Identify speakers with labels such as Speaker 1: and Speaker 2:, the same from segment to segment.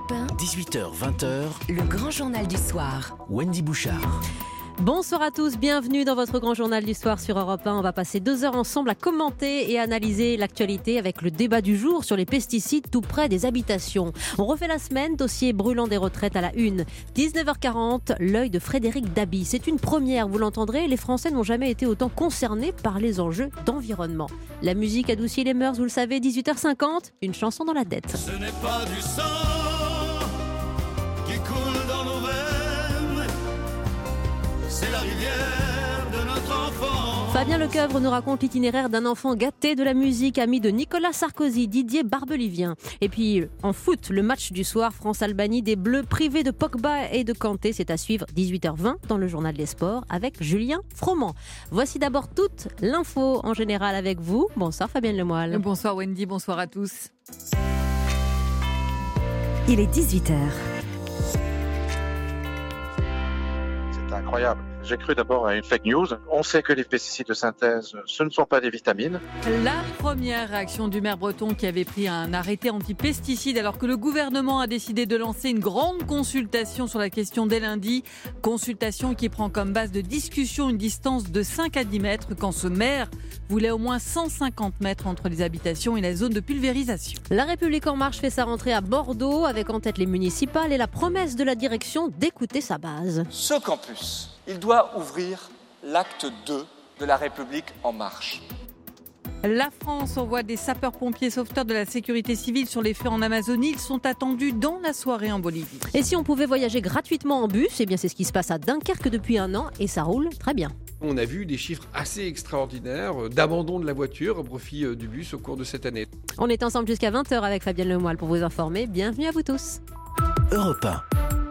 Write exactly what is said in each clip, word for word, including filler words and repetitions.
Speaker 1: Europe un,
Speaker 2: dix-huit heures vingt,
Speaker 1: le grand journal du soir.
Speaker 2: Wendy Bouchard.
Speaker 3: Bonsoir à tous, bienvenue dans votre grand journal du soir sur Europe un. On va passer deux heures ensemble à commenter et analyser l'actualité avec le débat du jour sur les pesticides tout près des habitations. On refait la semaine, dossier brûlant des retraites à la une. dix-neuf heures quarante, l'œil de Frédéric Dabi. C'est une première, vous l'entendrez, les Français n'ont jamais été autant concernés par les enjeux d'environnement. La musique adoucit les mœurs, vous le savez, dix-huit heures cinquante, une chanson dans la dette.
Speaker 4: Ce n'est pas du sang qui coule dans nos veines, c'est la rivière de notre enfant.
Speaker 3: Fabien Lecoeuvre nous raconte l'itinéraire d'un enfant gâté de la musique, ami de Nicolas Sarkozy, Didier Barbelivien. Et puis en foot, le match du soir, France-Albanie, des Bleus privés de Pogba et de Kanté, c'est à suivre dix-huit heures vingt dans le journal des sports avec Julien Froment. Voici d'abord toute l'info en général avec vous. Bonsoir Fabienne Lemoyle.
Speaker 5: Bonsoir Wendy, bonsoir à tous.
Speaker 1: Il est dix-huit heures.
Speaker 6: C'est incroyable. J'ai cru d'abord à une fake news. On sait que les pesticides de synthèse, ce ne sont pas des vitamines.
Speaker 5: La première réaction du maire breton qui avait pris un arrêté anti-pesticides alors que le gouvernement a décidé de lancer une grande consultation sur la question dès lundi. Consultation qui prend comme base de discussion une distance de cinq à dix mètres quand ce maire voulait au moins cent cinquante mètres entre les habitations et la zone de pulvérisation.
Speaker 3: La République en marche fait sa rentrée à Bordeaux avec en tête les municipales et la promesse de la direction d'écouter sa base.
Speaker 7: Ce campus, il doit ouvrir l'acte deux de la République en marche.
Speaker 5: La France envoie des sapeurs-pompiers sauveteurs de la sécurité civile sur les feux en Amazonie. Ils sont attendus dans la soirée en Bolivie.
Speaker 3: Et si on pouvait voyager gratuitement en bus, eh bien c'est ce qui se passe à Dunkerque depuis un an et ça roule très bien.
Speaker 8: On a vu des chiffres assez extraordinaires d'abandon de la voiture au profit du bus au cours de cette année.
Speaker 3: On est ensemble jusqu'à vingt heures avec Fabienne Lemoyle pour vous informer. Bienvenue à vous tous.
Speaker 2: Europe un.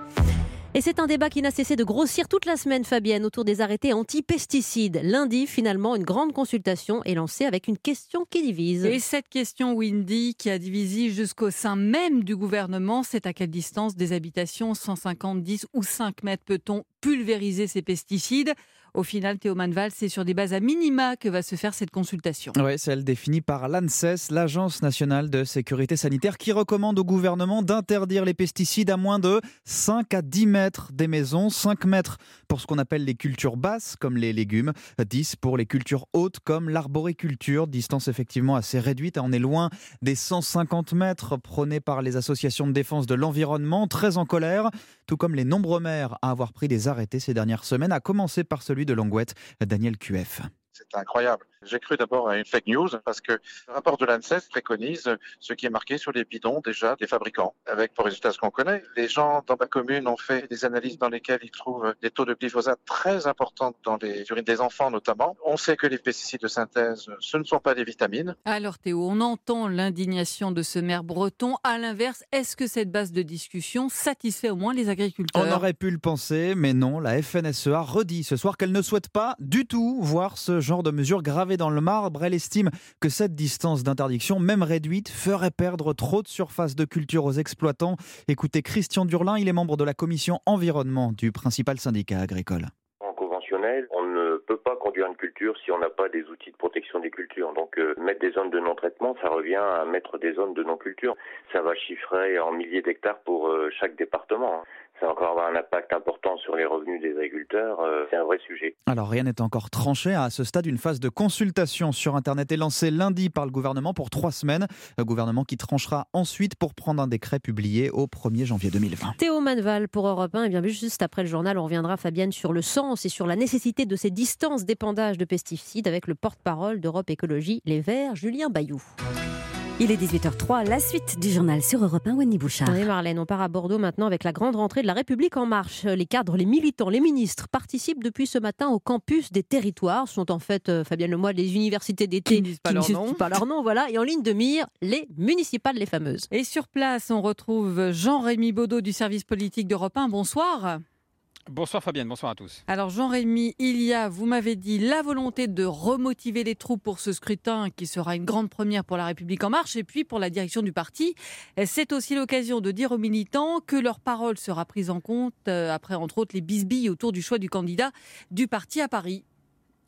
Speaker 3: Et c'est un débat qui n'a cessé de grossir toute la semaine, Fabienne, autour des arrêtés anti-pesticides. Lundi, finalement, une grande consultation est lancée avec une question qui divise.
Speaker 5: Et cette question, Wendy, qui a divisé jusqu'au sein même du gouvernement, c'est à quelle distance des habitations, cent cinquante, dix ou cinq mètres, peut-on pulvériser ces pesticides ? Au final, Théo Manval, c'est sur des bases à minima que va se faire cette consultation.
Speaker 9: Oui, celle définie par l'ANSES, l'Agence nationale de sécurité sanitaire, qui recommande au gouvernement d'interdire les pesticides à moins de cinq à dix mètres des maisons. cinq mètres pour ce qu'on appelle les cultures basses, comme les légumes. dix pour les cultures hautes, comme l'arboriculture. Distance effectivement assez réduite. On est loin des cent cinquante mètres prônés par les associations de défense de l'environnement, très en colère, tout comme les nombreux maires à avoir pris des arrêtés ces dernières semaines, à commencer par celui de Longuette, Daniel Q F.
Speaker 6: C'est incroyable. J'ai cru d'abord à une fake news parce que le rapport de l'ANSES préconise ce qui est marqué sur les bidons déjà des fabricants. Avec pour résultat ce qu'on connaît, les gens dans ma commune ont fait des analyses dans lesquelles ils trouvent des taux de glyphosate très importants dans les urines des enfants notamment. On sait que les pesticides de synthèse, ce ne sont pas des vitamines.
Speaker 5: Alors Théo, on entend l'indignation de ce maire breton. À l'inverse, est-ce que cette base de discussion satisfait au moins les agriculteurs ?
Speaker 9: On aurait pu le penser, mais non. La F N S E A redit ce soir qu'elle ne souhaite pas du tout voir ce genre de mesures gravées dans le marbre. Elle estime que cette distance d'interdiction, même réduite, ferait perdre trop de surface de culture aux exploitants. Écoutez Christian Durlin, il est membre de la commission environnement du principal syndicat agricole.
Speaker 10: En conventionnel, on ne peut pas conduire une culture si on n'a pas des outils de protection des cultures. Donc euh, mettre des zones de non-traitement, ça revient à mettre des zones de non-culture. Ça va chiffrer en milliers d'hectares pour euh, chaque département. Ça va encore avoir un impact important sur les revenus des agriculteurs. Euh, c'est un vrai sujet.
Speaker 9: Alors rien n'est encore tranché. À ce stade, une phase de consultation sur Internet est lancée lundi par le gouvernement pour trois semaines. Un gouvernement qui tranchera ensuite pour prendre un décret publié au premier janvier deux mille vingt.
Speaker 3: Théo Manval pour Europe un. Et bien juste après le journal, on reviendra, Fabienne, sur le sens et sur la nécessité de ces distances d'épandage de pesticides avec le porte-parole d'Europe Écologie Les Verts, Julien Bayou.
Speaker 1: Il est dix-huit heures trois, la suite du journal sur Europe un, Wendy Bouchard.
Speaker 3: Oui, Marlène, on part à Bordeaux maintenant avec la grande rentrée de la République en marche. Les cadres, les militants, les ministres participent depuis ce matin au campus des territoires. Ce sont en fait, euh, Fabienne Lemoyle, les universités d'été
Speaker 5: qui ne disent pas, leur, nom.
Speaker 3: pas leur nom. Voilà. Et en ligne de mire, les municipales, les fameuses.
Speaker 5: Et sur place, on retrouve Jean-Rémy Baudot du service politique d'Europe un. Bonsoir.
Speaker 11: Bonsoir Fabienne, bonsoir à tous.
Speaker 5: Alors Jean-Rémy, il y a, vous m'avez dit, la volonté de remotiver les troupes pour ce scrutin qui sera une grande première pour La République En Marche et puis pour la direction du parti. C'est aussi l'occasion de dire aux militants que leur parole sera prise en compte après entre autres les bisbilles autour du choix du candidat du parti à Paris.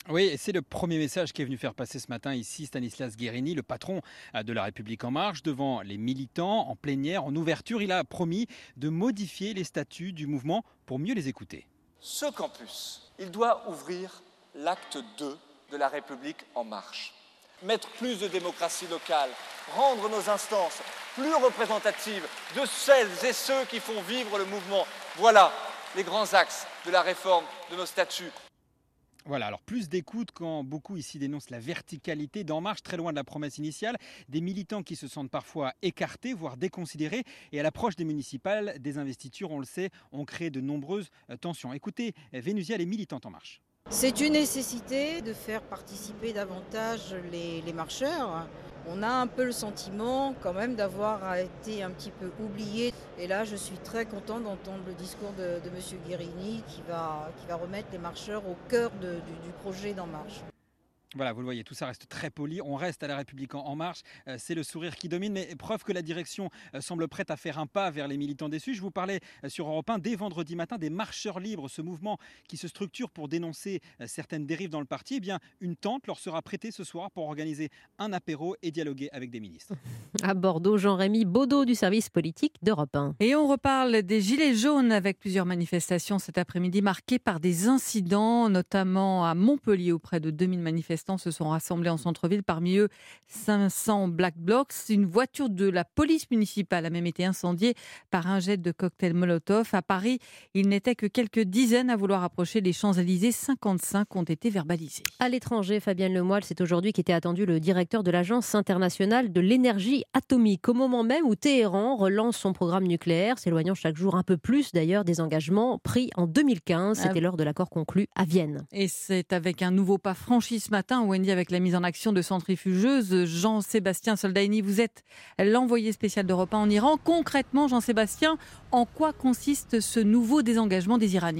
Speaker 11: Oui, et c'est le premier message qui est venu faire passer ce matin ici Stanislas Guerini, le patron de La République En Marche, devant les militants en plénière, en ouverture. Il a promis de modifier les statuts du mouvement pour mieux les écouter.
Speaker 7: Ce campus, il doit ouvrir l'acte deux de La République En Marche. Mettre plus de démocratie locale, rendre nos instances plus représentatives de celles et ceux qui font vivre le mouvement. Voilà les grands axes de la réforme de nos statuts.
Speaker 11: Voilà, alors plus d'écoute quand beaucoup ici dénoncent la verticalité d'En Marche, très loin de la promesse initiale. Des militants qui se sentent parfois écartés, voire déconsidérés. Et à l'approche des municipales, des investitures, on le sait, ont créé de nombreuses tensions. Écoutez, Vénusia, les militantes En Marche.
Speaker 12: C'est une nécessité de faire participer davantage les, les marcheurs. On a un peu le sentiment quand même d'avoir été un petit peu oublié. Et là, je suis très content d'entendre le discours de, de M. Guerini qui va, qui va remettre les marcheurs au cœur de, du, du projet d'En Marche.
Speaker 11: Voilà, vous le voyez, tout ça reste très poli. On reste à La République En Marche. Euh, c'est le sourire qui domine, mais preuve que la direction euh, semble prête à faire un pas vers les militants déçus. Je vous parlais euh, sur Europe un dès vendredi matin des marcheurs libres, ce mouvement qui se structure pour dénoncer euh, certaines dérives dans le parti. Eh bien, une tente leur sera prêtée ce soir pour organiser un apéro et dialoguer avec des ministres.
Speaker 3: À Bordeaux, Jean-Rémy Baudot du service politique d'Europe un.
Speaker 5: Et on reparle des Gilets jaunes avec plusieurs manifestations cet après-midi marquées par des incidents, notamment à Montpellier où près de deux mille manifestants se sont rassemblés en centre-ville, parmi eux cinq cents Black Blocs. Une voiture de la police municipale a même été incendiée par un jet de cocktail Molotov. À Paris, il n'était que quelques dizaines à vouloir approcher les Champs-Élysées. cinquante-cinq ont été verbalisés.
Speaker 3: À l'étranger, Fabienne Lemoyle, c'est aujourd'hui qu'était attendu le directeur de l'Agence internationale de l'énergie atomique, au moment même où Téhéran relance son programme nucléaire, s'éloignant chaque jour un peu plus d'ailleurs des engagements pris en deux mille quinze. C'était lors de l'accord conclu à Vienne.
Speaker 5: Et c'est avec un nouveau pas franchi ce matin, Wendy, avec la mise en action de centrifugeuses. Jean-Sébastien Soldaini, vous êtes l'envoyé spécial d'Europe un en Iran. Concrètement, Jean-Sébastien, en quoi consiste ce nouveau désengagement des Iraniens ?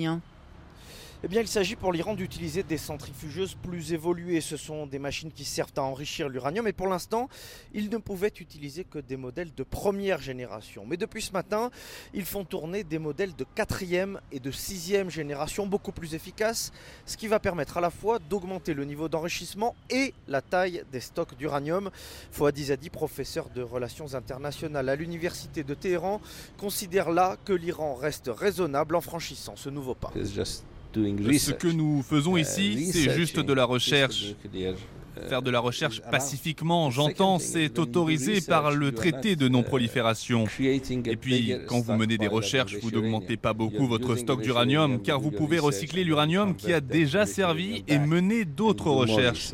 Speaker 13: Eh bien, il s'agit pour l'Iran d'utiliser des centrifugeuses plus évoluées. Ce sont des machines qui servent à enrichir l'uranium. Et pour l'instant, ils ne pouvaient utiliser que des modèles de première génération. Mais depuis ce matin, ils font tourner des modèles de quatrième et de sixième génération, beaucoup plus efficaces, ce qui va permettre à la fois d'augmenter le niveau d'enrichissement et la taille des stocks d'uranium. Fouad Izadi, professeur de relations internationales à l'université de Téhéran, considère là que l'Iran reste raisonnable en franchissant ce nouveau pas.
Speaker 14: Ce que nous faisons ici, c'est juste de la recherche. Faire de la recherche pacifiquement, j'entends, c'est autorisé par le traité de non-prolifération. Et puis, quand vous menez des recherches, vous n'augmentez pas beaucoup votre stock d'uranium, car vous pouvez recycler l'uranium qui a déjà servi et mener d'autres recherches.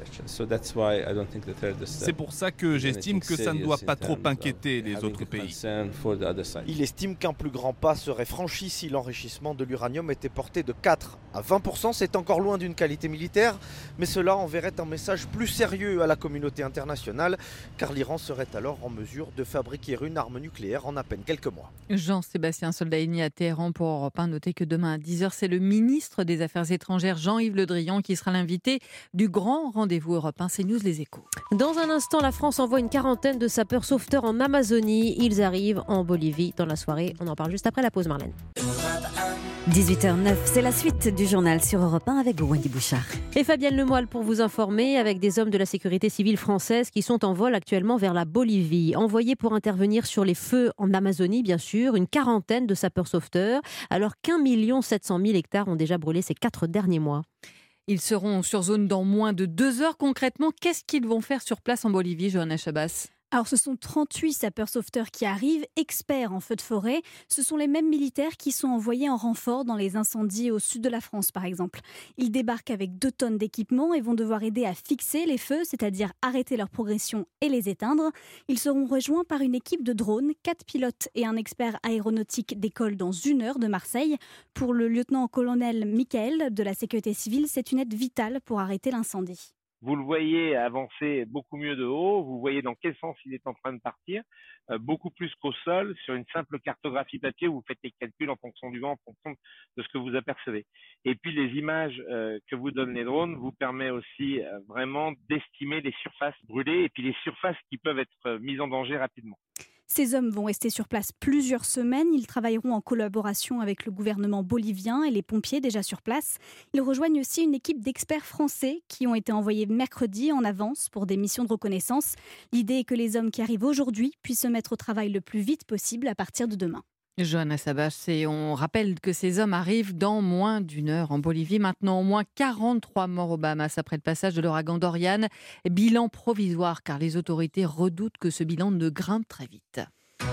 Speaker 14: C'est pour ça que j'estime que ça ne doit pas trop inquiéter les autres pays.
Speaker 13: Il estime qu'un plus grand pas serait franchi si l'enrichissement de l'uranium était porté de quatre à vingt pour cent. C'est encore loin d'une qualité militaire, mais cela enverrait un message plus sérieux à la communauté internationale, car l'Iran serait alors en mesure de fabriquer une arme nucléaire en à peine quelques mois.
Speaker 5: Jean-Sébastien Soldaini à Téhéran pour Europe un. Notez que demain à dix heures, c'est le ministre des Affaires étrangères Jean-Yves Le Drian qui sera l'invité du grand rendez-vous Europe un CNews Les Échos.
Speaker 3: Dans un instant, la France envoie une quarantaine de sapeurs-sauveteurs en Amazonie. Ils arrivent en Bolivie dans la soirée. On en parle juste après la pause, Marlène.
Speaker 1: dix-huit heures neuf, c'est la suite du journal sur Europe un avec Wendy Bouchard.
Speaker 3: Et Fabienne Lemoyle pour vous informer, avec des hommes de la sécurité civile française qui sont en vol actuellement vers la Bolivie. Envoyés pour intervenir sur les feux en Amazonie, bien sûr, une quarantaine de sapeurs-sauveteurs, alors qu'un million sept cent mille hectares ont déjà brûlé ces quatre derniers mois.
Speaker 5: Ils seront sur zone dans moins de deux heures. Concrètement, qu'est-ce qu'ils vont faire sur place en Bolivie, Johanna Chabas ?
Speaker 15: Alors ce sont trente-huit sapeurs-sauveteurs qui arrivent, experts en feux de forêt. Ce sont les mêmes militaires qui sont envoyés en renfort dans les incendies au sud de la France par exemple. Ils débarquent avec deux tonnes d'équipement et vont devoir aider à fixer les feux, c'est-à-dire arrêter leur progression et les éteindre. Ils seront rejoints par une équipe de drones, quatre pilotes et un expert aéronautique décollent dans une heure de Marseille. Pour le lieutenant-colonel Michael de la sécurité civile, c'est une aide vitale pour arrêter l'incendie.
Speaker 16: Vous le voyez avancer beaucoup mieux de haut, vous voyez dans quel sens il est en train de partir, euh, beaucoup plus qu'au sol, sur une simple cartographie papier où vous faites les calculs en fonction du vent, en fonction de ce que vous apercevez. Et puis les images euh, que vous donnent les drones vous permettent aussi euh, vraiment d'estimer les surfaces brûlées et puis les surfaces qui peuvent être euh, mises en danger rapidement.
Speaker 15: Ces hommes vont rester sur place plusieurs semaines. Ils travailleront en collaboration avec le gouvernement bolivien et les pompiers déjà sur place. Ils rejoignent aussi une équipe d'experts français qui ont été envoyés mercredi en avance pour des missions de reconnaissance. L'idée est que les hommes qui arrivent aujourd'hui puissent se mettre au travail le plus vite possible à partir de demain.
Speaker 5: Johanna Sabas, et on rappelle que ces hommes arrivent dans moins d'une heure en Bolivie. Maintenant, au moins quarante-trois morts aux Bahamas après le passage de l'ouragan Dorian. Bilan provisoire, car les autorités redoutent que ce bilan ne grimpe très vite.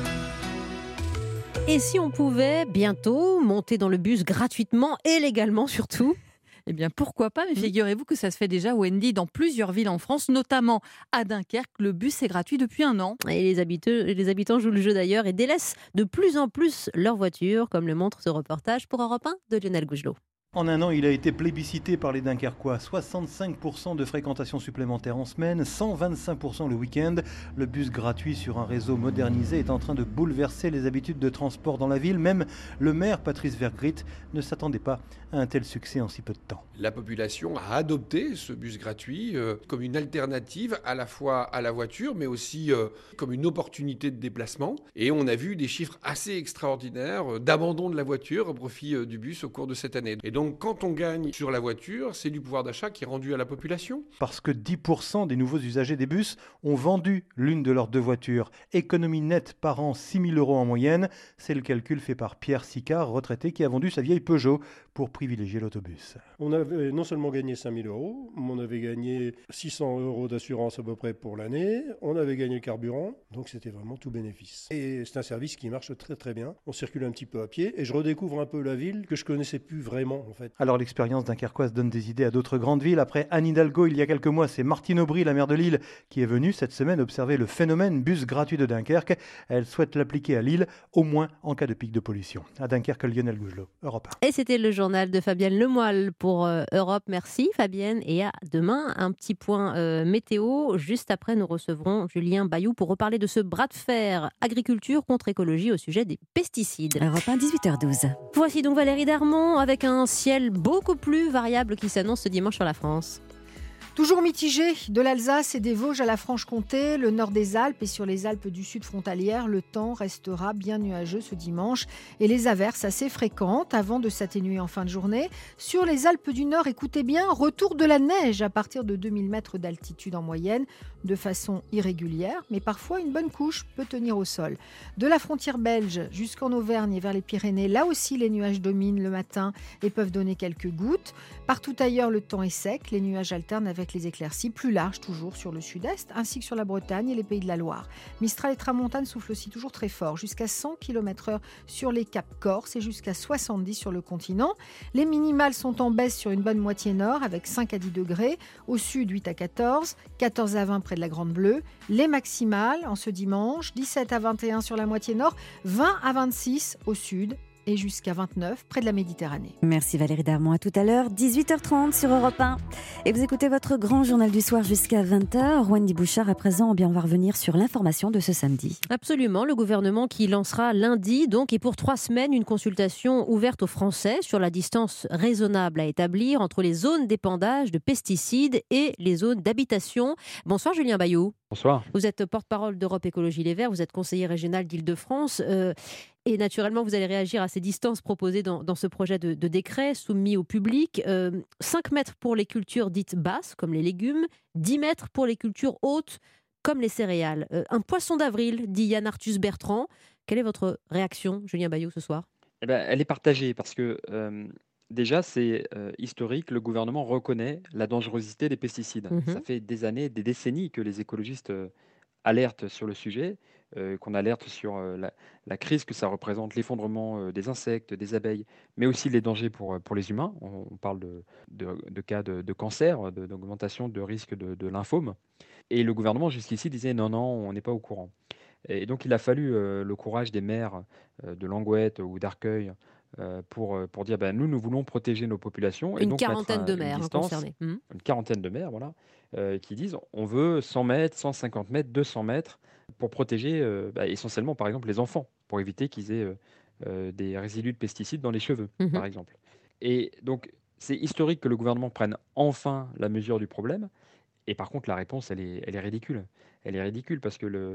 Speaker 3: Et si on pouvait bientôt monter dans le bus gratuitement et légalement surtout ?
Speaker 5: Eh bien, pourquoi pas, mais figurez-vous que ça se fait déjà, Wendy, dans plusieurs villes en France, notamment à Dunkerque. Le bus est gratuit depuis un an.
Speaker 3: Et les habitants, les habitants jouent le jeu d'ailleurs et délaissent de plus en plus leur voiture, comme le montre ce reportage pour Europe un de Lionel Gougelot.
Speaker 17: En un an, il a été plébiscité par les Dunkerquois. soixante-cinq pour cent de fréquentation supplémentaire en semaine, cent vingt-cinq pour cent le week-end. Le bus gratuit sur un réseau modernisé est en train de bouleverser les habitudes de transport dans la ville. Même le maire, Patrice Vergrit, ne s'attendait pas à un tel succès en si peu de temps.
Speaker 8: La population a adopté ce bus gratuit euh, comme une alternative à la fois à la voiture, mais aussi euh, comme une opportunité de déplacement. Et on a vu des chiffres assez extraordinaires euh, d'abandon de la voiture au profit euh, du bus au cours de cette année. Et donc, quand on gagne sur la voiture, c'est du pouvoir d'achat qui est rendu à la population.
Speaker 17: Parce que dix pour cent des nouveaux usagers des bus ont vendu l'une de leurs deux voitures. Économie nette par an, six mille euros en moyenne. C'est le calcul fait par Pierre Sicard, retraité, qui a vendu sa vieille Peugeot pour privilégier l'autobus.
Speaker 18: On avait non seulement gagné cinq mille euros, mais on avait gagné six cents euros d'assurance à peu près pour l'année. On avait gagné le carburant, donc c'était vraiment tout bénéfice. Et c'est un service qui marche très très bien. On circule un petit peu à pied et je redécouvre un peu la ville que je connaissais plus vraiment. En fait.
Speaker 17: Alors l'expérience dunkerquoise donne des idées à d'autres grandes villes. Après Anne Hidalgo, il y a quelques mois, c'est Martine Aubry, la maire de Lille, qui est venue cette semaine observer le phénomène bus gratuit de Dunkerque. Elle souhaite l'appliquer à Lille, au moins en cas de pic de pollution. À Dunkerque, Lionel Gougelot, Europe un.
Speaker 3: Et c'était le journal de Fabienne Lemoyle pour euh, Europe. Merci Fabienne. Et à demain, un petit point euh, météo. Juste après, nous recevrons Julien Bayou pour reparler de ce bras de fer agriculture contre écologie au sujet des pesticides.
Speaker 1: Europe un, dix-huit heures douze.
Speaker 3: Voici donc Valérie Darmon avec un ciel beaucoup plus variable qui s'annonce ce dimanche sur la France.
Speaker 19: Toujours mitigé, de l'Alsace et des Vosges à la Franche-Comté, le nord des Alpes et sur les Alpes du sud frontalières, le temps restera bien nuageux ce dimanche et les averses assez fréquentes avant de s'atténuer en fin de journée. Sur les Alpes du Nord, écoutez bien, retour de la neige à partir de deux mille mètres d'altitude en moyenne, de façon irrégulière, mais parfois une bonne couche peut tenir au sol. De la frontière belge jusqu'en Auvergne et vers les Pyrénées, là aussi les nuages dominent le matin et peuvent donner quelques gouttes. Partout ailleurs, le temps est sec, les nuages alternent avec les éclaircies, plus larges toujours sur le sud-est, ainsi que sur la Bretagne et les Pays de la Loire. Mistral et tramontane soufflent aussi toujours très fort, jusqu'à cent kilomètres heure sur les caps corses et jusqu'à soixante-dix sur le continent. Les minimales sont en baisse sur une bonne moitié nord, avec cinq à dix degrés, au sud huit à quatorze, quatorze à vingt près de la Grande Bleue. Les maximales en ce dimanche, dix-sept à vingt et un sur la moitié nord, vingt à vingt-six au sud et jusqu'à vingt-neuf près de la Méditerranée.
Speaker 1: Merci Valérie Darmon, à tout à l'heure, dix-huit heures trente sur Europe un. Et vous écoutez votre grand journal du soir jusqu'à vingt heures. Wendy Bouchard à présent, eh bien, on va revenir sur l'information de ce samedi.
Speaker 3: Absolument, le gouvernement qui lancera lundi, donc, et pour trois semaines, une consultation ouverte aux Français sur la distance raisonnable à établir entre les zones d'épandage de pesticides et les zones d'habitation. Bonsoir Julien Bayou.
Speaker 20: Bonsoir.
Speaker 3: Vous êtes porte-parole d'Europe Écologie Les Verts, vous êtes conseiller régional d'Île-de-France. Euh, Et naturellement, vous allez réagir à ces distances proposées dans, dans ce projet de, de décret soumis au public. Euh, cinq mètres pour les cultures dites basses, comme les légumes, dix mètres pour les cultures hautes, comme les céréales. Euh, un poisson d'avril, dit Yann Arthus Bertrand. Quelle est votre réaction, Julien Bayou, ce soir ?
Speaker 20: Eh ben, elle est partagée parce que euh, déjà, c'est euh, historique. Le gouvernement reconnaît la dangerosité des pesticides.
Speaker 3: Mhm.
Speaker 20: Ça fait des années, des décennies que les écologistes euh, alertent sur le sujet. Euh, qu'on alerte sur euh, la, la crise que ça représente, l'effondrement euh, des insectes, des abeilles, mais aussi les dangers pour, pour les humains. On, on parle de, de, de cas de, de cancer, de- d'augmentation de risque de, de lymphome. Et le gouvernement, jusqu'ici, disait non, non, on n'est pas au courant. Et donc, il a fallu euh, le courage des maires euh, de Languette ou d'Arcueil euh, pour, euh, pour dire ben, nous, nous voulons protéger nos populations. Et
Speaker 3: Une
Speaker 20: donc mettre
Speaker 3: quarantaine
Speaker 20: un-
Speaker 3: de
Speaker 20: une
Speaker 3: maires hein,
Speaker 20: distance,
Speaker 3: concernés. Mhm.
Speaker 20: une quarantaine de maires, voilà, euh, qui disent on veut cent mètres, cent cinquante mètres, deux cents mètres pour protéger euh, bah, essentiellement, par exemple, les enfants, pour éviter qu'ils aient euh, euh, des résidus de pesticides dans les cheveux,
Speaker 3: Mhm.
Speaker 20: par exemple. Et donc, c'est historique que le gouvernement prenne enfin la mesure du problème. Et par contre, la réponse, elle est, elle est ridicule. Elle est ridicule parce que le,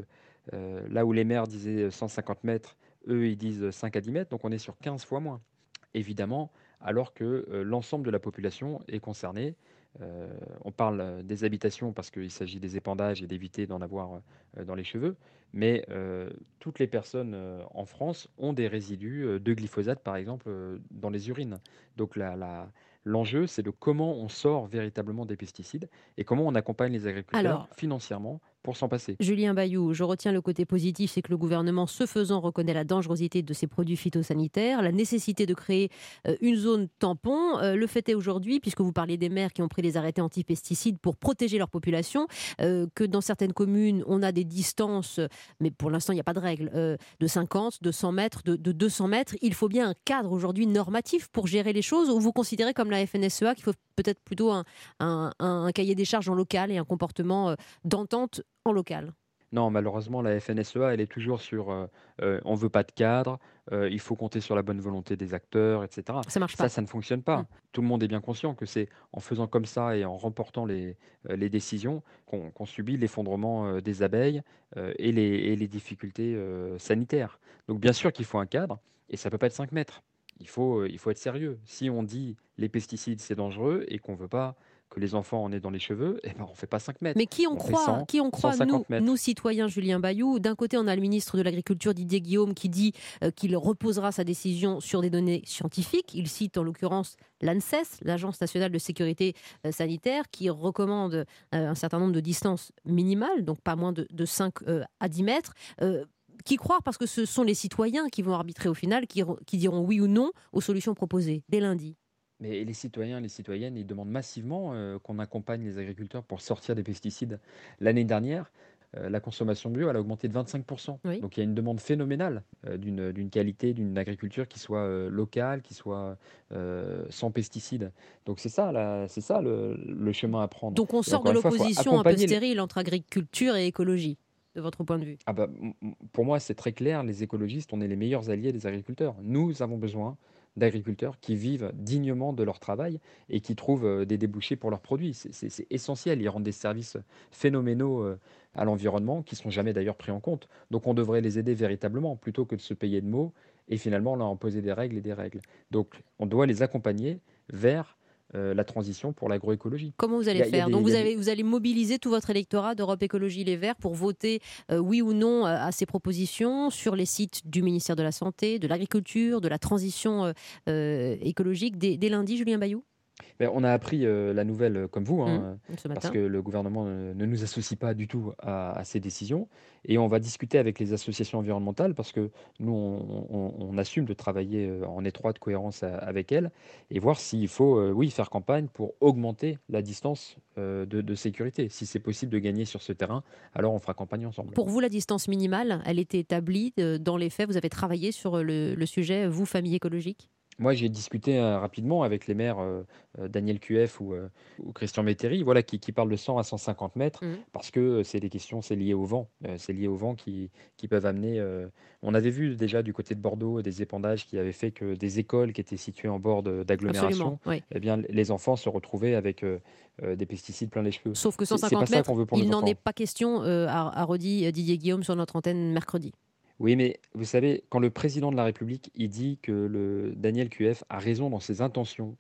Speaker 20: Euh, là où les maires disaient cent cinquante mètres, eux, ils disent cinq à dix mètres, donc on est sur quinze fois moins. Évidemment, alors que euh, l'ensemble de la population est concernée. Euh, on parle des habitations parce qu'il s'agit des épandages et d'éviter d'en avoir euh, dans les cheveux, mais euh, toutes les personnes euh, en France ont des résidus euh, de glyphosate, par exemple, euh, dans les urines. Donc la, la, l'enjeu, c'est de comment on sort véritablement des pesticides et comment on accompagne les agriculteurs
Speaker 3: Alors,
Speaker 20: financièrement pour s'en passer.
Speaker 3: Julien Bayou, je retiens le côté positif, c'est que le gouvernement, ce faisant, reconnaît la dangerosité de ces produits phytosanitaires, la nécessité de créer euh, une zone tampon. Euh, le fait est aujourd'hui, puisque vous parlez des maires qui ont pris des arrêtés anti-pesticides pour protéger leur population, euh, que dans certaines communes, on a des distances, mais pour l'instant, il n'y a pas de règle, euh, de cinquante, de cent mètres, de, de deux cents mètres. Il faut bien un cadre aujourd'hui normatif pour gérer les choses, ou vous considérez comme la F N S E A qu'il faut peut-être plutôt un, un, un, un cahier des charges en local et un comportement euh, d'entente en local?
Speaker 20: Non, malheureusement, la F N S E A, elle est toujours sur euh, euh, on ne veut pas de cadre, euh, il faut compter sur la bonne volonté des acteurs, et cetera.
Speaker 3: Ça marche pas.
Speaker 20: Ça, ça ne fonctionne pas.
Speaker 3: Mmh.
Speaker 20: Tout le monde est bien conscient que c'est en faisant comme ça et en remportant les, euh, les décisions qu'on qu'on subit l'effondrement euh, des abeilles euh, et, les, et les difficultés euh, sanitaires. Donc, bien sûr qu'il faut un cadre, et ça ne peut pas être cinq mètres. Il faut, euh, il faut être sérieux. Si on dit les pesticides, c'est dangereux et qu'on ne veut pas que les enfants en aient dans les cheveux, eh ben on ne fait pas cinq mètres.
Speaker 3: Mais qui on,
Speaker 20: on fait
Speaker 3: croit,
Speaker 20: cent,
Speaker 3: qui on croit
Speaker 20: cent
Speaker 3: nous,
Speaker 20: cinquante mètres.
Speaker 3: nous citoyens, Julien Bayou? D'un côté, on a le ministre de l'Agriculture, Didier Guillaume, qui dit euh, qu'il reposera sa décision sur des données scientifiques. Il cite en l'occurrence l'ANSES, l'Agence nationale de sécurité euh, sanitaire, qui recommande euh, un certain nombre de distances minimales, donc pas moins de, de cinq euh, à dix mètres. Euh, qui croire, parce que ce sont les citoyens qui vont arbitrer au final, qui, qui diront oui ou non aux solutions proposées dès lundi.
Speaker 20: Mais les citoyens et les citoyennes, ils demandent massivement euh, qu'on accompagne les agriculteurs pour sortir des pesticides. L'année dernière, euh, la consommation bio, elle a augmenté de vingt-cinq pour cent.
Speaker 3: Oui.
Speaker 20: Donc il y a une demande phénoménale euh, d'une, d'une qualité, d'une agriculture qui soit euh, locale, qui soit euh, sans pesticides. Donc c'est ça, là, c'est ça le, le chemin à prendre.
Speaker 3: Donc on
Speaker 20: Et
Speaker 3: sort de
Speaker 20: encore une fois, faut
Speaker 3: l'opposition un peu
Speaker 20: accompagner les-
Speaker 3: stérile entre agriculture et écologie, de votre point de vue.
Speaker 20: Ah bah, m- m- pour moi, c'est très clair, les écologistes, on est les meilleurs alliés des agriculteurs. Nous avons besoin d'agriculteurs qui vivent dignement de leur travail et qui trouvent euh, des débouchés pour leurs produits. C'est c'est- c'est essentiel, ils rendent des services phénoménaux euh, à l'environnement qui ne sont jamais d'ailleurs pris en compte. Donc on devrait les aider véritablement plutôt que de se payer de mots et finalement leur imposer des règles et des règles. Donc on doit les accompagner vers euh, la transition pour l'agroécologie.
Speaker 3: Comment vous allez
Speaker 20: Il y a- il y a
Speaker 3: faire?
Speaker 20: des-
Speaker 3: Donc
Speaker 20: il y
Speaker 3: vous,
Speaker 20: a des-
Speaker 3: avez, vous allez mobiliser tout votre électorat d'Europe Écologie Les Verts pour voter euh, oui ou non euh, à ces propositions sur les sites du ministère de la Santé, de l'Agriculture, de la transition euh, euh, écologique dès, dès lundi, Julien Bayou?
Speaker 20: Ben, on a appris euh, la nouvelle euh, comme vous, hein,
Speaker 3: Mmh, ce
Speaker 20: euh, parce
Speaker 3: matin.
Speaker 20: que le gouvernement ne, ne nous associe pas du tout à, à ces décisions. Et on va discuter avec les associations environnementales parce que nous, on, on- on assume de travailler euh, en étroite cohérence à- avec elles et voir s'il faut, euh, oui, faire campagne pour augmenter la distance euh, de, de sécurité. Si c'est possible de gagner sur ce terrain, alors on fera campagne ensemble.
Speaker 3: Pour vous, la distance minimale, elle était établie euh, dans les faits. Vous avez travaillé sur le, le sujet, vous, famille écologique?
Speaker 20: Moi, j'ai discuté euh, rapidement avec les maires euh, euh, Daniel Cueff ou, euh, ou Christian Métairie, voilà, qui, qui parlent de cent à cent cinquante mètres,
Speaker 3: Mhm.
Speaker 20: parce que euh, c'est des questions, c'est lié au vent. Euh, c'est lié au vent qui, qui peuvent amener. euh, On avait vu déjà du côté de Bordeaux des épandages qui avaient fait que des écoles qui étaient situées en bord de- d'agglomération,
Speaker 3: Absolument, oui.
Speaker 20: eh bien, les enfants se retrouvaient avec euh, euh, des pesticides plein les cheveux.
Speaker 3: Sauf que
Speaker 20: C'est- c'est pas
Speaker 3: cent cinquante
Speaker 20: ça
Speaker 3: mètres,
Speaker 20: qu'on veut pour
Speaker 3: il
Speaker 20: nos
Speaker 3: n'en
Speaker 20: enfants.
Speaker 3: est pas question, euh, a, a redit Didier Guillaume sur notre antenne mercredi.
Speaker 20: Oui, mais vous savez, quand le président de la République il dit que le Daniel Cueff a raison dans ses intentions,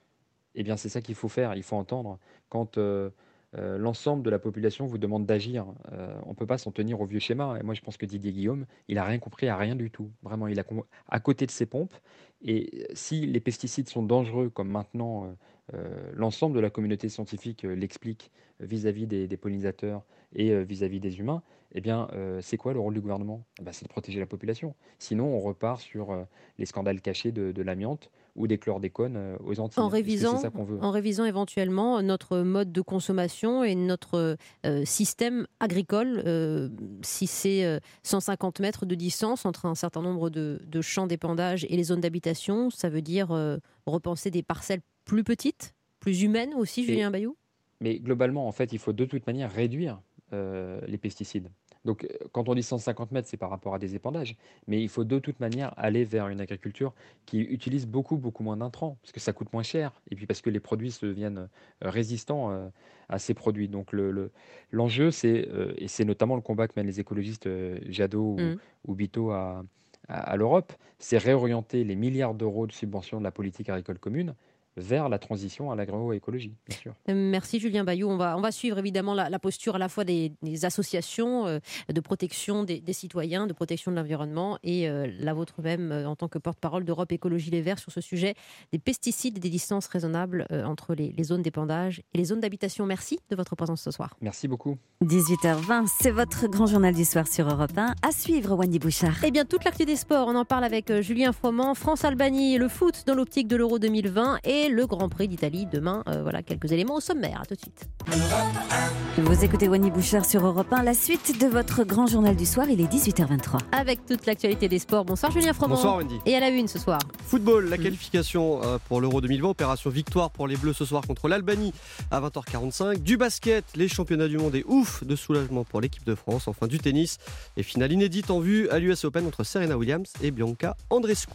Speaker 20: eh bien, c'est ça qu'il faut faire, il faut entendre. Quand euh, euh, l'ensemble de la population vous demande d'agir, euh, on ne peut pas s'en tenir au vieux schéma. Et moi, je pense que Didier Guillaume, il n'a rien compris à rien du tout. Vraiment, il a com- à côté de ses pompes. Et euh, si les pesticides sont dangereux, comme maintenant euh, euh, l'ensemble de la communauté scientifique euh, l'explique euh, vis-à-vis des, des pollinisateurs et euh, vis-à-vis des humains, eh bien, euh, c'est quoi le rôle du gouvernement? Eh ben, c'est de protéger la population. Sinon, on repart sur euh, les scandales cachés de, de l'amiante ou des chlordécones euh, aux Antilles.
Speaker 3: En
Speaker 20: Est-ce que
Speaker 3: révisant,
Speaker 20: c'est ça qu'on veut?
Speaker 3: en révisant éventuellement notre mode de consommation et notre euh, système agricole, euh, si c'est euh, cent cinquante mètres de distance entre un certain nombre de, de champs d'épandage et les zones d'habitation, ça veut dire euh, repenser des parcelles plus petites, plus humaines aussi,
Speaker 20: Et-
Speaker 3: Julien Bayou?
Speaker 20: Mais globalement, en fait, il faut de toute manière réduire euh, les pesticides. Donc quand on dit cent cinquante mètres, c'est par rapport à des épandages. Mais il faut de toute manière aller vers une agriculture qui utilise beaucoup, beaucoup moins d'intrants, parce que ça coûte moins cher, et puis parce que les produits se deviennent euh, résistants euh, à ces produits. Donc le, le- l'enjeu, c'est, euh, et c'est notamment le combat que mènent les écologistes euh, Jadot ou,
Speaker 3: Mm.
Speaker 20: ou Bito à, à- à l'Europe, c'est réorienter les milliards d'euros de subventions de la politique agricole commune vers la transition à l'agroécologie, bien sûr.
Speaker 3: Euh, Merci Julien Bayou. On va, on va suivre évidemment la, la posture à la fois des, des associations euh, de protection des, des citoyens, de protection de l'environnement et euh, la vôtre même euh, en tant que porte-parole d'Europe Écologie Les Verts sur ce sujet des pesticides et des distances raisonnables euh, entre les, les zones d'épandage et les zones d'habitation. Merci de votre présence ce soir.
Speaker 20: Merci beaucoup.
Speaker 1: dix-huit heures vingt, c'est votre grand journal du soir sur Europe un. À suivre, Wendy Bouchard.
Speaker 3: Eh bien, toute l'actu des sports, on en parle avec euh, Julien Froment. France-Albanie, le foot dans l'optique de l'Euro deux mille vingt et le Grand Prix d'Italie demain. Euh, voilà quelques éléments au sommaire. À tout de suite.
Speaker 1: Vous écoutez Wendy Bouchard sur Europe un. La suite de votre grand journal du soir, il est dix-huit heures vingt-trois.
Speaker 3: Avec toute l'actualité des sports. Bonsoir Julien Froment.
Speaker 21: Bonsoir Wendy.
Speaker 3: Et à la une ce soir.
Speaker 21: Football, la qualification euh, pour l'Euro deux mille vingt, opération victoire pour les Bleus ce soir contre l'Albanie à vingt heures quarante-cinq. Du basket, les championnats du monde et ouf de soulagement pour l'équipe de France. Enfin du tennis et finale inédite en vue à l'U S Open entre Serena Williams et Bianca Andreescu.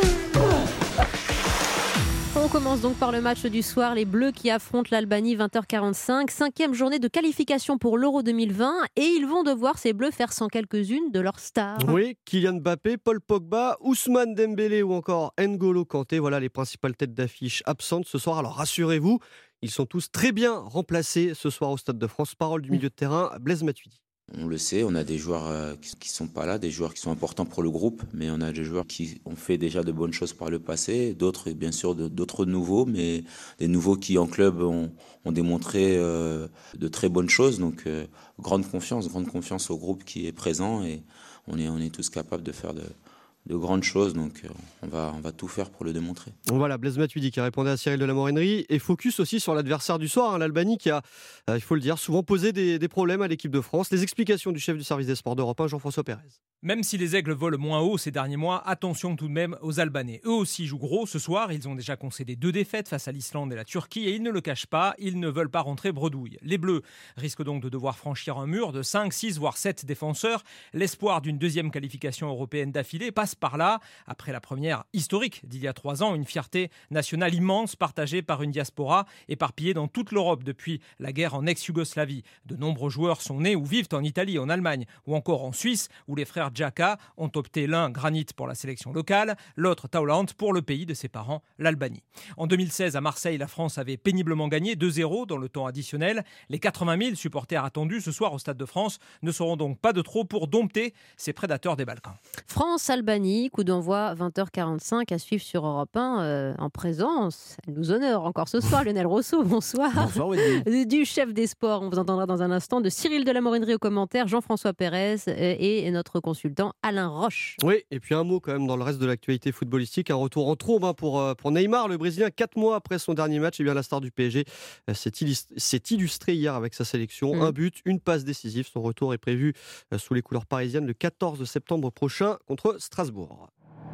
Speaker 3: On commence donc par le match du soir, les Bleus qui affrontent l'Albanie, vingt heures quarante-cinq, cinquième journée de qualification pour l'Euro deux mille vingt et ils vont devoir, ces Bleus, faire sans quelques-unes de leurs stars.
Speaker 21: Oui, Kylian Mbappé, Paul Pogba, Ousmane Dembélé ou encore N'Golo Kanté, voilà les principales têtes d'affiche absentes ce soir. Alors rassurez-vous, ils sont tous très bien remplacés ce soir au Stade de France. Parole du milieu de terrain, Blaise Matuidi.
Speaker 22: On le sait, on a des joueurs euh, qui ne sont pas là, des joueurs qui sont importants pour le groupe, mais on a des joueurs qui ont fait déjà de bonnes choses par le passé, d'autres bien sûr de- d'autres nouveaux, mais des nouveaux qui en club ont, ont démontré euh, de très bonnes choses. Donc euh, grande confiance, grande confiance au groupe qui est présent et on est, on est tous capables de faire de, de grandes choses. Donc euh, on va, on va tout faire pour le démontrer.
Speaker 21: Voilà, Blaise Matuidi qui répondait à Cyril de la Morinerie et focus aussi sur l'adversaire du soir, hein, l'Albanie qui a, euh, il faut le dire, souvent posé des, des problèmes à l'équipe de France. Les explications du chef du service des sports d'Europe un, Jean-François Pérez.
Speaker 23: Même si les Aigles volent moins haut ces derniers mois, attention tout de même aux Albanais. Eux aussi jouent gros ce soir, ils ont déjà concédé deux défaites face à l'Islande et la Turquie et ils ne le cachent pas, ils ne veulent pas rentrer bredouille. Les Bleus risquent donc de devoir franchir un mur de cinq, six voire sept défenseurs. L'espoir d'une deuxième qualification européenne d'affilée passe par là. Après la première historique d'il y a trois ans, une fierté nationale immense partagée par une diaspora éparpillée dans toute l'Europe depuis la guerre en ex-Yougoslavie. De nombreux joueurs sont nés ou vivent en Italie, en Allemagne ou encore en Suisse où les frères Xhaka ont opté l'un Granit pour la sélection locale, l'autre Taulant pour le pays de ses parents, l'Albanie. En deux mille seize, à Marseille, la France avait péniblement gagné deux zéro dans le temps additionnel. Les quatre-vingt mille supporters attendus ce soir au Stade de France ne seront donc pas de trop pour dompter ces prédateurs des Balkans.
Speaker 3: France-Albanie, coup d'envoi vingt heures quarante-cinq à suivre sur Europe un euh, en présence. Elle nous honore encore ce soir. Lionel Rousseau, bonsoir.
Speaker 21: Bonsoir Wendy.
Speaker 3: Du chef des sports, on vous entendra dans un instant, de Cyril de la Morinerie au commentaire, Jean-François Pérez euh, et notre consultant Alain Roche.
Speaker 21: Oui, et puis un mot quand même dans le reste de l'actualité footballistique, un retour en trombe hein, pour, euh, pour Neymar, le Brésilien, quatre mois après son dernier match, et bien la star du P S G euh, s'est illust- s'est illustré hier avec sa sélection.
Speaker 3: Mm.
Speaker 21: Un but, une passe décisive. Son retour est prévu euh, sous les couleurs parisiennes le quatorze septembre prochain contre Strasbourg.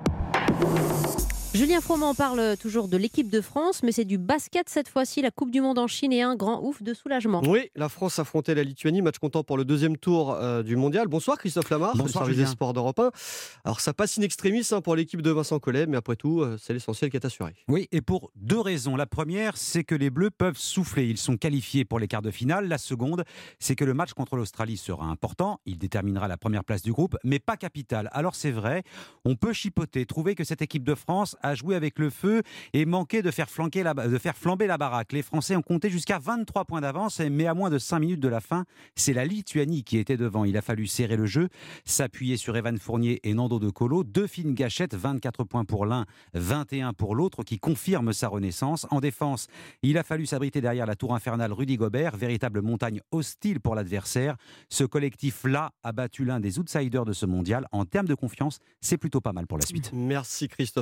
Speaker 3: Julien Froment parle toujours de l'équipe de France, mais c'est du basket cette fois-ci, la Coupe du Monde en Chine et un grand ouf de soulagement.
Speaker 21: Oui, la France affrontait la Lituanie, match comptant pour le deuxième tour euh, du mondial. Bonsoir Christophe Lamarre,
Speaker 24: Bonsoir,
Speaker 21: du service
Speaker 24: Julien.
Speaker 21: des sports d'Europe un. Alors ça passe in extremis hein, pour l'équipe de Vincent Collet, mais après tout, euh, c'est l'essentiel qui est assuré.
Speaker 24: Oui, et pour deux raisons. La première, c'est que les Bleus peuvent souffler. Ils sont qualifiés pour les quarts de finale. La seconde, c'est que le match contre l'Australie sera important. Il déterminera la première place du groupe, mais pas capital. Alors c'est vrai, on peut chipoter, trouver que cette équipe de France a joué avec le feu et manqué de faire, flanquer la, de faire flamber la baraque. Les Français ont compté jusqu'à vingt-trois points d'avance, mais à moins de cinq minutes de la fin, c'est la Lituanie qui était devant. Il a fallu serrer le jeu, s'appuyer sur Evan Fournier et Nando De Colo. Deux fines gâchettes, vingt-quatre points pour l'un, vingt et un pour l'autre, qui confirment sa renaissance. En défense, il a fallu s'abriter derrière la tour infernale Rudy Gobert, véritable montagne hostile pour l'adversaire. Ce collectif-là a battu l'un des outsiders de ce mondial. En termes de confiance, c'est plutôt pas mal pour la suite.
Speaker 21: Merci Christophe. Et puis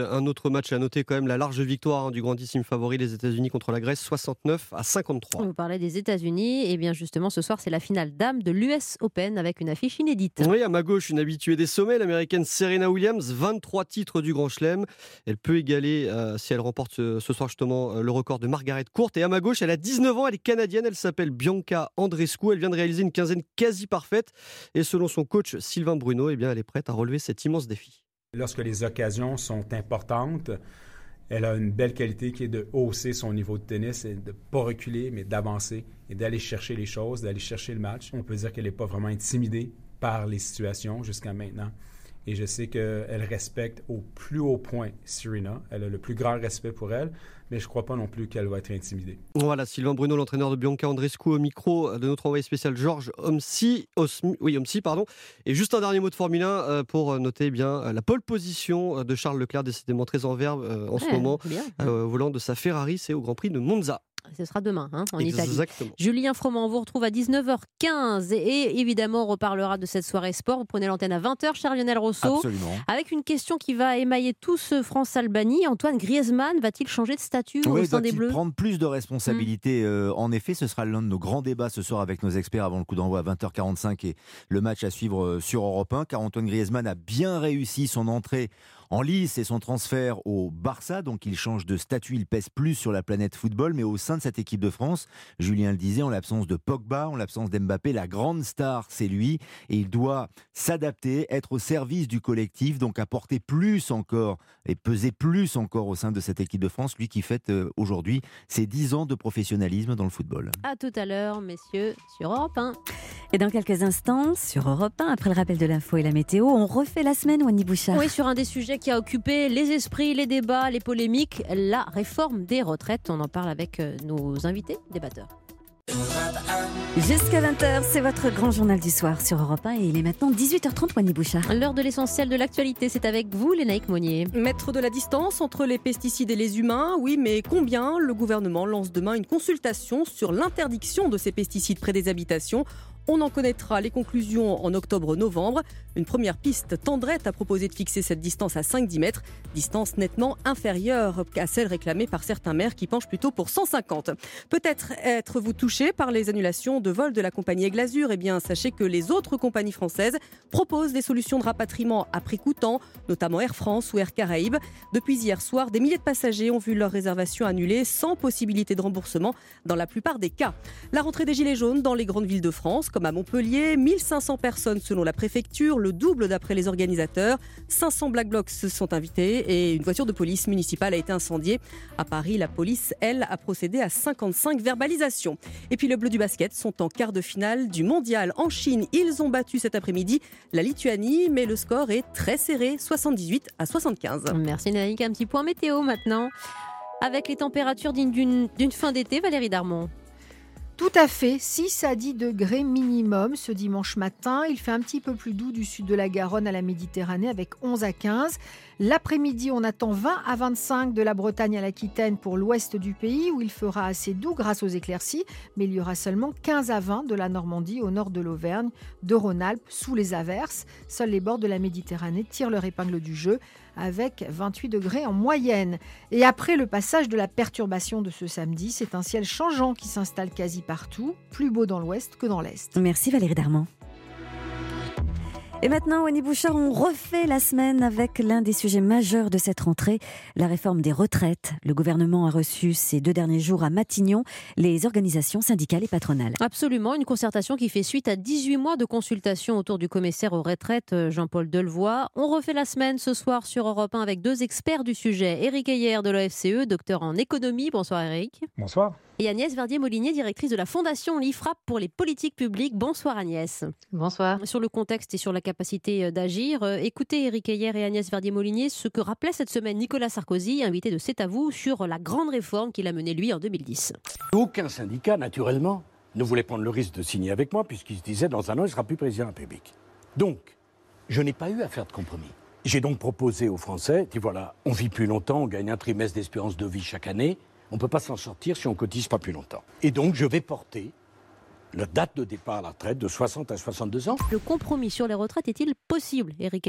Speaker 21: un autre match à noter quand même, la large victoire hein, du grandissime favori, les États-Unis contre la Grèce, soixante-neuf à cinquante-trois.
Speaker 3: Vous parlez des États-Unis, et bien justement ce soir c'est la finale dame de l'U S Open avec une affiche inédite.
Speaker 21: Oui, à ma gauche, une habituée des sommets, l'américaine Serena Williams, vingt-trois titres du Grand Chelem. Elle peut égaler, euh, si elle remporte ce, ce soir justement, euh, le record de Margaret Court. Et à ma gauche, elle a dix-neuf ans, elle est canadienne, elle s'appelle Bianca Andreescu. Elle vient de réaliser une quinzaine quasi parfaite. Et selon son coach Sylvain Bruno, eh bien, elle est prête à relever cet immense défi.
Speaker 2: Lorsque les occasions sont importantes, elle a une belle qualité qui est de hausser son niveau de tennis et de ne pas reculer, mais d'avancer et d'aller chercher les choses, d'aller chercher le match. On peut dire qu'elle n'est pas vraiment intimidée par les situations jusqu'à maintenant. Et je sais qu'elle respecte au plus haut point Serena. Elle a le plus grand respect pour elle, mais je ne crois pas non plus qu'elle va être intimidée.
Speaker 21: Voilà, Sylvain Bruno, l'entraîneur de Bianca Andreescu, au micro de notre envoyé spécial Georges Omsi, Osmi, oui, Omsi, pardon. Et juste un dernier mot de Formule un pour noter eh bien la pole position de Charles Leclerc, décidément très en verve en ouais, ce moment, euh, au volant de sa Ferrari, c'est au Grand Prix de Monza.
Speaker 3: Ce sera demain, hein, en
Speaker 21: Exactement.
Speaker 3: Italie. Julien Froment, on vous retrouve à dix-neuf heures quinze et, et évidemment on reparlera de cette soirée sport. Vous prenez l'antenne à vingt heures, cher Lionel Rousseau.
Speaker 24: Absolument.
Speaker 3: Avec une question qui va émailler tout ce France-Albanie. Antoine Griezmann va-t-il changer de statut
Speaker 4: oui,
Speaker 3: au sein des Bleus ?
Speaker 4: Prendre plus de responsabilités. Mmh. Euh, en effet, ce sera l'un de nos grands débats ce soir avec nos experts avant le coup d'envoi à vingt heures quarante-cinq et le match à suivre sur Europe un, car Antoine Griezmann a bien réussi son entrée en lice et son transfert au Barça, donc il change de statut, il pèse plus sur la planète football, mais au sein de cette équipe de France, Julien le disait, en l'absence de Pogba, en l'absence d'Mbappé, la grande star c'est lui, et il doit s'adapter, être au service du collectif, donc apporter plus encore, et peser plus encore au sein de cette équipe de France, lui qui fête euh, aujourd'hui ses dix ans de professionnalisme dans le football.
Speaker 3: À tout à l'heure, messieurs, sur Europe un.
Speaker 1: Et dans quelques instants, sur Europe un, après le rappel de l'info et la météo, on refait la semaine, Wendy Bouchard.
Speaker 3: Oui, sur un des sujets qui a occupé les esprits, les débats, les polémiques, la réforme des retraites. On en parle avec nos invités débatteurs.
Speaker 1: Jusqu'à vingt heures, c'est votre grand journal du soir sur Europe un et il est maintenant dix-huit heures trente, Wendy Bouchard.
Speaker 3: L'heure de l'essentiel de l'actualité, c'est avec vous, Lénaïque Monnier.
Speaker 6: Mettre de la distance entre les pesticides et les humains, oui, mais combien ? Le gouvernement lance demain une consultation sur l'interdiction de ces pesticides près des habitations. On en connaîtra les conclusions en octobre-novembre. Une première piste tendrait à proposer de fixer cette distance à cinq à dix mètres, distance nettement inférieure à celle réclamée par certains maires qui penchent plutôt pour cent cinquante. Peut-être êtes-vous touché par les annulations de vol de la compagnie Aigle Azur. Eh bien, sachez que les autres compagnies françaises proposent des solutions de rapatriement à prix coûtant, notamment Air France ou Air Caraïbes. Depuis hier soir, des milliers de passagers ont vu leur réservation annulée sans possibilité de remboursement dans la plupart des cas. La rentrée des Gilets jaunes dans les grandes villes de France, comme à Montpellier, mille cinq cents personnes selon la préfecture, le double d'après les organisateurs. cinq cents Black Blocs se sont invités et une voiture de police municipale a été incendiée. À Paris, la police, elle, a procédé à cinquante-cinq verbalisations. Et puis les Bleus du basket sont en quart de finale du mondial en Chine. Ils ont battu cet après-midi la Lituanie, mais le score est très serré, soixante-dix-huit à soixante-quinze.
Speaker 3: Merci Naïk. Un petit point météo maintenant. Avec les températures dignes d'une, d'une fin d'été, Valérie Darmon.
Speaker 19: Tout à fait, six à dix degrés minimum ce dimanche matin. Il fait un petit peu plus doux du sud de la Garonne à la Méditerranée avec onze à quinze. L'après-midi, on attend vingt à vingt-cinq de la Bretagne à l'Aquitaine pour l'ouest du pays où il fera assez doux grâce aux éclaircies. Mais il y aura seulement quinze à vingt de la Normandie au nord de l'Auvergne, de Rhône-Alpes sous les averses. Seuls les bords de la Méditerranée tirent leur épingle du jeu avec vingt-huit degrés en moyenne. Et après le passage de la perturbation de ce samedi, c'est un ciel changeant qui s'installe quasi partout, plus beau dans l'ouest que dans l'est.
Speaker 1: Merci Valérie Darmon. Et maintenant, Wendy Bouchard, on refait la semaine avec l'un des sujets majeurs de cette rentrée, la réforme des retraites. Le gouvernement a reçu ces deux derniers jours à Matignon les organisations syndicales et patronales.
Speaker 3: Absolument, une concertation qui fait suite à dix-huit mois de consultation autour du commissaire aux retraites, Jean-Paul Delevoye. On refait la semaine ce soir sur Europe un avec deux experts du sujet. Éric Heyer de l'O F C E, docteur en économie. Bonsoir Éric.
Speaker 10: Bonsoir.
Speaker 3: Et Agnès Verdier-Molinier, directrice de la Fondation l'IFRAP pour les politiques publiques. Bonsoir Agnès.
Speaker 25: Bonsoir.
Speaker 3: Sur le contexte et sur la capacité d'agir, écoutez Éric Heyer et Agnès Verdier-Molinier ce que rappelait cette semaine Nicolas Sarkozy, invité de C'est à vous, sur la grande réforme qu'il a menée lui en deux mille dix.
Speaker 26: Aucun syndicat, naturellement, ne voulait prendre le risque de signer avec moi puisqu'il se disait dans un an, il ne sera plus président de la République. Donc, je n'ai pas eu à faire de compromis. J'ai donc proposé aux Français, dit voilà, on vit plus longtemps, on gagne un trimestre d'espérance de vie chaque année, on ne peut pas s'en sortir si on cotise pas plus longtemps. Et donc, je vais porter la date de départ à la retraite de soixante à soixante-deux ans.
Speaker 3: Le compromis sur les retraites est-il possible, Éric Heyer ?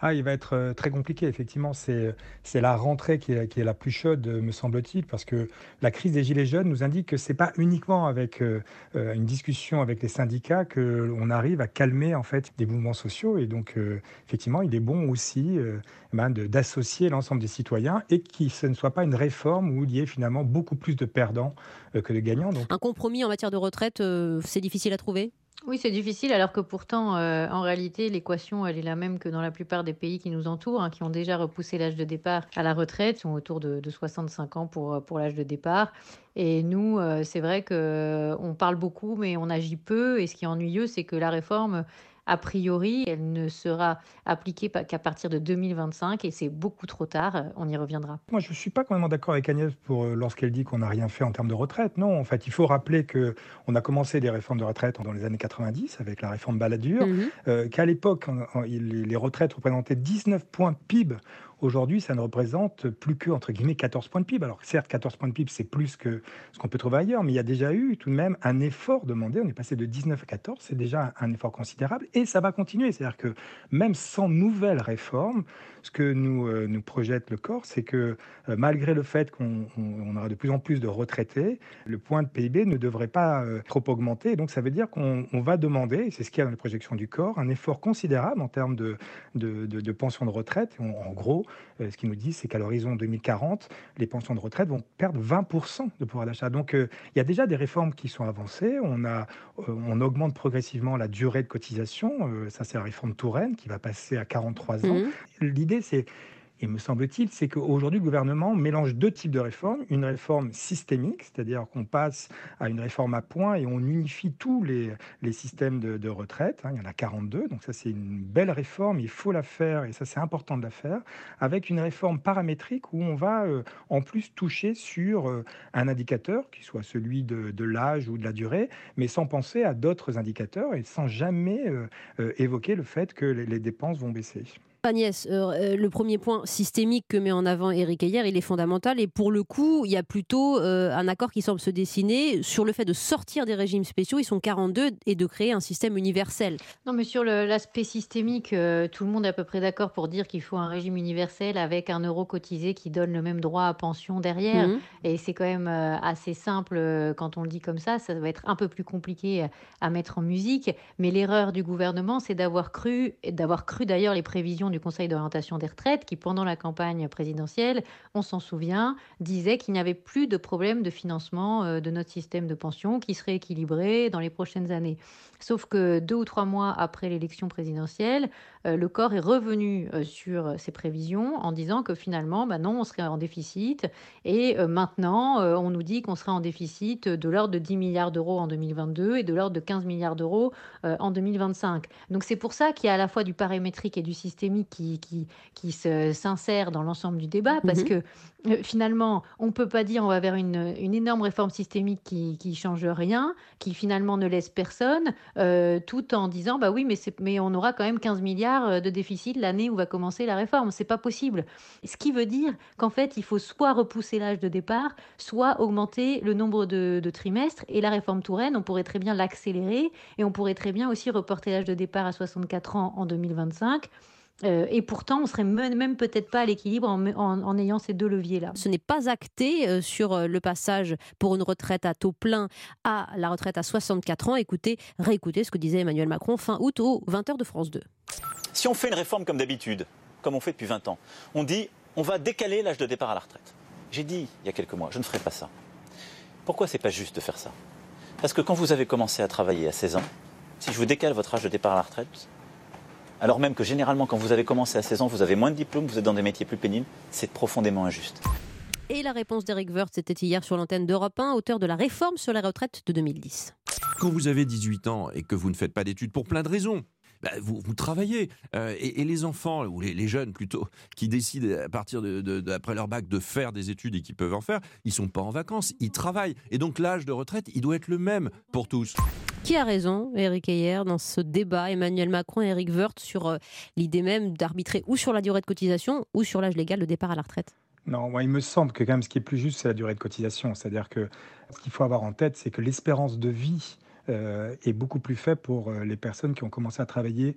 Speaker 7: Ah, il va être euh, très compliqué, effectivement. C'est, c'est la rentrée qui est, qui est la plus chaude, euh, me semble-t-il, parce que la crise des Gilets jaunes nous indique que ce n'est pas uniquement avec euh, euh, une discussion avec les syndicats qu'on arrive à calmer en fait, des mouvements sociaux. Et donc, euh, effectivement, il est bon aussi euh, ben, de, d'associer l'ensemble des citoyens et que ce ne soit pas une réforme où il y ait finalement beaucoup plus de perdants euh, que de gagnants. Donc...
Speaker 3: Un compromis en matière de retraite, euh, c'est difficile à trouver ?
Speaker 9: Oui, c'est difficile, alors que pourtant, euh, en réalité, l'équation, elle est la même que dans la plupart des pays qui nous entourent, hein, qui ont déjà repoussé l'âge de départ à la retraite, sont autour de, de soixante-cinq ans pour, pour l'âge de départ. Et nous, euh, c'est vrai qu'on parle beaucoup, mais on agit peu. Et ce qui est ennuyeux, c'est que la réforme, a priori, elle ne sera appliquée qu'à partir de deux mille vingt-cinq, et c'est beaucoup trop tard. On y reviendra.
Speaker 7: Moi, je ne suis pas complètement d'accord avec Agnès pour, euh, lorsqu'elle dit qu'on n'a rien fait en termes de retraite. Non, en fait, il faut rappeler qu'on a commencé des réformes de retraite dans les années quatre-vingt-dix avec la réforme Balladur, mmh. euh, qu'à l'époque, en, en, les, les retraites représentaient dix-neuf points de P I B. Aujourd'hui, ça ne représente plus que, entre guillemets, quatorze points de P I B. Alors certes, quatorze points de P I B, c'est plus que ce qu'on peut trouver ailleurs, mais il y a déjà eu tout de même un effort demandé. On est passé de dix-neuf à quatorze, c'est déjà un effort considérable et ça va continuer. C'est-à-dire que même sans nouvelles réformes, ce que nous, euh, nous projette le corps, c'est que euh, malgré le fait qu'on on, on aura de plus en plus de retraités, le point de P I B ne devrait pas euh, trop augmenter. Et donc ça veut dire qu'on on va demander, et c'est ce qu'il y a dans les projections du corps, un effort considérable en termes de, de, de, de pension de retraite. En, en gros, euh, ce qu'il nous dit, c'est qu'à l'horizon deux mille quarante, les pensions de retraite vont perdre vingt pour cent de pouvoir d'achat. Donc euh, il y a déjà des réformes qui sont avancées. On, a, euh, on augmente progressivement la durée de cotisation. Euh, ça, c'est la réforme Touraine qui va passer à quarante-trois ans. Mmh. L'idée, c'est, et me semble-t-il, c'est qu'aujourd'hui, le gouvernement mélange deux types de réformes. Une réforme systémique, c'est-à-dire qu'on passe à une réforme à points et on unifie tous les, les systèmes de, de retraite. Hein, il y en a quarante-deux, donc ça, c'est une belle réforme. Il faut la faire, et ça, c'est important de la faire, avec une réforme paramétrique où on va, euh, en plus, toucher sur euh, un indicateur, qui soit celui de, de l'âge ou de la durée, mais sans penser à d'autres indicateurs et sans jamais euh, euh, évoquer le fait que les, les dépenses vont baisser.
Speaker 3: Agnès, euh, le premier point systémique que met en avant Éric Heyer, il est fondamental et pour le coup, il y a plutôt euh, un accord qui semble se dessiner sur le fait de sortir des régimes spéciaux, ils sont quarante-deux, et de créer un système universel.
Speaker 9: Non, mais sur le, l'aspect systémique, euh, tout le monde est à peu près d'accord pour dire qu'il faut un régime universel avec un euro cotisé qui donne le même droit à pension derrière. Mmh. Et c'est quand même euh, assez simple euh, quand on le dit comme ça. Ça va être un peu plus compliqué à mettre en musique. Mais l'erreur du gouvernement, c'est d'avoir cru, et d'avoir cru d'ailleurs les prévisions du Conseil d'orientation des retraites qui, pendant la campagne présidentielle, on s'en souvient, disait qu'il n'y avait plus de problème de financement de notre système de pension qui serait équilibré dans les prochaines années. Sauf que deux ou trois mois après l'élection présidentielle, euh, le corps est revenu euh, sur ses prévisions en disant que finalement, bah non, on serait en déficit. Et euh, maintenant, euh, on nous dit qu'on serait en déficit de l'ordre de dix milliards d'euros en deux mille vingt-deux et de l'ordre de quinze milliards d'euros euh, en deux mille vingt-cinq. Donc c'est pour ça qu'il y a à la fois du paramétrique et du systémique qui, qui, qui se, s'insèrent dans l'ensemble du débat, parce mmh. que euh, finalement, on ne peut pas dire on va vers une, une énorme réforme systémique qui ne change rien, qui finalement ne laisse personne, euh, tout en disant bah oui, mais, c'est, mais on aura quand même quinze milliards de déficit l'année où va commencer la réforme. Ce n'est pas possible. Ce qui veut dire qu'en fait, il faut soit repousser l'âge de départ, soit augmenter le nombre de, de trimestres. Et la réforme Touraine, on pourrait très bien l'accélérer et on pourrait très bien aussi reporter l'âge de départ à soixante-quatre ans en deux mille vingt-cinq. Euh, et pourtant, on ne serait même, même peut-être pas à l'équilibre en, en, en ayant ces deux leviers-là.
Speaker 3: Ce n'est pas acté euh, sur euh, le passage pour une retraite à taux plein à la retraite à soixante-quatre ans. Écoutez, réécoutez ce que disait Emmanuel Macron fin août aux vingt heures de France deux.
Speaker 10: Si on fait une réforme comme d'habitude, comme on fait depuis vingt ans, on dit on va décaler l'âge de départ à la retraite. J'ai dit il y a quelques mois, je ne ferai pas ça. Pourquoi c'est pas juste de faire ça ? Parce que quand vous avez commencé à travailler à seize ans, si je vous décale votre âge de départ à la retraite, alors même que généralement, quand vous avez commencé à seize ans, vous avez moins de diplômes, vous êtes dans des métiers plus pénibles, c'est profondément injuste.
Speaker 3: Et la réponse d'Éric Woerth, c'était hier sur l'antenne d'Europe un, auteur de la réforme sur la retraite de deux mille dix.
Speaker 11: Quand vous avez dix-huit ans et que vous ne faites pas d'études pour plein de raisons, bah vous, vous travaillez. Euh, et, et les enfants, ou les, les jeunes plutôt, qui décident à partir de, de, de, après leur bac de faire des études et qui peuvent en faire, ils ne sont pas en vacances, ils travaillent. Et donc l'âge de retraite, il doit être le même pour tous.
Speaker 3: Qui a raison, Éric Heyer, dans ce débat, Emmanuel Macron et Éric Woerth, sur euh, l'idée même d'arbitrer ou sur la durée de cotisation ou sur l'âge légal de départ à la retraite ?
Speaker 7: Non, moi, il me semble que quand même ce qui est plus juste, c'est la durée de cotisation. C'est-à-dire que ce qu'il faut avoir en tête, c'est que l'espérance de vie euh, est beaucoup plus faible pour euh, les personnes qui ont commencé à travailler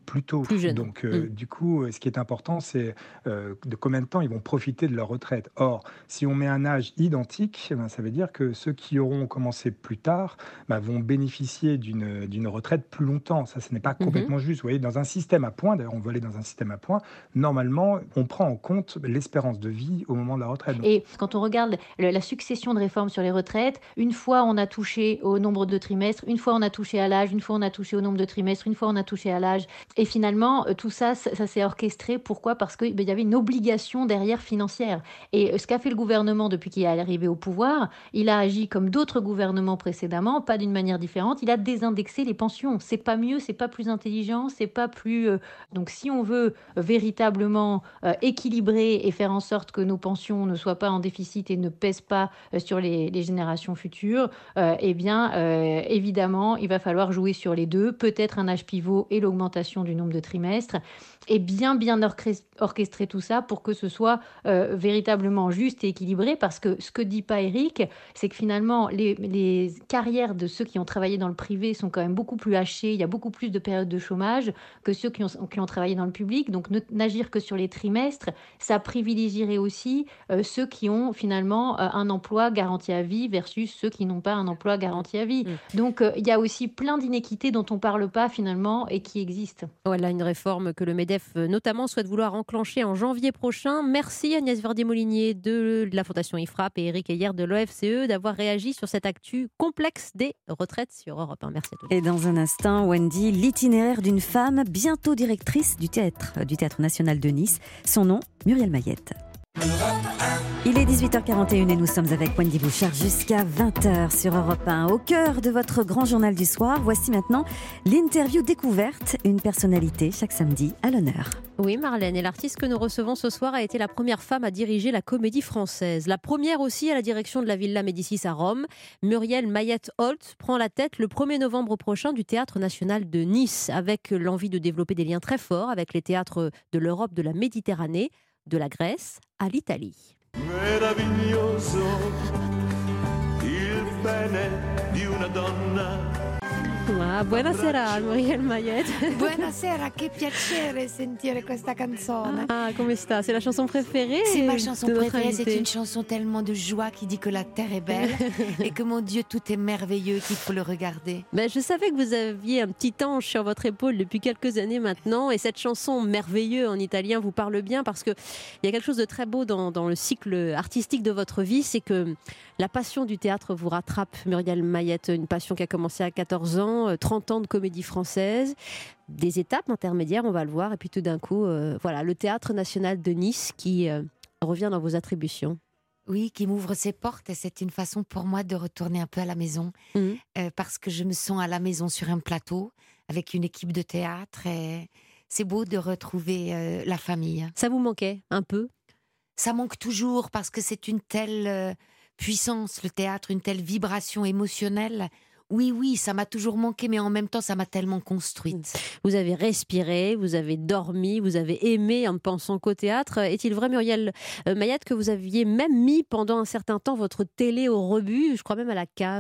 Speaker 7: plus tôt.
Speaker 3: Plus jeune.
Speaker 7: Donc, euh, mmh. du coup, ce qui est important, c'est euh, de combien de temps ils vont profiter de leur retraite. Or, si on met un âge identique, ben, ça veut dire que ceux qui auront commencé plus tard ben, vont bénéficier d'une, d'une retraite plus longtemps. Ça, ce n'est pas complètement mmh. juste. Vous voyez, dans un système à points, d'ailleurs, on veut aller dans un système à points, normalement, on prend en compte l'espérance de vie au moment de la retraite. Donc,
Speaker 9: et quand on regarde la succession de réformes sur les retraites, une fois on a touché au nombre de trimestres, une fois on a touché à l'âge, une fois on a touché au nombre de trimestres, une fois on a touché à l'âge. Et finalement, tout ça, ça, ça s'est orchestré. Pourquoi ? Parce qu'il ben, y avait une obligation derrière financière. Et ce qu'a fait le gouvernement depuis qu'il est arrivé au pouvoir, il a agi comme d'autres gouvernements précédemment, pas d'une manière différente. Il a désindexé les pensions. C'est pas mieux, c'est pas plus intelligent, c'est pas plus... Euh... Donc si on veut euh, véritablement euh, équilibrer et faire en sorte que nos pensions ne soient pas en déficit et ne pèsent pas euh, sur les, les générations futures, euh, eh bien, euh, évidemment, il va falloir jouer sur les deux. Peut-être un âge pivot et l'augmentation du nombre de trimestres. Et bien, bien orchestrer tout ça pour que ce soit euh, véritablement juste et équilibré. Parce que ce que dit pas Eric, c'est que finalement, les, les carrières de ceux qui ont travaillé dans le privé sont quand même beaucoup plus hachées. Il y a beaucoup plus de périodes de chômage que ceux qui ont, qui ont travaillé dans le public. Donc, ne, n'agir que sur les trimestres, ça privilégierait aussi euh, ceux qui ont finalement euh, un emploi garanti à vie versus ceux qui n'ont pas un emploi garanti à vie. Mmh. Donc, euh, il y a aussi plein d'inéquités dont on ne parle pas finalement et qui existent.
Speaker 3: Voilà une réforme que le MEDEF notamment souhaite vouloir enclencher en janvier prochain. Merci Agnès Verdier-Molinier de la Fondation IFRAP et Éric Heyer de l'O F C E d'avoir réagi sur cette actu complexe des retraites sur Europe un. Merci à tous.
Speaker 1: Et dans un instant, Wendy, l'itinéraire d'une femme bientôt directrice du théâtre, du Théâtre National de Nice. Son nom, Muriel Mayette. Il est dix-huit heures quarante et une et nous sommes avec Wendy Bouchard jusqu'à vingt heures sur Europe un. Au cœur de votre grand journal du soir, voici maintenant l'interview découverte, une personnalité chaque samedi à l'honneur.
Speaker 3: Oui Marlène, et l'artiste que nous recevons ce soir a été la première femme à diriger la Comédie Française. La première aussi à la direction de la Villa Médicis à Rome. Muriel Mayette-Holt prend la tête le premier novembre prochain du Théâtre National de Nice, avec l'envie de développer des liens très forts avec les théâtres de l'Europe de la Méditerranée, de la Grèce à l'Italie.
Speaker 12: Meraviglioso il bene di una donna.
Speaker 3: Ah, buonasera Muriel Mayette.
Speaker 13: Buonasera, che piacere sentire questa canzone.
Speaker 3: Ah, come sta? C'est la chanson préférée?
Speaker 13: C'est ma chanson préférée, c'est une chanson tellement de joie qui dit que la terre est belle et que mon Dieu, tout est merveilleux et qu'il faut le regarder.
Speaker 3: Ben, je savais que vous aviez un petit ange sur votre épaule depuis quelques années maintenant et cette chanson merveilleux en italien vous parle bien parce qu'il y a quelque chose de très beau dans, dans le cycle artistique de votre vie, c'est que la passion du théâtre vous rattrape, Muriel Mayette, une passion qui a commencé à quatorze ans, trente ans de comédie française, des étapes intermédiaires, on va le voir, et puis tout d'un coup, euh, voilà, le Théâtre National de Nice qui euh, revient dans vos attributions.
Speaker 13: Oui, qui m'ouvre ses portes et c'est une façon pour moi de retourner un peu à la maison, mmh. euh, parce que je me sens à la maison sur un plateau avec une équipe de théâtre et c'est beau de retrouver euh, la famille.
Speaker 3: Ça vous manquait un peu ?
Speaker 13: Ça manque toujours parce que c'est une telle euh, puissance, le théâtre, une telle vibration émotionnelle. Oui, oui, ça m'a toujours manqué, mais en même temps, ça m'a tellement construite.
Speaker 3: Vous avez respiré, vous avez dormi, vous avez aimé en ne pensant qu'au théâtre. Est-il vrai, Muriel Mayette, que vous aviez même mis pendant un certain temps votre télé au rebut, je crois même à la cave ?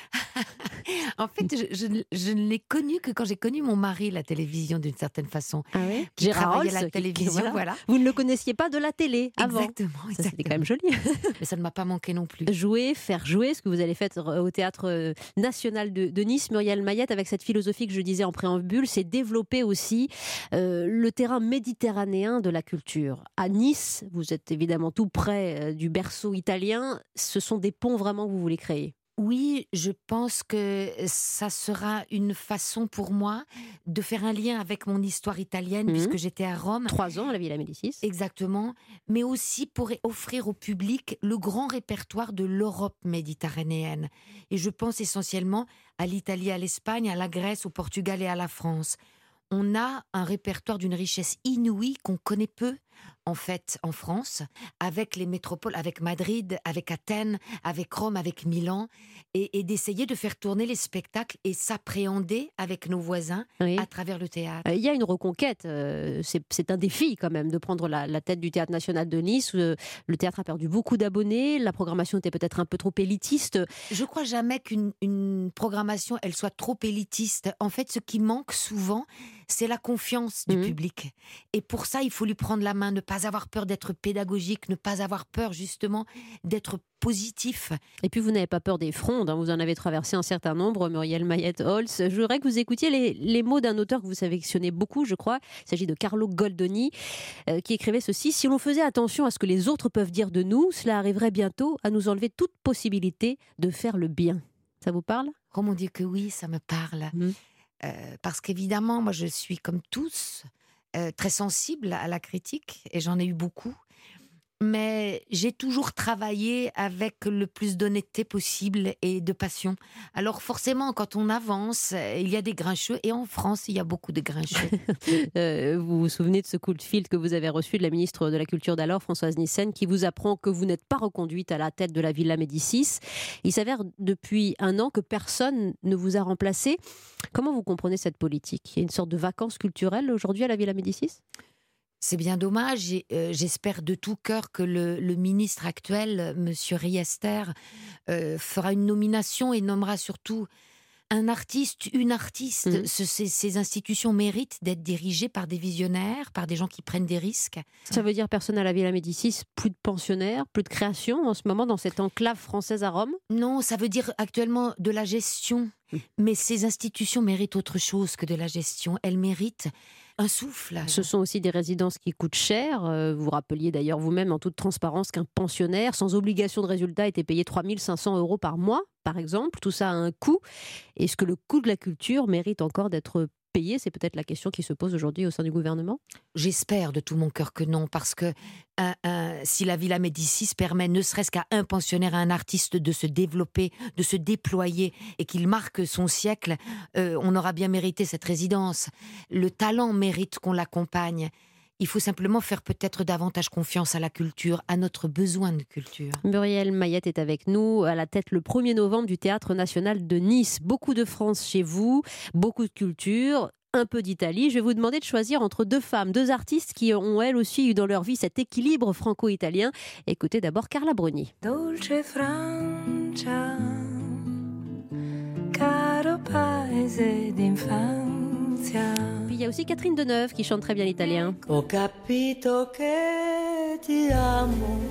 Speaker 13: En fait, je, je, je ne l'ai connu que quand j'ai connu mon mari, la télévision, d'une certaine façon.
Speaker 3: Ah oui,
Speaker 13: qui Gérard travaillait à la télévision, qui, voilà.
Speaker 3: voilà. Vous ne le connaissiez pas de la télé avant.
Speaker 13: Exactement,
Speaker 3: ça,
Speaker 13: exactement.
Speaker 3: C'était quand même joli.
Speaker 13: Mais ça ne m'a pas manqué non plus.
Speaker 3: Jouer, faire jouer, ce que vous allez faire au Théâtre National de, de Nice, Muriel Mayette, avec cette philosophie que je disais en préambule, c'est développer aussi euh, le terrain méditerranéen de la culture. À Nice, vous êtes évidemment tout près euh, du berceau italien. Ce sont des ponts vraiment que vous voulez créer.
Speaker 13: Oui, je pense que ça sera une façon pour moi de faire un lien avec mon histoire italienne, mmh. puisque j'étais à Rome.
Speaker 3: Trois ans à la Villa Médicis.
Speaker 13: Exactement. Mais aussi pour offrir au public le grand répertoire de l'Europe méditerranéenne. Et je pense essentiellement à l'Italie, à l'Espagne, à la Grèce, au Portugal et à la France. On a un répertoire d'une richesse inouïe qu'on connaît peu, en fait, en France, avec les métropoles, avec Madrid, avec Athènes, avec Rome, avec Milan, et, et d'essayer de faire tourner les spectacles et s'appréhender avec nos voisins oui. à travers le théâtre.
Speaker 3: Il y a une reconquête, euh, c'est, c'est un défi quand même de prendre la, la tête du Théâtre National de Nice. Euh, le théâtre a perdu beaucoup d'abonnés, la programmation était peut-être un peu trop élitiste.
Speaker 13: Je crois jamais qu'une une programmation, elle soit trop élitiste. En fait, ce qui manque souvent, c'est la confiance du mmh. public. Et pour ça, il faut lui prendre la main, ne pas avoir peur d'être pédagogique, ne pas avoir peur justement d'être positif.
Speaker 3: Et puis vous n'avez pas peur des frondes, hein, vous en avez traversé un certain nombre, Muriel Mayet-Holtz. Je voudrais que vous écoutiez les, les mots d'un auteur que vous sélectionnez beaucoup, je crois. Il s'agit de Carlo Goldoni, euh, qui écrivait ceci: « Si l'on faisait attention à ce que les autres peuvent dire de nous, cela arriverait bientôt à nous enlever toute possibilité de faire le bien. » Ça vous parle ?
Speaker 13: Oh mon Dieu que oui, ça me parle. Mmh. Euh, parce qu'évidemment, moi je suis comme tous euh, très sensible à la critique, et j'en ai eu beaucoup. Mais j'ai toujours travaillé avec le plus d'honnêteté possible et de passion. Alors forcément, quand on avance, il y a des grincheux. Et en France, il y a beaucoup de grincheux.
Speaker 3: euh, vous vous souvenez de ce coup de fil que vous avez reçu de la ministre de la Culture d'alors, Françoise Nyssen, qui vous apprend que vous n'êtes pas reconduite à la tête de la Villa Médicis. Il s'avère depuis un an que personne ne vous a remplacé. Comment vous comprenez cette politique ? Il y a une sorte de vacances culturelles aujourd'hui à la Villa Médicis ?
Speaker 13: C'est bien dommage. Euh, j'espère de tout cœur que le, le ministre actuel, M. Riester, euh, fera une nomination et nommera surtout un artiste, une artiste. Mmh. Ce, ces, ces institutions méritent d'être dirigées par des visionnaires, par des gens qui prennent des risques.
Speaker 3: Ça veut dire personne à la Villa Médicis, plus de pensionnaires, plus de création en ce moment dans cette enclave française à Rome ?
Speaker 13: Non, ça veut dire actuellement de la gestion. Mmh. Mais ces institutions méritent autre chose que de la gestion. Elles méritent un souffle.
Speaker 3: Ce sont aussi des résidences qui coûtent cher. Vous vous rappeliez d'ailleurs vous-même en toute transparence qu'un pensionnaire sans obligation de résultat était payé trois mille cinq cents euros par mois, par exemple. Tout ça a un coût. Est-ce que le coût de la culture mérite encore d'être payé ? C'est peut-être la question qui se pose aujourd'hui au sein du gouvernement.
Speaker 13: J'espère de tout mon cœur que non, parce que un, un, si la Villa Médicis permet ne serait-ce qu'à un pensionnaire, à un artiste de se développer, de se déployer et qu'il marque son siècle, euh, on aura bien mérité cette résidence. Le talent mérite qu'on l'accompagne. Il faut simplement faire peut-être davantage confiance à la culture, à notre besoin de culture.
Speaker 3: Muriel Mayet est avec nous, à la tête le premier novembre du Théâtre National de Nice. Beaucoup de France chez vous, beaucoup de culture, un peu d'Italie. Je vais vous demander de choisir entre deux femmes, deux artistes qui ont elles aussi eu dans leur vie cet équilibre franco-italien. Écoutez d'abord Carla Bruni.
Speaker 5: Dolce Francia, caro paese d'infanzia.
Speaker 3: Puis il y a aussi Catherine Deneuve qui chante très bien l'italien.
Speaker 5: Ho capito che ti amo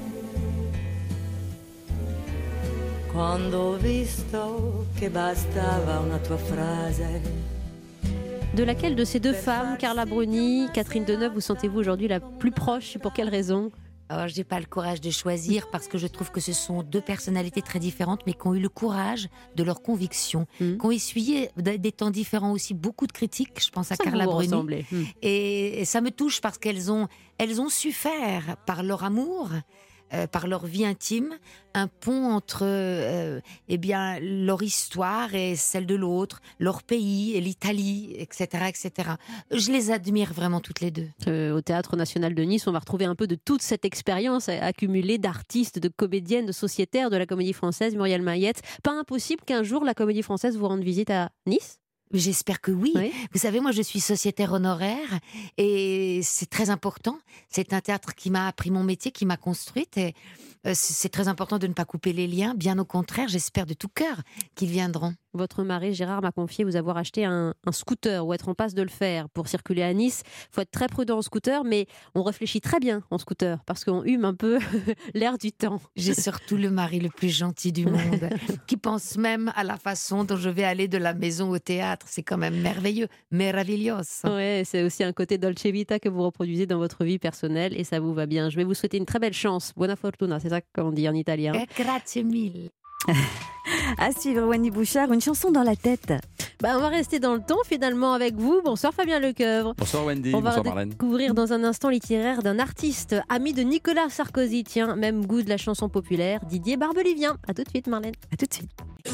Speaker 5: quando ho visto che bastava una tua frase.
Speaker 3: De laquelle de ces deux femmes, Carla Bruni, Catherine Deneuve, vous sentez-vous aujourd'hui la plus proche ? Pour quelle raison ?
Speaker 13: Alors, je n'ai pas le courage de choisir parce que je trouve que ce sont deux personnalités très différentes, mais qui ont eu le courage de leurs convictions, mmh. qui ont essuyé des temps différents aussi beaucoup de critiques. Je pense à
Speaker 3: ça
Speaker 13: Carla Bruni.
Speaker 3: Mmh.
Speaker 13: Et, et ça me touche parce qu'elles ont, elles ont su faire par leur amour, euh, par leur vie intime, un pont entre euh, eh bien, leur histoire et celle de l'autre, leur pays et l'Italie, et cetera, et cetera. Je les admire vraiment toutes les deux.
Speaker 3: Euh, au Théâtre National de Nice, on va retrouver un peu de toute cette expérience accumulée d'artistes, de comédiennes, de sociétaires de la Comédie Française. Muriel Mayet, pas impossible qu'un jour la Comédie Française vous rende visite à Nice ?
Speaker 13: J'espère que oui. oui. Vous savez, moi, je suis sociétaire honoraire et c'est très important. C'est un théâtre qui m'a appris mon métier, qui m'a construite. Et euh, c'est très important de ne pas couper les liens. Bien au contraire, j'espère de tout cœur qu'ils viendront.
Speaker 3: Votre mari Gérard m'a confié vous avoir acheté un, un scooter ou être en passe de le faire pour circuler à Nice. Il faut être très prudent en scooter, mais on réfléchit très bien en scooter parce qu'on hume un peu l'air du temps.
Speaker 13: J'ai surtout le mari le plus gentil du monde qui pense même à la façon dont je vais aller de la maison au théâtre. C'est quand même merveilleux, meraviglioso.
Speaker 3: Ouais, c'est aussi un côté dolce vita que vous reproduisez dans votre vie personnelle et ça vous va bien. Je vais vous souhaiter une très belle chance. Buona fortuna, c'est ça qu'on dit en italien.
Speaker 13: Eh, grazie mille.
Speaker 1: À suivre, Wendy Bouchard, une chanson dans la tête.
Speaker 3: Bah, on va rester dans le temps finalement avec vous. Bonsoir Fabien Lecoeuvre.
Speaker 8: Bonsoir Wendy,
Speaker 3: on va
Speaker 8: bonsoir Marlène.
Speaker 3: Découvrir dans un instant l'itinéraire d'un artiste, ami de Nicolas Sarkozy. Tiens, même goût de la chanson populaire, Didier Barbelivien. A tout de suite Marlène.
Speaker 1: A tout de suite.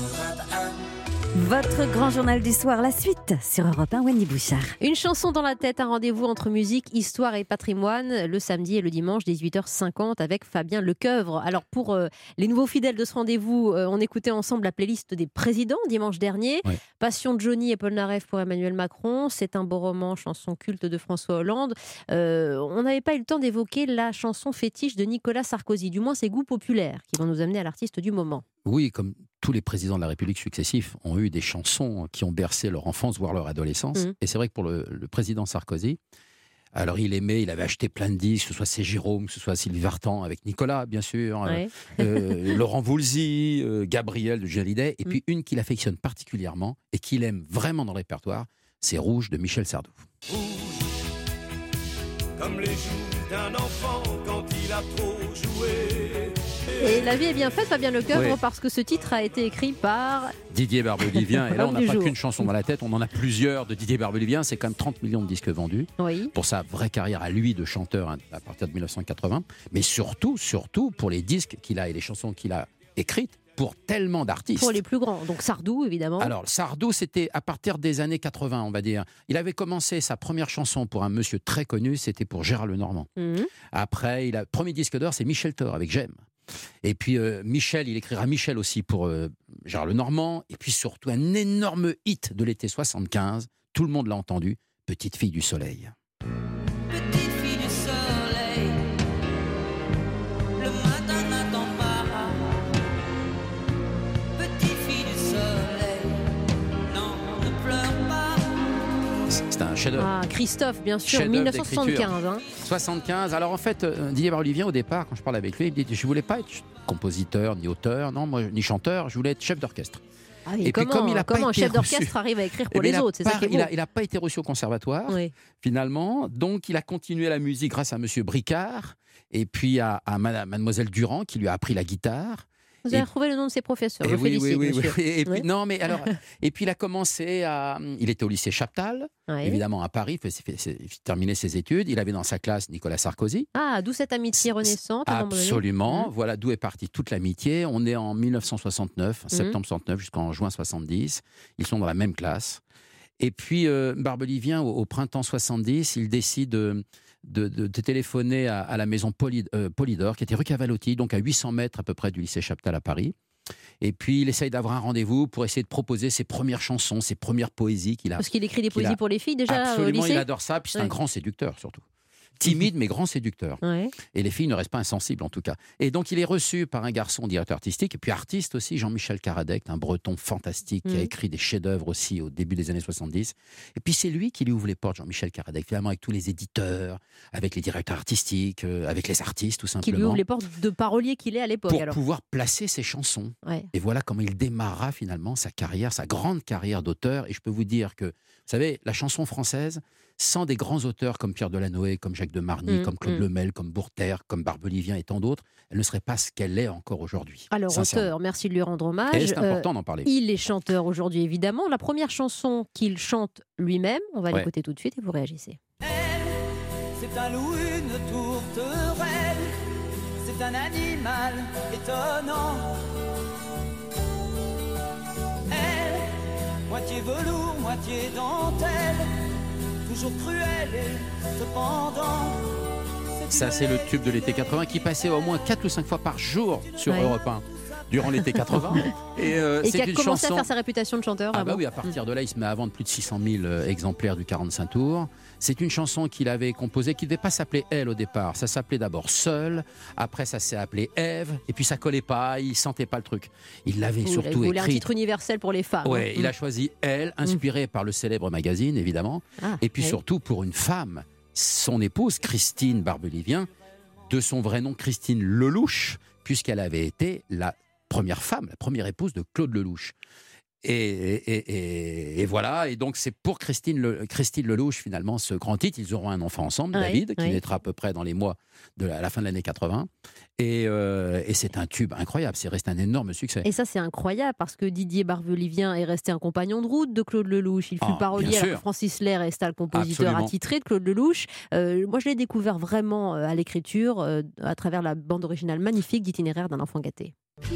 Speaker 1: Votre grand journal du soir, la suite sur Europe un, Wendy Bouchard.
Speaker 3: Une chanson dans la tête, un rendez-vous entre musique, histoire et patrimoine, le samedi et le dimanche, dix-huit heures cinquante avec Fabien Lecoeuvre. Alors pour euh, les nouveaux fidèles de ce rendez-vous, euh, on écoutait ensemble la playlist des présidents dimanche dernier. Ouais. Passion de Johnny et Paul Naref pour Emmanuel Macron, C'est un beau roman, chanson culte de François Hollande. Euh, on n'avait pas eu le temps d'évoquer la chanson fétiche de Nicolas Sarkozy, du moins ses goûts populaires, qui vont nous amener à l'artiste du moment.
Speaker 8: Oui, comme tous les présidents de la République successifs ont eu des chansons qui ont bercé leur enfance, voire leur adolescence. Mmh. Et c'est vrai que pour le, le président Sarkozy, alors il aimait, il avait acheté plein de disques, que ce soit C'est Jérôme, que ce soit Sylvie Vartan, avec Nicolas, bien sûr, ouais. euh, euh, Laurent Voulzy, euh, Gabriel de Hallyday, et puis mmh. une qu'il affectionne particulièrement et qu'il aime vraiment dans le répertoire, c'est Rouge de Michel Sardou.
Speaker 12: Rouge, comme les joues d'un enfant quand il a trop joué.
Speaker 3: Et la vie est bien faite, Fabien Lecoeuvre,
Speaker 8: oui.
Speaker 3: parce que ce titre a été écrit par
Speaker 8: Didier Barbelivien. Et là, on n'a pas
Speaker 3: jour.
Speaker 8: qu'une chanson dans la tête, on en a plusieurs de Didier Barbelivien. C'est quand même trente millions de disques vendus
Speaker 3: oui.
Speaker 8: pour sa vraie carrière à lui de chanteur hein, à partir de mille neuf cent quatre-vingts. Mais surtout, surtout pour les disques qu'il a et les chansons qu'il a écrites pour tellement d'artistes.
Speaker 3: Pour les plus grands. Donc Sardou, évidemment.
Speaker 8: Alors, Sardou, c'était à partir des années quatre-vingts, on va dire. Il avait commencé sa première chanson pour un monsieur très connu, c'était pour Gérard Lenormand. Mmh. Après, il a, premier disque d'or, c'est Michel Thor avec J'aime. Et puis euh, Michel, il écrira Michel aussi pour euh, Gérard Lenormand. Et puis surtout un énorme hit de l'été soixante-quinze. Tout le monde l'a entendu, Petite fille du soleil.
Speaker 12: Petite fille du soleil, le matin n'attend pas. Petite fille du soleil, non, ne pleure pas.
Speaker 8: C'est un chef-d'œuvre.
Speaker 3: Ah, Christophe, bien sûr,
Speaker 8: Chef-d'œuvre
Speaker 3: mille neuf cent soixante-quinze. Hein.
Speaker 8: soixante-quinze. Alors en fait, euh, Didier Barbelivien, au départ, quand je parle avec lui, il me dit je voulais pas être compositeur ni auteur, non, moi ni chanteur, je voulais être chef d'orchestre.
Speaker 3: Ah, et, et comment, puis comme il a comment pas un été chef d'orchestre arrive à écrire pour les autres, c'est ça qui est beau.
Speaker 8: Il n'a pas été reçu au conservatoire,
Speaker 3: oui.
Speaker 8: finalement, donc il a continué la musique grâce à Monsieur Bricard et puis à, à Mademoiselle Durand qui lui a appris la guitare.
Speaker 3: Vous avez
Speaker 8: et...
Speaker 3: retrouvé le nom de ses professeurs, je
Speaker 8: oui,
Speaker 3: félicite,
Speaker 8: oui, oui,
Speaker 3: monsieur.
Speaker 8: Oui, et puis,
Speaker 3: oui.
Speaker 8: Non, mais alors, et puis il a commencé à... Il était au lycée Chaptal,
Speaker 3: oui.
Speaker 8: évidemment à Paris, il, fait, il, il terminait ses études. Il avait dans sa classe Nicolas Sarkozy.
Speaker 3: Ah, d'où cette amitié renaissante.
Speaker 8: Absolument, voilà d'où est partie toute l'amitié. On est en mille neuf cent soixante-neuf, mmh. septembre soixante-neuf jusqu'en juin soixante-dix. Ils sont dans la même classe. Et puis, euh, Barbelivien, au, au printemps soixante-dix, il décide... de De, de, de téléphoner à, à la maison Poly, euh, Polydor, qui était rue Cavalotti, donc à huit cents mètres à peu près du lycée Chaptal à Paris. Et puis, il essaye d'avoir un rendez-vous pour essayer de proposer ses premières chansons, ses premières poésies qu'il a.
Speaker 3: Parce qu'il écrit des poésies
Speaker 8: a...
Speaker 3: pour les filles déjà
Speaker 8: Absolument,
Speaker 3: au lycée.
Speaker 8: il adore ça, puis c'est
Speaker 3: ouais.
Speaker 8: un grand séducteur surtout. Timide mais grand séducteur.
Speaker 3: Ouais.
Speaker 8: Et les filles ne restent pas insensibles en tout cas. Et donc il est reçu par un garçon directeur artistique et puis artiste aussi, Jean-Michel Karadec, un breton fantastique mmh. qui a écrit des chefs-d'œuvre aussi au début des années soixante-dix. Et puis c'est lui qui lui ouvre les portes, Jean-Michel Karadec, finalement avec tous les éditeurs, avec les directeurs artistiques, euh, avec les artistes tout simplement.
Speaker 3: Qui lui ouvre les portes de parolier qu'il est à l'époque.
Speaker 8: Pour
Speaker 3: alors.
Speaker 8: pouvoir placer ses chansons.
Speaker 3: Ouais.
Speaker 8: Et voilà comment il démarrera finalement sa carrière, sa grande carrière d'auteur. Et je peux vous dire que, vous savez, la chanson française, sans des grands auteurs comme Pierre Delanoë, comme Jacques de Marny, mmh, comme Claude mmh. Lemel, comme Bourter, comme Barbelivien et tant d'autres, elle ne serait pas ce qu'elle est encore aujourd'hui.
Speaker 3: Alors, auteur, merci de lui rendre hommage.
Speaker 8: Et c'est important euh, d'en parler.
Speaker 3: Il est chanteur aujourd'hui, évidemment. La première chanson qu'il chante lui-même, on va ouais. l'écouter tout de suite et vous réagissez.
Speaker 12: Elle, c'est un loup, une tourterelle, c'est un animal étonnant. Elle, moitié velours, moitié dentelle, toujours cruel et cependant.
Speaker 8: Ça, c'est le tube de l'été quatre-vingts qui passait au moins quatre ou cinq fois par jour sur ouais. Europe un durant l'été quatre-vingts.
Speaker 3: Et, euh, et qui a commencé chanson... à faire sa réputation de chanteur.
Speaker 8: Ah,
Speaker 3: avant.
Speaker 8: bah oui, à partir de là, il se met à vendre plus de six cent mille exemplaires du quarante-cinq tours. C'est une chanson qu'il avait composée qui ne devait pas s'appeler Elle au départ. Ça s'appelait d'abord Seul, après ça s'est appelé Ève, et puis ça collait pas, il sentait pas le truc. Il l'avait oui, surtout
Speaker 3: il
Speaker 8: écrit.
Speaker 3: un titre universel pour les femmes.
Speaker 8: Ouais,
Speaker 3: hein.
Speaker 8: il a choisi Elle, inspiré mmh. par le célèbre magazine, évidemment,
Speaker 3: ah,
Speaker 8: et puis
Speaker 3: oui.
Speaker 8: surtout pour une femme, son épouse, Christine Barbelivien, de son vrai nom Christine Lelouch, puisqu'elle avait été la première femme, la première épouse de Claude Lelouch. Et, et, et, et voilà, et donc c'est pour Christine, Le, Christine Lelouch finalement ce grand titre. Ils auront un enfant ensemble, oui, David, qui oui. naîtra à peu près dans les mois de la, à la fin de l'année quatre-vingts. Et, euh, et c'est un tube incroyable, c'est resté un énorme succès.
Speaker 3: Et ça c'est incroyable parce que Didier Barbelivien est resté un compagnon de route de Claude Lelouch. Il fut ah, parolier alors que Francis Ler resta le compositeur Absolument. attitré de Claude Lelouch. Euh, moi je l'ai découvert vraiment à l'écriture euh, à travers la bande originale magnifique d'Itinéraire d'un enfant gâté.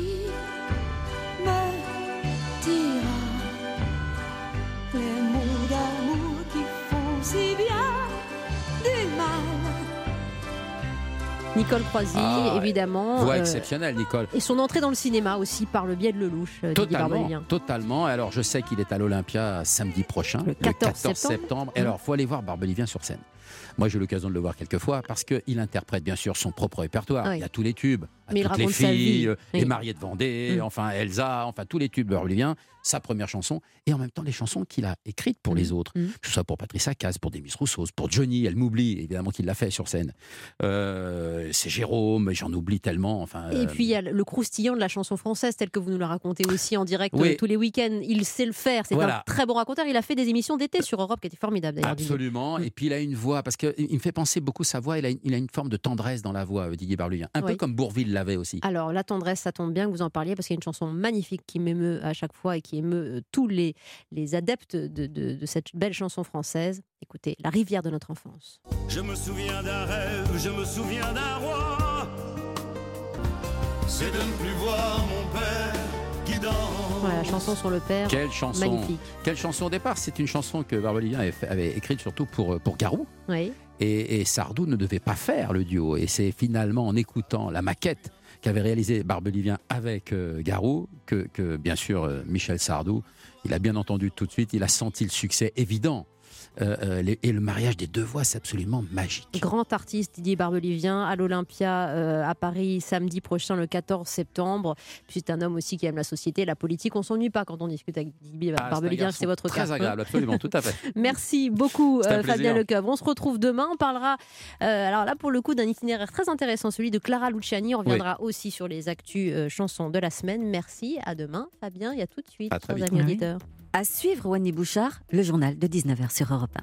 Speaker 3: Nicole Croisy, ah, évidemment.
Speaker 8: Voix euh, exceptionnelle, Nicole.
Speaker 3: Et son entrée dans le cinéma aussi par le biais de Lelouch. Euh,
Speaker 8: totalement, totalement. Alors, je sais qu'il est à l'Olympia samedi prochain, le quatorze septembre. septembre. Et alors, il faut aller voir Barbelivien sur scène. Moi, j'ai eu l'occasion de le voir quelques fois parce qu'il interprète bien sûr son propre répertoire.
Speaker 3: Oui.
Speaker 8: Il y a tous les tubes,
Speaker 3: Mais il
Speaker 8: toutes les
Speaker 3: raconte sa
Speaker 8: filles,
Speaker 3: vie.
Speaker 8: euh,
Speaker 3: Oui.
Speaker 8: les mariés de Vendée,
Speaker 3: Mm.
Speaker 8: enfin Elsa, enfin tous les tubes barbeliviens, sa première chanson, et en même temps les chansons qu'il a écrites pour
Speaker 3: Mm.
Speaker 8: les autres,
Speaker 3: Mm.
Speaker 8: que ce soit pour Patrice Cass, pour Demis Roussos, pour Johnny, elle m'oublie, évidemment qu'il l'a fait sur scène. Euh, c'est Jérôme, j'en oublie tellement. Enfin,
Speaker 3: Et
Speaker 8: euh,
Speaker 3: puis il y a le croustillant de la chanson française, tel que vous nous le racontez aussi en direct
Speaker 8: Oui.
Speaker 3: euh, tous les week-ends. Il sait le faire, c'est
Speaker 8: Voilà.
Speaker 3: un très bon raconteur. Il a fait des émissions d'été sur Europe qui étaient formidables d'ailleurs. Didier.
Speaker 8: Absolument. Et puis il a une voix, parce qu'il me fait penser beaucoup sa voix, il a une, il a une forme de tendresse dans la voix, euh, Didier Barbelivien. Un
Speaker 3: Oui.
Speaker 8: peu comme Bourvil l'avait aussi.
Speaker 3: Alors la tendresse, ça tombe bien que vous en parliez parce qu'il y a une chanson magnifique qui m'émeut à chaque fois et qui émeut euh, tous les, les adeptes de, de- de cette belle chanson française. Écoutez, La rivière de notre enfance.
Speaker 12: Je me souviens d'un rêve, je me souviens d'un roi. C'est de ne plus voir mon père qui danse.
Speaker 3: Voilà, la chanson sur le père.
Speaker 8: Quelle chanson
Speaker 3: Magnifique.
Speaker 8: Quelle chanson au départ. C'est une chanson que Barbelivien avait, fait- avait écrite surtout pour, pour Garou.
Speaker 3: Oui.
Speaker 8: Et, et Sardou ne devait pas faire le duo. Et c'est finalement en écoutant la maquette qu'avait réalisée Barbelivien avec euh, Garou que, que, bien sûr, euh, Michel Sardou, il a bien entendu tout de suite, il a senti le succès évident. Euh, euh, les- et le mariage des deux voix, c'est absolument magique.
Speaker 3: Grand artiste Didier Barbelivien à l'Olympia euh, à Paris samedi prochain le quatorze septembre. Puis c'est un homme aussi qui aime la société, la politique. On s'ennuie pas quand on discute avec Didier
Speaker 8: Ah, c'est un
Speaker 3: Barbelivien,
Speaker 8: garçon
Speaker 3: c'est votre
Speaker 8: très
Speaker 3: cas.
Speaker 8: agréable, absolument, tout à fait.
Speaker 3: Merci beaucoup
Speaker 8: C'est un
Speaker 3: euh, Fabien
Speaker 8: plaisir.
Speaker 3: Lecoeuvre. On se retrouve demain. On parlera euh, alors là pour le coup d'un itinéraire très intéressant, celui de Clara Luciani. On reviendra aussi sur les actus euh, chansons de la semaine. Merci. À demain, Fabien. Et à tout de suite,
Speaker 1: À très
Speaker 3: chers
Speaker 1: vite.
Speaker 3: amis
Speaker 1: Oui.
Speaker 3: auditeurs.
Speaker 1: À suivre, Wendy Bouchard, le journal de dix-neuf heures sur Europe un.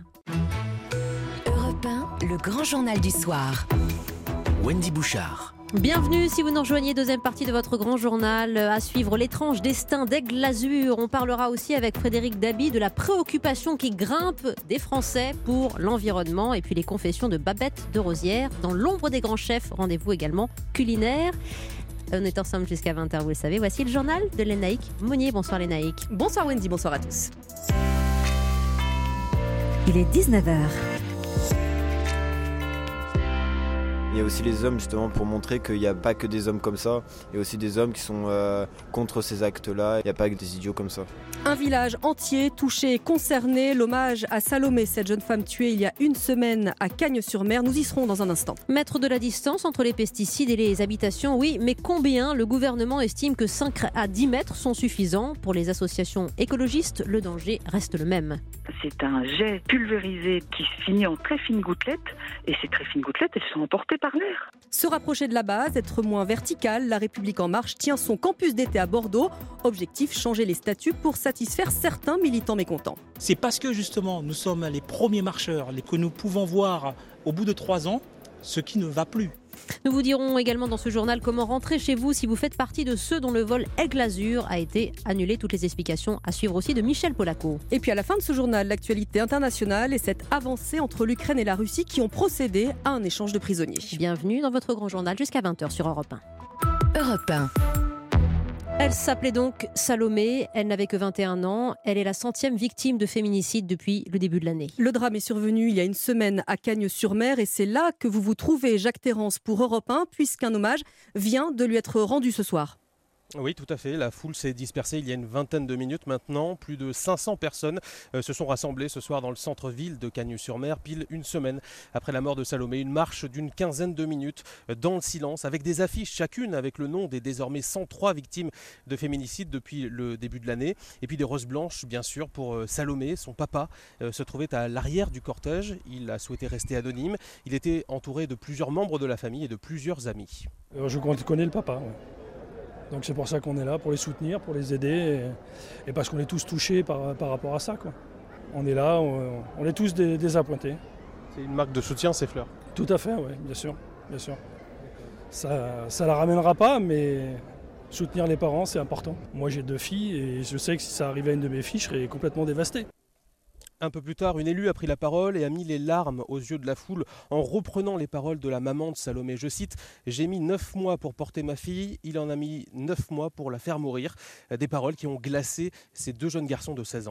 Speaker 14: Europe un, le grand journal du soir.
Speaker 15: Wendy Bouchard.
Speaker 3: Bienvenue si vous nous rejoignez, deuxième partie de votre grand journal. À suivre l'étrange destin d'Aigle Lazur. On parlera aussi avec Frédéric Dabi de la préoccupation qui grimpe des Français pour l'environnement et puis les confessions de Babette de Rosière. Dans l'ombre des grands chefs, rendez-vous également culinaire. On est ensemble jusqu'à vingt heures, vous le savez. Voici le journal de Lénaïque Monnier. Bonsoir Lénaïque.
Speaker 6: Bonsoir Wendy, bonsoir à tous.
Speaker 1: Il est dix-neuf heures.
Speaker 16: Il y a aussi les hommes justement pour montrer qu'il n'y a pas que des hommes comme ça, il y a aussi des hommes qui sont euh, contre ces actes-là, il n'y a pas que des idiots comme ça.
Speaker 6: Un village entier touché et concerné. L'hommage à Salomé, cette jeune femme tuée il y a une semaine à Cagnes-sur-Mer. Nous y serons dans un instant.
Speaker 3: Mettre de la distance entre les pesticides et les habitations, oui, mais combien? Le gouvernement estime que cinq à dix mètres sont suffisants. Pour les associations écologistes, le danger reste le même.
Speaker 17: C'est un jet pulvérisé qui se finit en très fines gouttelettes, et ces très fines gouttelettes, elles sont emportées par l'air.
Speaker 6: Se rapprocher de la base, être moins vertical, La République En Marche tient son campus d'été à Bordeaux. Objectif, changer les statuts pour satisfaire certains militants mécontents.
Speaker 18: C'est parce que justement nous sommes les premiers marcheurs, les que nous pouvons voir au bout de trois ans ce qui ne va plus.
Speaker 3: Nous vous dirons également dans ce journal comment rentrer chez vous si vous faites partie de ceux dont le vol Aigle Lazur a été annulé. Toutes les explications à suivre aussi de Michel Polaco.
Speaker 6: Et puis à la fin de ce journal, l'actualité internationale et cette avancée entre l'Ukraine et la Russie qui ont procédé à un échange de prisonniers.
Speaker 3: Bienvenue dans votre grand journal jusqu'à vingt heures sur Europe un.
Speaker 14: Europe un.
Speaker 3: Elle s'appelait donc Salomé, elle n'avait que vingt et un ans, elle est la centième victime de féminicide depuis le début de l'année.
Speaker 6: Le drame est survenu il y a une semaine à Cagnes-sur-Mer et c'est là que vous vous trouvez, Jacques Terrance, pour Europe un, puisqu'un hommage vient de lui être rendu ce soir.
Speaker 25: Oui, tout à fait. La foule s'est dispersée il y a une vingtaine de minutes maintenant. Plus de cinq cents personnes euh, se sont rassemblées ce soir dans le centre-ville de Cagnes-sur-Mer, pile une semaine après la mort de Salomé. Une marche d'une quinzaine de minutes euh, dans le silence, avec des affiches chacune avec le nom des désormais cent trois victimes de féminicide depuis le début de l'année. Et puis des roses blanches, bien sûr, pour euh, Salomé. Son papa euh, se trouvait à l'arrière du cortège. Il a souhaité rester anonyme. Il était entouré de plusieurs membres de la famille et de plusieurs amis.
Speaker 27: Euh, je connais le papa, ouais. Donc c'est pour ça qu'on est là, pour les soutenir, pour les aider, et, et parce qu'on est tous touchés par, par rapport à ça, quoi. On est là, on, on est tous dés, désappointés.
Speaker 25: C'est une marque de soutien, ces fleurs?
Speaker 27: Tout à fait, oui, bien sûr, bien sûr. Ça ne la ramènera pas, mais soutenir les parents, c'est important. Moi j'ai deux filles, et je sais que si ça arrivait à une de mes filles, je serais complètement dévasté.
Speaker 25: Un peu plus tard, une élue a pris la parole et a mis les larmes aux yeux de la foule en reprenant les paroles de la maman de Salomé. Je cite, « J'ai mis neuf mois pour porter ma fille, il en a mis neuf mois pour la faire mourir ». Des paroles qui ont glacé ces deux jeunes garçons de seize ans.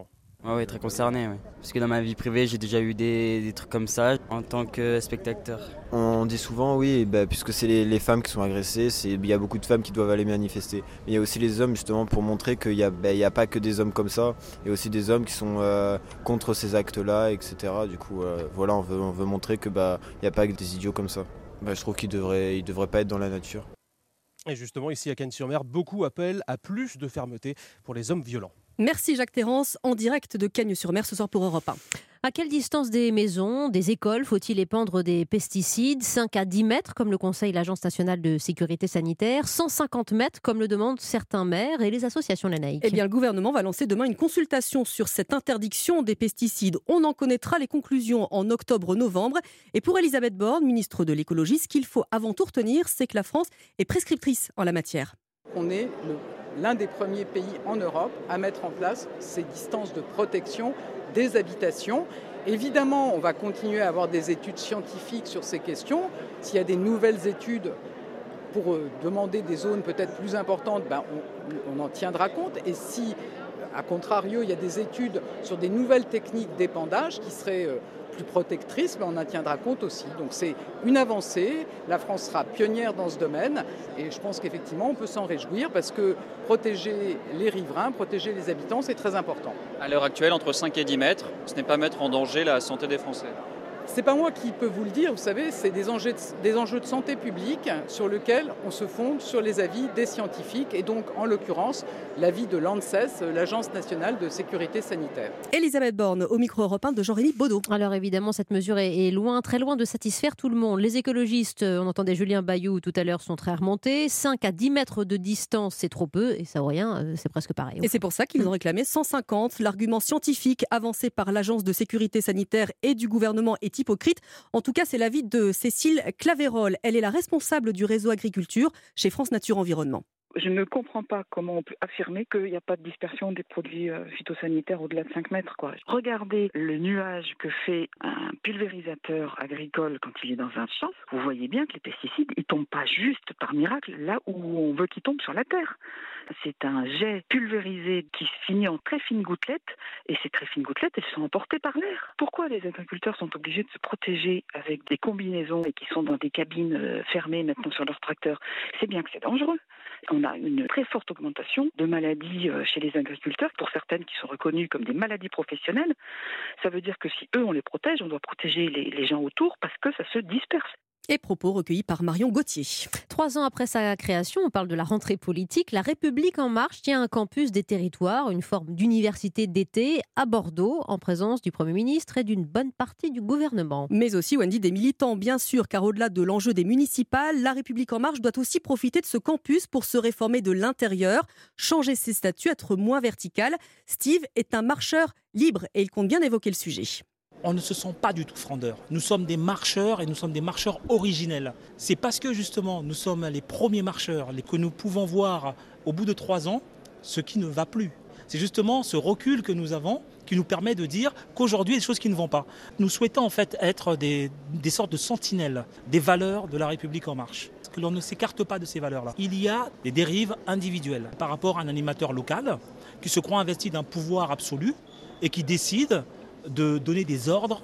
Speaker 2: Ouais, ouais, très concerné, ouais. Parce que dans ma vie privée, j'ai déjà eu des, des trucs comme ça en tant que spectateur.
Speaker 16: On dit souvent, oui, bah, puisque c'est les, les femmes qui sont agressées, il y a beaucoup de femmes qui doivent aller manifester. Mais il y a aussi les hommes, justement, pour montrer qu'il n'y a, bah, a pas que des hommes comme ça. Il y a aussi des hommes qui sont euh, contre ces actes-là, et cetera. Du coup, euh, voilà, on veut, on veut montrer qu'il bah, n'y a pas que des idiots comme ça. Bah, je trouve qu'ils ne devraient, ils devraient pas être dans la nature.
Speaker 25: Et justement, ici à Cagnes-sur-Mer, beaucoup appellent à plus de fermeté pour les hommes violents.
Speaker 6: Merci Jacques Terrance, en direct de Cagnes-sur-Mer ce soir pour Europe un.
Speaker 3: À quelle distance des maisons, des écoles faut-il épandre des pesticides ? cinq à dix mètres, comme le conseille l'Agence nationale de sécurité sanitaire, cent cinquante mètres, comme le demandent certains maires et les associations Lénaïques.
Speaker 6: Eh bien, le gouvernement va lancer demain une consultation sur cette interdiction des pesticides. On en connaîtra les conclusions en octobre-novembre. Et pour Elisabeth Borne, ministre de l'écologie, ce qu'il faut avant tout retenir, c'est que la France est prescriptrice en la matière.
Speaker 4: On est le l'un des premiers pays en Europe à mettre en place ces distances de protection des habitations. Évidemment, on va continuer à avoir des études scientifiques sur ces questions. S'il y a des nouvelles études pour demander des zones peut-être plus importantes, ben on, on en tiendra compte. Et si, à contrario, il y a des études sur des nouvelles techniques d'épandage qui seraient plus protectrice, mais on en tiendra compte aussi. Donc c'est une avancée, la France sera pionnière dans ce domaine et je pense qu'effectivement on peut s'en réjouir parce que protéger les riverains, protéger les habitants, c'est très important.
Speaker 20: À l'heure actuelle, entre cinq et dix mètres, ce n'est pas mettre en danger la santé des Français.
Speaker 4: C'est pas moi qui peux vous le dire, vous savez, c'est des enjeux, de, des enjeux de santé publique sur lesquels on se fonde sur les avis des scientifiques et donc en l'occurrence l'avis de l'ANSES, l'Agence nationale de sécurité sanitaire.
Speaker 6: Elisabeth Borne au micro européen de Jean-Rémy Baudot.
Speaker 3: Alors évidemment cette mesure est, est loin, très loin de satisfaire tout le monde. Les écologistes, on entendait Julien Bayou tout à l'heure, sont très remontés. cinq à dix mètres de distance, c'est trop peu et ça vaut rien, c'est presque pareil.
Speaker 6: Et c'est pour ça qu'ils ont réclamé cent cinquante. L'argument scientifique avancé par l'Agence de sécurité sanitaire et du gouvernement est hypocrite. En tout cas, c'est l'avis de Cécile Clavérol. Elle est la responsable du réseau agriculture chez France Nature Environnement.
Speaker 17: Je ne comprends pas comment on peut affirmer qu'il n'y a pas de dispersion des produits phytosanitaires au-delà de cinq mètres. Quoi. Regardez le nuage que fait un pulvérisateur agricole quand il est dans un champ. Vous voyez bien que les pesticides, ils ne tombent pas juste par miracle là où on veut qu'ils tombent sur la terre. C'est un jet pulvérisé qui finit en très fines gouttelettes et ces très fines gouttelettes, elles sont emportées par l'air. Pourquoi les agriculteurs sont obligés de se protéger avec des combinaisons et qui sont dans des cabines fermées maintenant sur leurs tracteurs ? C'est bien que c'est dangereux. On a une très forte augmentation de maladies chez les agriculteurs, pour certaines qui sont reconnues comme des maladies professionnelles. Ça veut dire que si eux, on les protège, on doit protéger les, les gens autour parce que ça se disperse.
Speaker 6: Et propos recueillis par Marion Gauthier.
Speaker 3: Trois ans après sa création, on parle de la rentrée politique, La République En Marche tient un campus des territoires, une forme d'université d'été à Bordeaux, en présence du Premier ministre et d'une bonne partie du gouvernement.
Speaker 6: Mais aussi, Wendy, des militants, bien sûr, car au-delà de l'enjeu des municipales, La République En Marche doit aussi profiter de ce campus pour se réformer de l'intérieur, changer ses statuts, être moins vertical. Steve est un marcheur libre et il compte bien évoquer le sujet.
Speaker 18: On ne se sent pas du tout frondeurs. Nous sommes des marcheurs et nous sommes des marcheurs originels. C'est parce que justement nous sommes les premiers marcheurs, les que nous pouvons voir au bout de trois ans ce qui ne va plus. C'est justement ce recul que nous avons qui nous permet de dire qu'aujourd'hui il y a des choses qui ne vont pas. Nous souhaitons en fait être des, des sortes de sentinelles des valeurs de la République En Marche. Que l'on ne s'écarte pas de ces valeurs-là. Il y a des dérives individuelles par rapport à un animateur local qui se croit investi d'un pouvoir absolu et qui décide de donner des ordres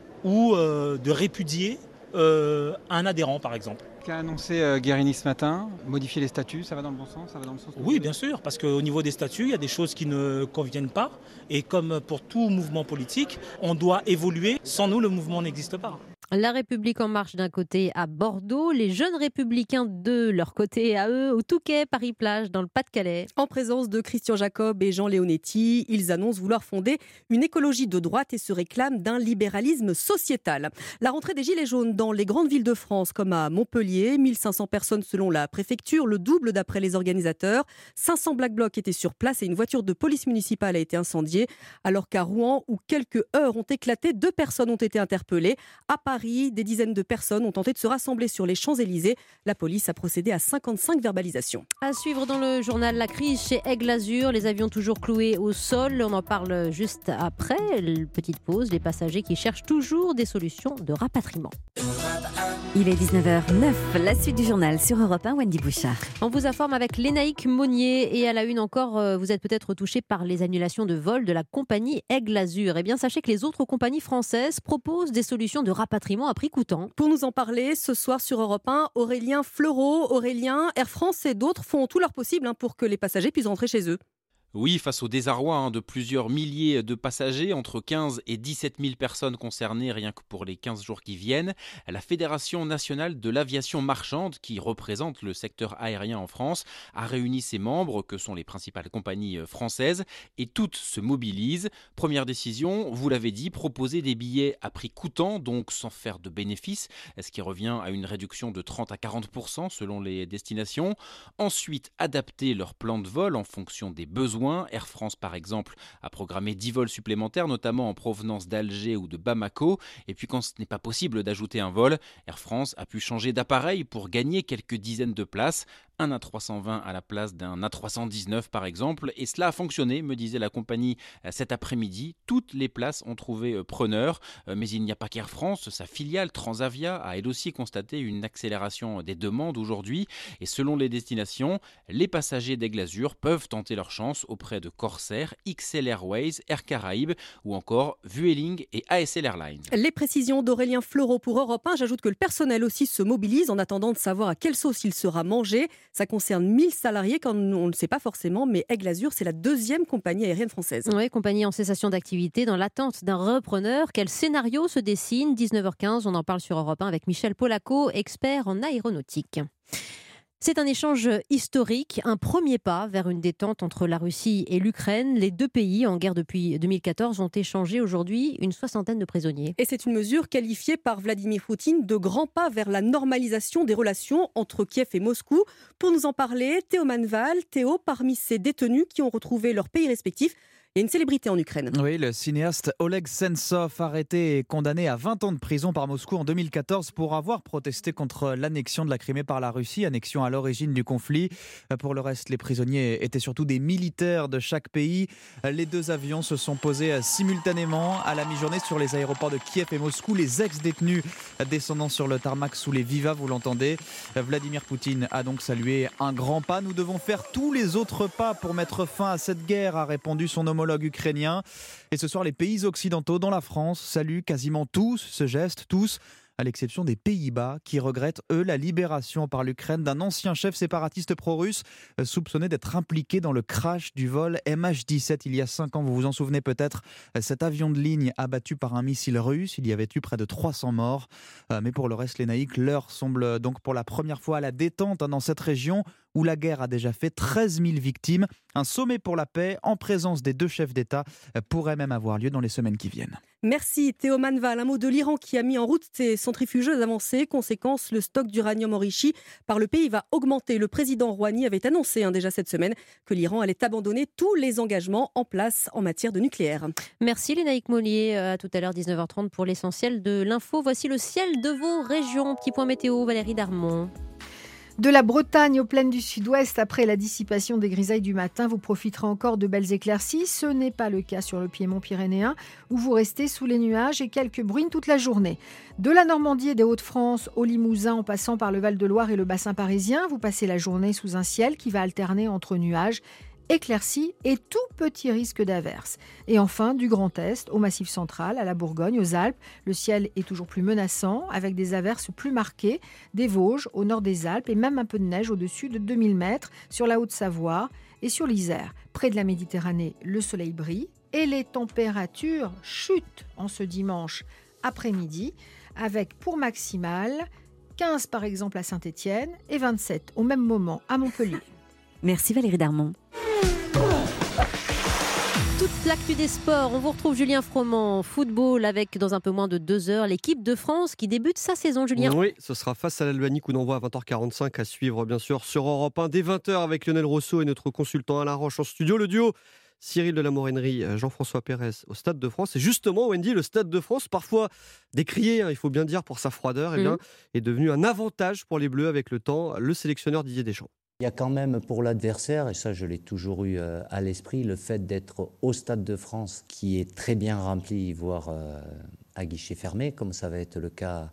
Speaker 18: ou euh, de répudier euh, un adhérent, par exemple.
Speaker 21: Qu'a annoncé euh, Guérini ce matin, modifier les statuts, ça va dans le bon sens, ça va dans le sens
Speaker 18: Oui, bien sûr, parce qu'au niveau des statuts, il y a des choses qui ne conviennent pas. Et comme pour tout mouvement politique, on doit évoluer. Sans nous, le mouvement n'existe pas.
Speaker 3: La République En Marche d'un côté à Bordeaux, les jeunes républicains de leur côté à eux au Touquet, Paris-Plage, dans le Pas-de-Calais.
Speaker 6: En présence de Christian Jacob et Jean Leonetti, ils annoncent vouloir fonder une écologie de droite et se réclament d'un libéralisme sociétal. La rentrée des Gilets jaunes dans les grandes villes de France, comme à Montpellier, mille cinq cents personnes selon la préfecture, le double d'après les organisateurs. cinq cents Black Blocs étaient sur place et une voiture de police municipale a été incendiée. Alors qu'à Rouen, où quelques heurts ont éclaté, deux personnes ont été interpellées. À Paris, des dizaines de personnes ont tenté de se rassembler sur les Champs-Élysées. La police a procédé à cinquante-cinq verbalisations.
Speaker 3: À suivre dans le journal, la crise chez Aigle Azur, les avions toujours cloués au sol. On en parle juste après. Petite pause, les passagers qui cherchent toujours des solutions de rapatriement.
Speaker 1: Il est dix-neuf heures zéro neuf, la suite du journal sur Europe un, Wendy Bouchard.
Speaker 3: On vous informe avec Lénaïque Monnier et à la une encore, vous êtes peut-être touché par les annulations de vol de la compagnie Aigle Azur. Eh bien, sachez que les autres compagnies françaises proposent des solutions de rapatriement à prix coûtant.
Speaker 6: Pour nous en parler, ce soir sur Europe un, Aurélien Fleureau. Aurélien, Air France et d'autres font tout leur possible hein, pour que les passagers puissent rentrer chez eux.
Speaker 10: Oui, face au désarroi hein, de plusieurs milliers de passagers, entre quinze et dix-sept mille personnes concernées rien que pour les quinze jours qui viennent, la Fédération nationale de l'aviation marchande, qui représente le secteur aérien en France, a réuni ses membres, que sont les principales compagnies françaises, et toutes se mobilisent. Première décision, vous l'avez dit, proposer des billets à prix coûtant, donc sans faire de bénéfices, ce qui revient à une réduction de trente à quarante pour cent selon les destinations. Ensuite, adapter leur plan de vol en fonction des besoins. Air France, par exemple, a programmé dix vols supplémentaires, notamment en provenance d'Alger ou de Bamako. Et puis quand ce n'est pas possible d'ajouter un vol, Air France a pu changer d'appareil pour gagner quelques dizaines de places. Un A trois cent vingt à la place d'un A trois cent dix-neuf par exemple. Et cela a fonctionné, me disait la compagnie cet après-midi. Toutes les places ont trouvé preneur. Mais il n'y a pas qu'Air France. Sa filiale Transavia a elle aussi constaté une accélération des demandes aujourd'hui. Et selon les destinations, les passagers d'Aigle Azur peuvent tenter leur chance auprès de Corsair, X L Airways, Air Caraïbes ou encore Vueling et A S L Airlines.
Speaker 6: Les précisions d'Aurélien Fleureau pour Europe un. J'ajoute que le personnel aussi se mobilise en attendant de savoir à quelle sauce il sera mangé. Ça concerne mille salariés quand on ne sait pas forcément, mais Aigle Azur, c'est la deuxième compagnie aérienne française.
Speaker 3: Oui, compagnie en cessation d'activité dans l'attente d'un repreneur. Quel scénario se dessine ? dix-neuf heures quinze, on en parle sur Europe un avec Michel Polaco, expert en aéronautique. C'est un échange historique, un premier pas vers une détente entre la Russie et l'Ukraine. Les deux pays, en guerre depuis deux mille quatorze, ont échangé aujourd'hui une soixantaine de prisonniers.
Speaker 6: Et c'est une mesure qualifiée par Vladimir Poutine de grand pas vers la normalisation des relations entre Kiev et Moscou. Pour nous en parler, Théo Manval. Théo, parmi ces détenus qui ont retrouvé leur pays respectif, il y a une célébrité en Ukraine.
Speaker 11: Oui, le cinéaste Oleg Sentsov, arrêté et condamné à vingt ans de prison par Moscou en deux mille quatorze pour avoir protesté contre l'annexion de la Crimée par la Russie, annexion à l'origine du conflit. Pour le reste, les prisonniers étaient surtout des militaires de chaque pays. Les deux avions se sont posés simultanément à la mi-journée sur les aéroports de Kiev et Moscou. Les ex-détenus descendant sur le tarmac sous les vivas, vous l'entendez. Vladimir Poutine a donc salué un grand pas. Nous devons faire tous les autres pas pour mettre fin à cette guerre, a répondu son homologue ukrainien. Et ce soir, les pays occidentaux, dont la France, saluent quasiment tous ce geste, tous, à l'exception des Pays-Bas, qui regrettent, eux, la libération par l'Ukraine d'un ancien chef séparatiste pro-russe soupçonné d'être impliqué dans le crash du vol M H dix-sept il y a cinq ans. Vous vous en souvenez peut-être, cet avion de ligne abattu par un missile russe, il y avait eu près de trois cents morts. Mais pour le reste, les naïcs, l'heure semble donc pour la première fois à la détente dans cette région où la guerre a déjà fait treize mille victimes. Un sommet pour la paix en présence des deux chefs d'État pourrait même avoir lieu dans les semaines qui viennent.
Speaker 6: Merci Théo Manval. Un mot de l'Iran qui a mis en route ses centrifugeuses avancées. Conséquence, le stock d'uranium enrichi par le pays va augmenter. Le président Rouhani avait annoncé hein, déjà cette semaine que l'Iran allait abandonner tous les engagements en place en matière de nucléaire.
Speaker 3: Merci Lénaïque Monnier. À tout à l'heure, dix-neuf heures trente pour l'essentiel de l'info. Voici le ciel de vos régions. Petit point météo, Valérie Darmon.
Speaker 19: De la Bretagne aux plaines du sud-ouest, après la dissipation des grisailles du matin, vous profiterez encore de belles éclaircies. Ce n'est pas le cas sur le piémont pyrénéen, où vous restez sous les nuages et quelques bruines toute la journée. De la Normandie et des Hauts-de-France au Limousin, en passant par le Val-de-Loire et le bassin parisien, vous passez la journée sous un ciel qui va alterner entre nuages, éclaircies et tout petit risque d'averse. Et enfin, du Grand Est au Massif central, à la Bourgogne, aux Alpes, le ciel est toujours plus menaçant avec des averses plus marquées, des Vosges au nord des Alpes et même un peu de neige au-dessus de deux mille mètres sur la Haute-Savoie et sur l'Isère. Près de la Méditerranée, le soleil brille et les températures chutent en ce dimanche après-midi avec pour maximale quinze par exemple à Saint-Étienne et vingt-sept au même moment à Montpellier.
Speaker 1: Merci Valérie Darmon.
Speaker 3: Toute l'actu des sports, on vous retrouve Julien Froment, football avec dans un peu moins de deux heures l'équipe de France qui débute sa saison. Julien.
Speaker 22: Oui, ce sera face à l'Albanie, coup d'envoi à vingt heures quarante-cinq à suivre bien sûr sur Europe un dès vingt heures avec Lionel Rousseau et notre consultant Alain Roche en studio. Le duo Cyril de la Morennerie, Jean-François Pérez au Stade de France. Et justement, Wendy, le Stade de France, parfois décrié, hein, il faut bien dire, pour sa froideur, mmh. eh bien, est devenu un avantage pour les Bleus avec le temps. Le sélectionneur Didier Deschamps.
Speaker 23: Il y a quand même pour l'adversaire, et ça je l'ai toujours eu à l'esprit, le fait d'être au Stade de France qui est très bien rempli, voire à guichet fermé, comme ça va être le cas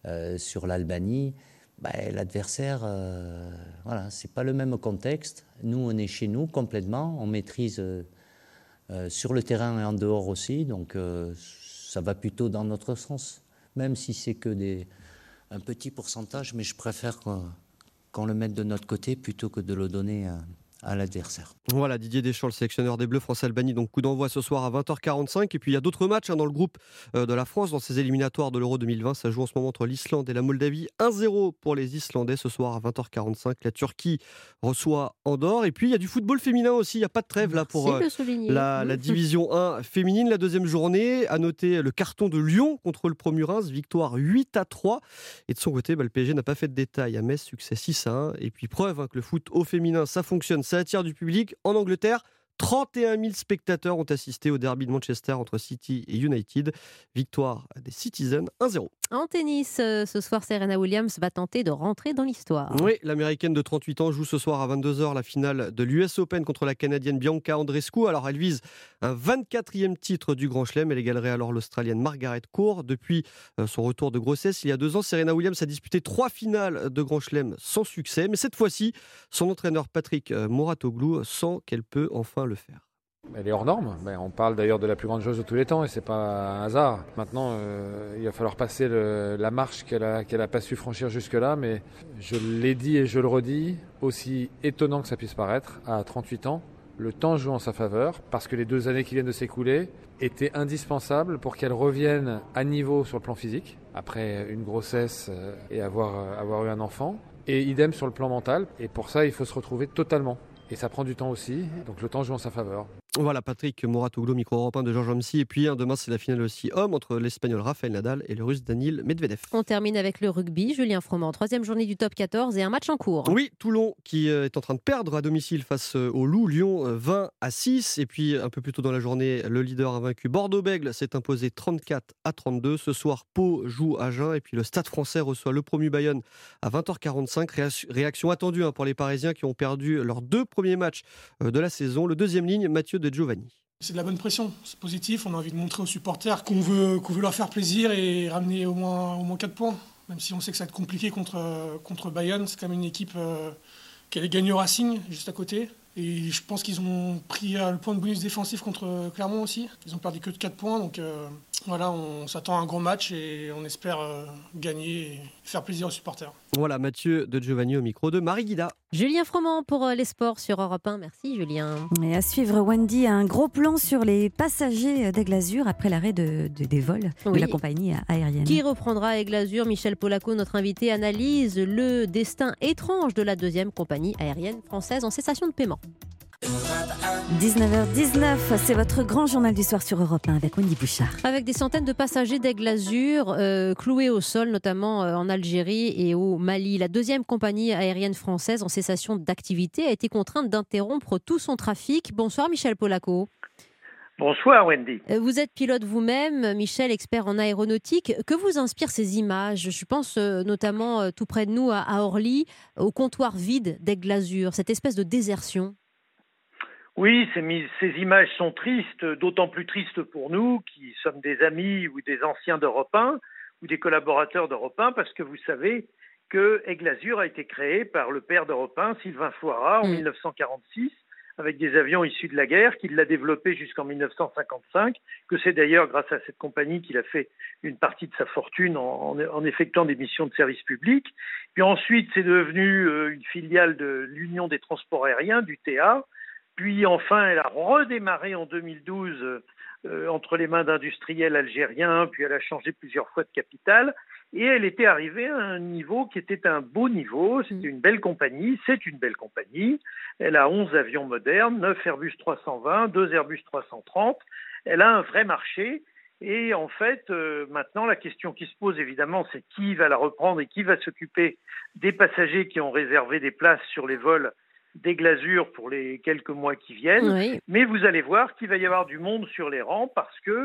Speaker 23: euh, sur l'Albanie, bah, l'adversaire, euh, voilà, c'est pas le même contexte. Nous, on est chez nous complètement, on maîtrise euh, euh, sur le terrain et en dehors aussi, donc euh, ça va plutôt dans notre sens, même si c'est que des, un petit pourcentage, mais je préfère qu'on, qu'on le mette de notre côté plutôt que de le donner à, à l'adversaire.
Speaker 22: Voilà, Didier Deschamps, le sélectionneur des Bleus, France-Albanie, donc coup d'envoi ce soir à vingt heures quarante-cinq. Et puis il y a d'autres matchs hein, dans le groupe euh, de la France, dans ces éliminatoires de l'Euro deux mille vingt. Ça joue en ce moment entre l'Islande et la Moldavie. un zéro pour les Islandais ce soir à vingt heures quarante-cinq. La Turquie reçoit Andorre. Et puis il y a du football féminin aussi. Il n'y a pas de trêve là pour euh, la, la division un féminine. La deuxième journée, à noter le carton de Lyon contre le Promu Reims. Victoire huit à trois. Et de son côté, bah, le P S G n'a pas fait de détails à Metz. Succès six à un. Et puis preuve hein, que le foot au féminin, ça fonctionne. Ça attire du public. En Angleterre, trente et un mille spectateurs ont assisté au derby de Manchester entre City et United. Victoire des Citizens un zéro.
Speaker 3: En tennis, euh, ce soir, Serena Williams va tenter de rentrer dans l'histoire.
Speaker 22: Oui, l'américaine de trente-huit ans joue ce soir à vingt-deux heures la finale de l'U S Open contre la canadienne Bianca Andreescu. Alors elle vise un vingt-quatrième titre du Grand Chelem. Elle égalerait alors l'australienne Margaret Court. Depuis euh, son retour de grossesse il y a deux ans, Serena Williams a disputé trois finales de Grand Chelem sans succès. Mais cette fois-ci, son entraîneur Patrick euh, Mouratoglou sent qu'elle peut enfin le faire.
Speaker 5: Elle est hors norme. Ben, on parle d'ailleurs de la plus grande joueuse de tous les temps et c'est pas un hasard. Maintenant, euh, il va falloir passer le, la marche qu'elle a, qu'elle a pas su franchir jusque-là. Mais je l'ai dit et je le redis, aussi étonnant que ça puisse paraître, à trente-huit ans, le temps joue en sa faveur parce que les deux années qui viennent de s'écouler étaient indispensables pour qu'elle revienne à niveau sur le plan physique après une grossesse et avoir, avoir eu un enfant. Et idem sur le plan mental. Et pour ça, il faut se retrouver totalement. Et ça prend du temps aussi, donc le temps joue en sa faveur.
Speaker 22: Voilà, Patrick Mouratoglou, micro européen de Georges Homsi. Et puis hein, demain, c'est la finale aussi homme entre l'Espagnol Rafael Nadal et le Russe Daniil Medvedev.
Speaker 3: On termine avec le rugby. Julien Froment, troisième journée du top quatorze et un match en cours.
Speaker 22: Oui, Toulon qui euh, est en train de perdre à domicile face euh, au Loup. Lyon euh, vingt à six. Et puis un peu plus tôt dans la journée, le leader invaincu Bordeaux-Bègles s'est imposé trente-quatre à trente-deux. Ce soir, Pau joue à Agen. Et puis le Stade français reçoit le Promu Bayonne à vingt heures quarante-cinq. Réaction attendue hein, pour les Parisiens qui ont perdu leurs deux premiers matchs euh, de la saison. Le deuxième ligne, Mathieu De Giovanni.
Speaker 27: C'est de la bonne pression, c'est positif. On a envie de montrer aux supporters qu'on veut, qu'on veut leur faire plaisir et ramener au moins, au moins quatre points. Même si on sait que ça va être compliqué contre, contre Bayonne, c'est quand même une équipe euh, qui allait gagner au Racing juste à côté. Et je pense qu'ils ont pris euh, le point de bonus défensif contre Clermont aussi. Ils ont perdu que de quatre points. Donc euh, voilà, on s'attend à un gros match et on espère euh, gagner et faire plaisir aux supporters.
Speaker 22: Voilà, Mathieu De Giovanni au micro de Marie Guida.
Speaker 3: Julien Froment pour les sports sur Europe un. Merci Julien.
Speaker 1: Et à suivre, Wendy, un gros plan sur les passagers d'Aigle Azur après l'arrêt de, de, des vols oui. de la compagnie aérienne.
Speaker 3: Qui reprendra Aigle Azur? Michel Polaco, notre invité, analyse le destin étrange de la deuxième compagnie aérienne française en cessation de paiement.
Speaker 1: dix-neuf heures dix-neuf, c'est votre grand journal du soir sur Europe un avec Wendy Bouchard.
Speaker 3: Avec des centaines de passagers d'Aigle Azur euh, cloués au sol, notamment euh, en Algérie et au Mali. La deuxième compagnie aérienne française en cessation d'activité a été contrainte d'interrompre tout son trafic. Bonsoir Michel Polaco.
Speaker 7: Bonsoir Wendy.
Speaker 3: Vous êtes pilote vous-même, Michel, expert en aéronautique. Que vous inspirent ces images? Je pense euh, notamment euh, tout près de nous à, à Orly, au comptoir vide d'Aigle Azur, cette espèce de désertion.
Speaker 7: Oui, ces, ces images sont tristes, d'autant plus tristes pour nous qui sommes des amis ou des anciens d'Europe un ou des collaborateurs d'Europe un, parce que vous savez que Aigle Azur a été créé par le père d'Europe un, Sylvain Foirat, en mmh. dix-neuf cent quarante-six, avec des avions issus de la guerre, qu'il l'a développé jusqu'en dix-neuf cent cinquante-cinq, que c'est d'ailleurs grâce à cette compagnie qu'il a fait une partie de sa fortune en, en, en effectuant des missions de service public. Puis ensuite, c'est devenu euh, une filiale de l'Union des transports aériens, du T A. Puis enfin, elle a redémarré en deux mille douze euh, entre les mains d'industriels algériens, puis elle a changé plusieurs fois de capitale, et elle était arrivée à un niveau qui était un beau niveau, c'était une belle compagnie, c'est une belle compagnie, elle a onze avions modernes, neuf Airbus trois cent vingt, deux Airbus trois cent trente, elle a un vrai marché, et en fait, euh, maintenant, la question qui se pose évidemment, c'est qui va la reprendre et qui va s'occuper des passagers qui ont réservé des places sur les vols d'Aigle Azur pour les quelques mois qui viennent, oui. Mais vous allez voir qu'il va y avoir du monde sur les rangs parce que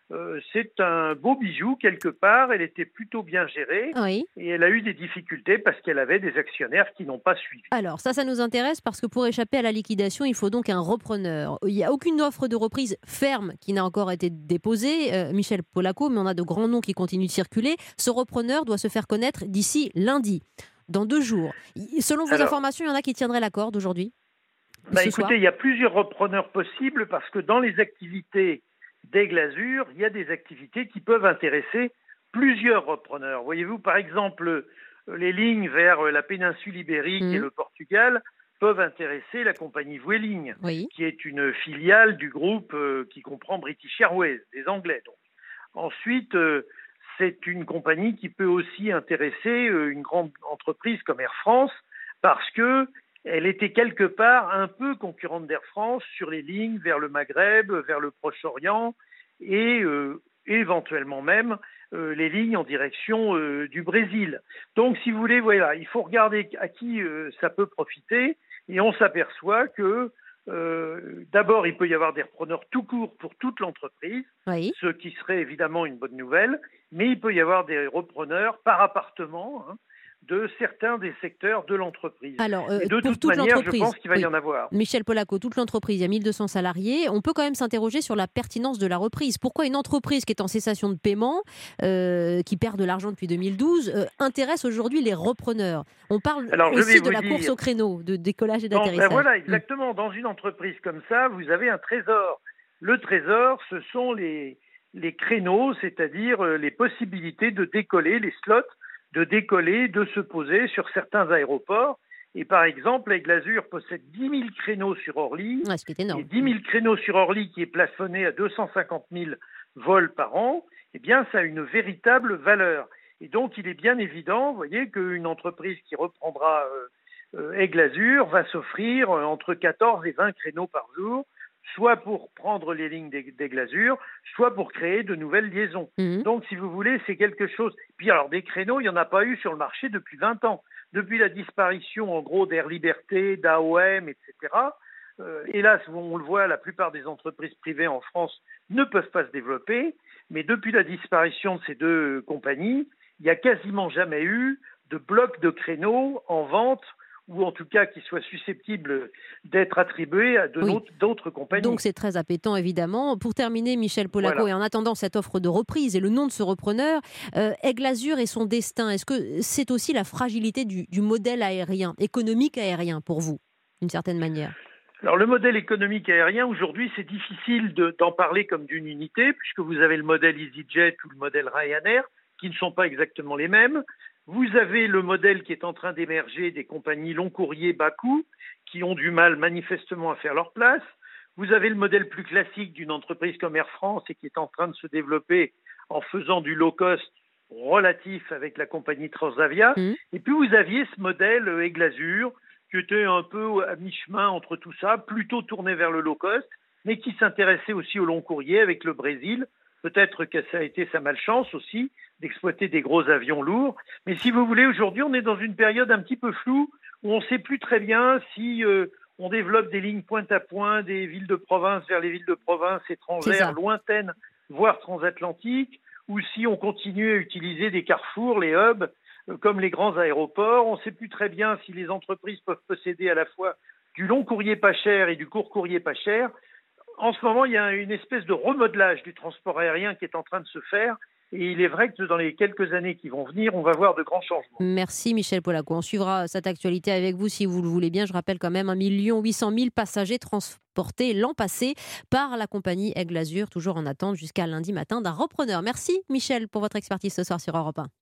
Speaker 7: Euh, c'est un beau bijou quelque part, elle était plutôt bien gérée
Speaker 3: oui.
Speaker 7: et elle a eu des difficultés parce qu'elle avait des actionnaires qui n'ont pas suivi.
Speaker 3: Alors ça, ça nous intéresse parce que pour échapper à la liquidation, il faut donc un repreneur. Il n'y a aucune offre de reprise ferme qui n'a encore été déposée, euh, Michel Polaco, mais on a de grands noms qui continuent de circuler. Ce repreneur doit se faire connaître d'ici lundi, dans deux jours. Selon vos Alors, informations, il y en a qui tiendraient la corde aujourd'hui
Speaker 7: bah, Écoutez, soir. Il y a plusieurs repreneurs possibles parce que dans les activités d'Aigle Azur, il y a des activités qui peuvent intéresser plusieurs repreneurs. Voyez-vous, par exemple, les lignes vers la péninsule ibérique mmh. et le Portugal peuvent intéresser la compagnie Vueling,
Speaker 3: oui.
Speaker 7: qui est une filiale du groupe euh, qui comprend British Airways, des Anglais. Donc. Ensuite, euh, c'est une compagnie qui peut aussi intéresser euh, une grande entreprise comme Air France parce que elle était quelque part un peu concurrente d'Air France sur les lignes vers le Maghreb, vers le Proche-Orient et euh, éventuellement même euh, les lignes en direction euh, du Brésil. Donc, si vous voulez, voilà, il faut regarder à qui euh, ça peut profiter et on s'aperçoit que euh, d'abord, il peut y avoir des repreneurs tout court pour toute l'entreprise,
Speaker 3: oui.
Speaker 7: ce qui serait évidemment une bonne nouvelle, mais il peut y avoir des repreneurs par appartement, hein, de certains des secteurs de l'entreprise.
Speaker 3: Alors, euh,
Speaker 7: et de
Speaker 3: pour
Speaker 7: toute
Speaker 3: toute
Speaker 7: manière, je
Speaker 3: l'entreprise,
Speaker 7: pense qu'il va
Speaker 3: oui.
Speaker 7: y en avoir.
Speaker 3: Michel Polaco, toute l'entreprise, il y a mille deux cents salariés. On peut quand même s'interroger sur la pertinence de la reprise. Pourquoi une entreprise qui est en cessation de paiement, euh, qui perd de l'argent depuis deux mille douze, euh, intéresse aujourd'hui les repreneurs? On parle
Speaker 7: Alors,
Speaker 3: aussi de la
Speaker 7: dire,
Speaker 3: course au créneau, de décollage et
Speaker 7: dans,
Speaker 3: d'atterrissage.
Speaker 7: Ben voilà, exactement. Dans une entreprise comme ça, vous avez un trésor. Le trésor, ce sont les, les créneaux, c'est-à-dire les possibilités de décoller, les slots, de décoller, de se poser sur certains aéroports. Et par exemple, Aigle Azur possède dix mille créneaux sur Orly.
Speaker 3: Ouais, c'est énorme.
Speaker 7: Et dix mille créneaux sur Orly qui est plafonné à deux cent cinquante mille vols par an, eh bien, ça a une véritable valeur. Et donc, il est bien évident, vous voyez, qu'une entreprise qui reprendra euh, euh, Aigle Azur va s'offrir euh, entre quatorze et vingt créneaux par jour, soit pour prendre les lignes d'Aigle Azur, soit pour créer de nouvelles liaisons. Mmh. Donc, si vous voulez, c'est quelque chose... Puis alors, des créneaux, il n'y en a pas eu sur le marché depuis vingt ans. Depuis la disparition, en gros, d'Air Liberté, d'A O M, et cetera. Euh, hélas, on le voit, la plupart des entreprises privées en France ne peuvent pas se développer. Mais depuis la disparition de ces deux compagnies, il n'y a quasiment jamais eu de bloc de créneaux en vente ou en tout cas qui soit susceptible d'être attribué à de
Speaker 3: oui.
Speaker 7: d'autres compagnies.
Speaker 3: Donc c'est très appétant évidemment. Pour terminer, Michel Polaco, voilà. et en attendant cette offre de reprise et le nom de ce repreneur, euh, Aigle Azur et son destin, est-ce que c'est aussi la fragilité du, du modèle aérien, économique aérien pour vous, d'une certaine manière?
Speaker 7: Alors le modèle économique aérien, aujourd'hui, c'est difficile de, d'en parler comme d'une unité, puisque vous avez le modèle EasyJet ou le modèle Ryanair, qui ne sont pas exactement les mêmes. Vous avez le modèle qui est en train d'émerger des compagnies long courrier bas coût, qui ont du mal manifestement à faire leur place. Vous avez le modèle plus classique d'une entreprise comme Air France et qui est en train de se développer en faisant du low cost relatif avec la compagnie Transavia. Mmh. Et puis vous aviez ce modèle Aigle Azur, qui était un peu à mi-chemin entre tout ça, plutôt tourné vers le low cost, mais qui s'intéressait aussi au long courrier avec le Brésil. Peut-être que ça a été sa malchance aussi d'exploiter des gros avions lourds. Mais si vous voulez, aujourd'hui, on est dans une période un petit peu floue où on ne sait plus très bien si euh, on développe des lignes pointe à point des villes de province vers les villes de province étrangères, lointaines, voire transatlantiques, ou si on continue à utiliser des carrefours, les hubs, euh, comme les grands aéroports. On ne sait plus très bien si les entreprises peuvent posséder à la fois du long courrier pas cher et du court courrier pas cher. En ce moment, il y a une espèce de remodelage du transport aérien qui est en train de se faire. Et il est vrai que dans les quelques années qui vont venir, on va voir de grands changements.
Speaker 3: Merci Michel Polaco. On suivra cette actualité avec vous si vous le voulez bien. Je rappelle quand même un million huit cent mille passagers transportés l'an passé par la compagnie Aigle Azur, toujours en attente jusqu'à lundi matin d'un repreneur. Merci Michel pour votre expertise ce soir sur Europe un.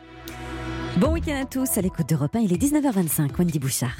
Speaker 1: Bon week-end à tous, à l'écoute d'Europe un, il est dix-neuf heures vingt-cinq, Wendy Bouchard.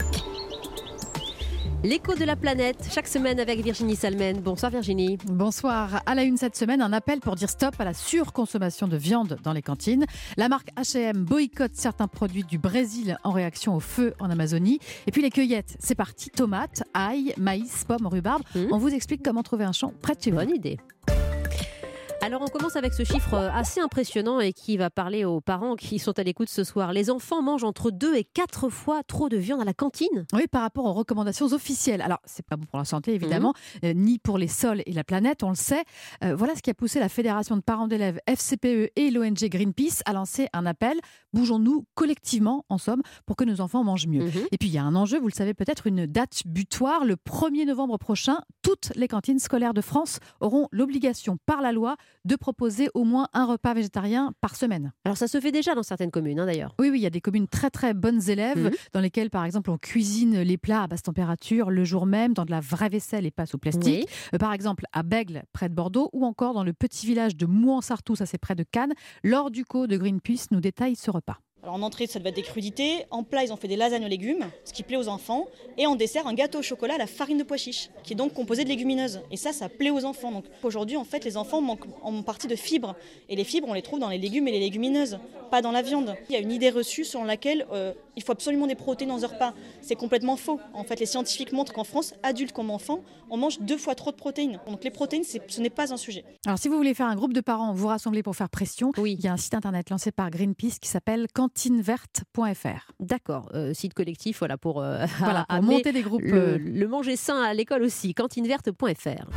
Speaker 3: L'écho de la planète, chaque semaine avec Virginie Salmen. Bonsoir Virginie.
Speaker 8: Bonsoir. À la une cette semaine, un appel pour dire stop à la surconsommation de viande dans les cantines. La marque H et M boycotte certains produits du Brésil en réaction au feu en Amazonie. Et puis les cueillettes, c'est parti. Tomates, ail, maïs, pommes, rhubarbe. Mmh. On vous explique comment trouver un champ près de chez vous.
Speaker 3: Bonne idée. Alors on commence avec ce chiffre assez impressionnant et qui va parler aux parents qui sont à l'écoute ce soir. Les enfants mangent entre deux et quatre fois trop de viande à la cantine.
Speaker 8: Oui, par rapport aux recommandations officielles. Alors, c'est pas bon pour la santé, évidemment, mmh. euh, ni pour les sols et la planète, on le sait. Euh, voilà ce qui a poussé la Fédération de parents d'élèves F C P E et l'O N G Greenpeace à lancer un appel. Bougeons-nous collectivement, en somme, pour que nos enfants mangent mieux. Mmh. Et puis, il y a un enjeu, vous le savez peut-être, une date butoir. Le premier novembre prochain, toutes les cantines scolaires de France auront l'obligation, par la loi, de proposer au moins un repas végétarien par semaine.
Speaker 3: Alors, ça se fait déjà dans certaines communes, hein, d'ailleurs.
Speaker 8: Oui, oui, il y a des communes très, très bonnes élèves, mmh. dans lesquelles, par exemple, on cuisine les plats à basse température le jour même, dans de la vraie vaisselle et pas sous plastique. Oui. Euh, par exemple, à Bègle, près de Bordeaux, ou encore dans le petit village de Mouan-Sartou, ça c'est près de Cannes. Laure Ducot de Greenpeace nous détaille ce repas.
Speaker 9: Alors en entrée, ça devait être des crudités. En plat, ils ont fait des lasagnes aux légumes, ce qui plaît aux enfants. Et en dessert, un gâteau au chocolat à la farine de pois chiche, qui est donc composé de légumineuses. Et ça, ça plaît aux enfants. Donc aujourd'hui, en fait, les enfants manquent en partie de fibres. Et les fibres, on les trouve dans les légumes et les légumineuses, pas dans la viande. Il y a une idée reçue selon laquelle euh, il faut absolument des protéines dans un repas. C'est complètement faux. En fait, les scientifiques montrent qu'en France, adultes comme enfants, on mange deux fois trop de protéines. Donc les protéines, c'est, ce n'est pas un sujet.
Speaker 8: Alors si vous voulez faire un groupe de parents, vous rassembler pour faire pression, oui. il y a un site internet lancé par Greenpeace qui s'appelle cantine verte point f r.
Speaker 3: D'accord, euh, site collectif voilà, pour, euh,
Speaker 8: voilà, pour monter des groupes.
Speaker 3: Le, le manger sain à l'école aussi, cantine verte point f r.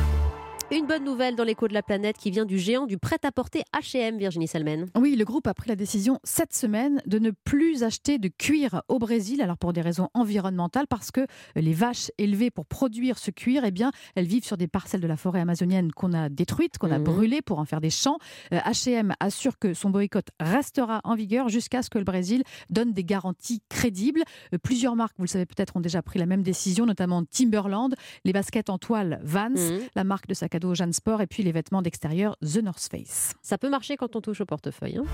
Speaker 3: Une bonne nouvelle dans l'écho de la planète qui vient du géant du prêt-à-porter H et M, Virginie Salmen.
Speaker 8: Oui, le groupe a pris la décision cette semaine de ne plus acheter de cuir au Brésil, alors pour des raisons environnementales, parce que les vaches élevées pour produire ce cuir, eh bien, elles vivent sur des parcelles de la forêt amazonienne qu'on a détruites, qu'on a mmh. brûlées pour en faire des champs. H et M assure que son boycott restera en vigueur jusqu'à ce que le Brésil donne des garanties crédibles. Plusieurs marques, vous le savez peut-être, ont déjà pris la même décision, notamment Timberland, les baskets en toile Vans, mmh. la marque de sac à dos Jeanne Sport et puis les vêtements d'extérieur The North Face.
Speaker 3: Ça peut marcher quand on touche au portefeuille. Hein.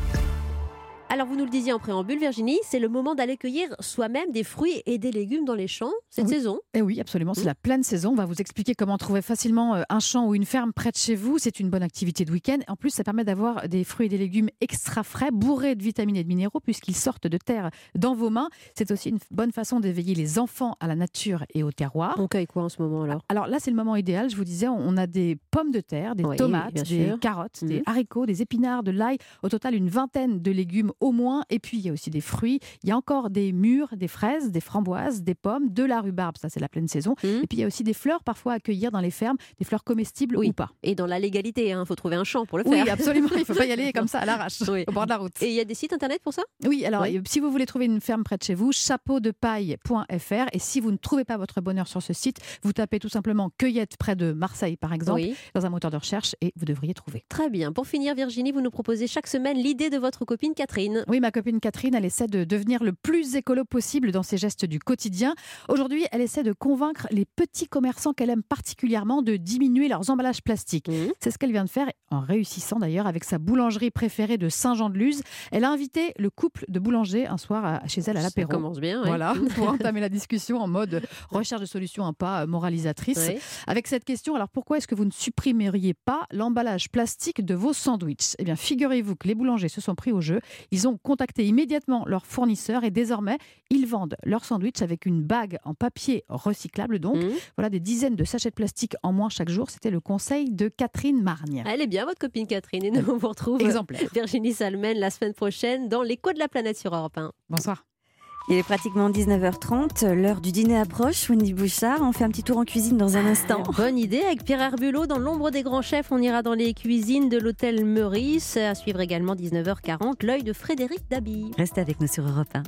Speaker 3: Alors vous nous le disiez en préambule, Virginie, c'est le moment d'aller cueillir soi-même des fruits et des légumes dans les champs cette
Speaker 8: oui.
Speaker 3: saison.
Speaker 8: Et oui, absolument, c'est mmh. la pleine saison. On va vous expliquer comment trouver facilement un champ ou une ferme près de chez vous. C'est une bonne activité de week-end. En plus, ça permet d'avoir des fruits et des légumes extra frais, bourrés de vitamines et de minéraux, puisqu'ils sortent de terre dans vos mains. C'est aussi une bonne façon d'éveiller les enfants à la nature et au terroir.
Speaker 3: On cueille quoi en ce moment alors ?
Speaker 8: Alors là, c'est le moment idéal. Je vous disais, on a des pommes de terre, des oui, tomates, des sûr. carottes, mmh. des haricots, des épinards, de l'ail. Au total, une vingtaine de légumes au moins. Et puis, il y a aussi des fruits. Il y a encore des mûres, des fraises, des framboises, des pommes, de la rhubarbe. Ça, c'est la pleine saison. Mmh. Et puis, il y a aussi des fleurs parfois à cueillir dans les fermes, des fleurs comestibles
Speaker 3: oui.
Speaker 8: ou pas.
Speaker 3: Et dans la légalité, il hein, faut trouver un champ pour le faire.
Speaker 8: Oui, absolument. Il ne faut pas y aller comme ça à l'arrache, oui. au bord de la route.
Speaker 3: Et il y a des sites internet pour ça ?
Speaker 8: Oui, alors oui. si vous voulez trouver une ferme près de chez vous, chapeau de paille point f r. Et si vous ne trouvez pas votre bonheur sur ce site, vous tapez tout simplement cueillette près de Marseille, par exemple, oui. dans un moteur de recherche et vous devriez trouver.
Speaker 3: Très bien. Pour finir, Virginie, vous nous proposez chaque semaine l'idée de votre copine Catherine.
Speaker 8: Oui, ma copine Catherine, elle essaie de devenir le plus écolo possible dans ses gestes du quotidien. Aujourd'hui, elle essaie de convaincre les petits commerçants qu'elle aime particulièrement de diminuer leurs emballages plastiques. Mmh. C'est ce qu'elle vient de faire, en réussissant d'ailleurs avec sa boulangerie préférée de Saint-Jean-de-Luz. Elle a invité le couple de boulangers un soir chez elle à l'apéro.
Speaker 3: Ça commence bien. Oui.
Speaker 8: Voilà, pour entamer la discussion en mode recherche de solutions, un pas moralisatrice. Oui. Avec cette question, alors pourquoi est-ce que vous ne supprimeriez pas l'emballage plastique de vos sandwichs ? Eh bien, figurez-vous que les boulangers se sont pris au jeu. Ils ont contacté immédiatement leur fournisseur et désormais, ils vendent leurs sandwichs avec une bague en papier recyclable. Donc, mmh. voilà des dizaines de sachets de plastique en moins chaque jour. C'était le conseil de Catherine Margne.
Speaker 3: Elle est bien, votre copine Catherine. Et nous, on vous retrouve
Speaker 8: exemplaire.
Speaker 3: Virginie Salmen la semaine prochaine dans l'écho de la planète sur Europe un.
Speaker 8: Bonsoir.
Speaker 1: Il est pratiquement dix-neuf heures trente, l'heure du dîner approche. Wendy Bouchard, on fait un petit tour en cuisine dans un instant.
Speaker 3: Bonne idée, avec Pierre Herbulot dans l'ombre des grands chefs. On ira dans les cuisines de l'hôtel Meurice. À suivre également dix-neuf heures quarante, l'œil de Frédéric Dabi.
Speaker 1: Restez avec nous sur Europe un.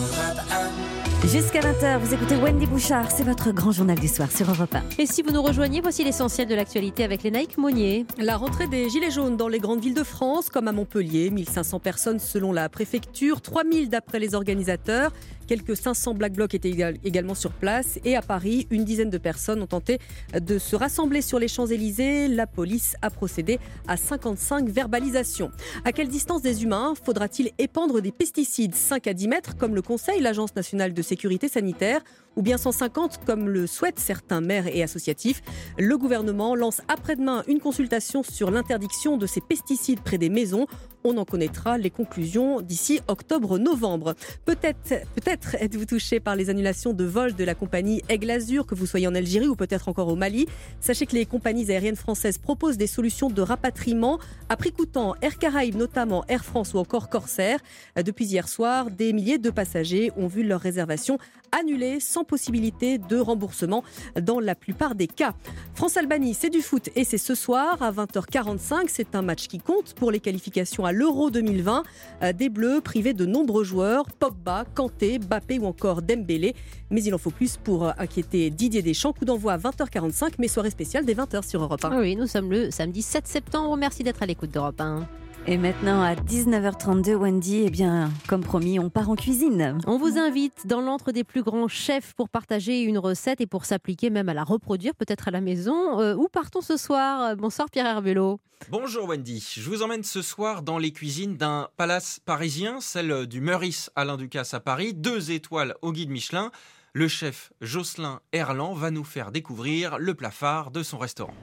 Speaker 1: Jusqu'à vingt heures, vous écoutez Wendy Bouchard, c'est votre grand journal du soir sur Europe un.
Speaker 3: Et si vous nous rejoignez, voici l'essentiel de l'actualité avec Lénaïque Monnier.
Speaker 6: La rentrée des Gilets jaunes dans les grandes villes de France, comme à Montpellier, mille cinq cents personnes selon la préfecture, trois mille d'après les organisateurs. Quelques cinq cents Black Blocs étaient également sur place. Et à Paris, une dizaine de personnes ont tenté de se rassembler sur les Champs-Élysées. La police a procédé à cinquante-cinq verbalisations. À quelle distance des humains faudra-t-il épandre des pesticides ? cinq à dix mètres, comme le conseille l'Agence nationale de sécurité sanitaire, ou bien cent cinquante, comme le souhaitent certains maires et associatifs. Le gouvernement lance après-demain une consultation sur l'interdiction de ces pesticides près des maisons. On en connaîtra les conclusions d'ici octobre-novembre. Peut-être, peut-être Peut-être êtes-vous touché par les annulations de vols de la compagnie Aigle Azur, que vous soyez en Algérie ou peut-être encore au Mali. Sachez que les compagnies aériennes françaises proposent des solutions de rapatriement à prix coûtant. Air Caraïbes notamment, Air France ou encore Corsair. Depuis hier soir, des milliers de passagers ont vu leur réservation annulée sans possibilité de remboursement dans la plupart des cas. France-Albanie, c'est du foot et c'est ce soir à vingt heures quarante-cinq. C'est un match qui compte pour les qualifications à l'Euro deux mille vingt. Des Bleus privés de nombreux joueurs, Pogba, Kanté, Mbappé ou encore Dembélé. Mais il en faut plus pour inquiéter Didier Deschamps. Coup d'envoi à vingt heures quarante-cinq, mais soirée spéciale dès vingt heures sur Europe un.
Speaker 3: Oui, nous sommes le samedi sept septembre. Merci d'être à l'écoute d'Europe un.
Speaker 1: Et maintenant, à dix-neuf heures trente-deux, Wendy, eh bien, comme promis, on part en cuisine.
Speaker 3: On vous invite dans l'antre des plus grands chefs pour partager une recette et pour s'appliquer même à la reproduire, peut-être à la maison. Euh, où partons ce soir ? Bonsoir Pierre Herbulot.
Speaker 10: Bonjour Wendy, je vous emmène ce soir dans les cuisines d'un palace parisien, celle du Meurice Alain Ducasse à Paris, deux étoiles au guide Michelin. Le chef Jocelyn Herland va nous faire découvrir le plat phare de son restaurant.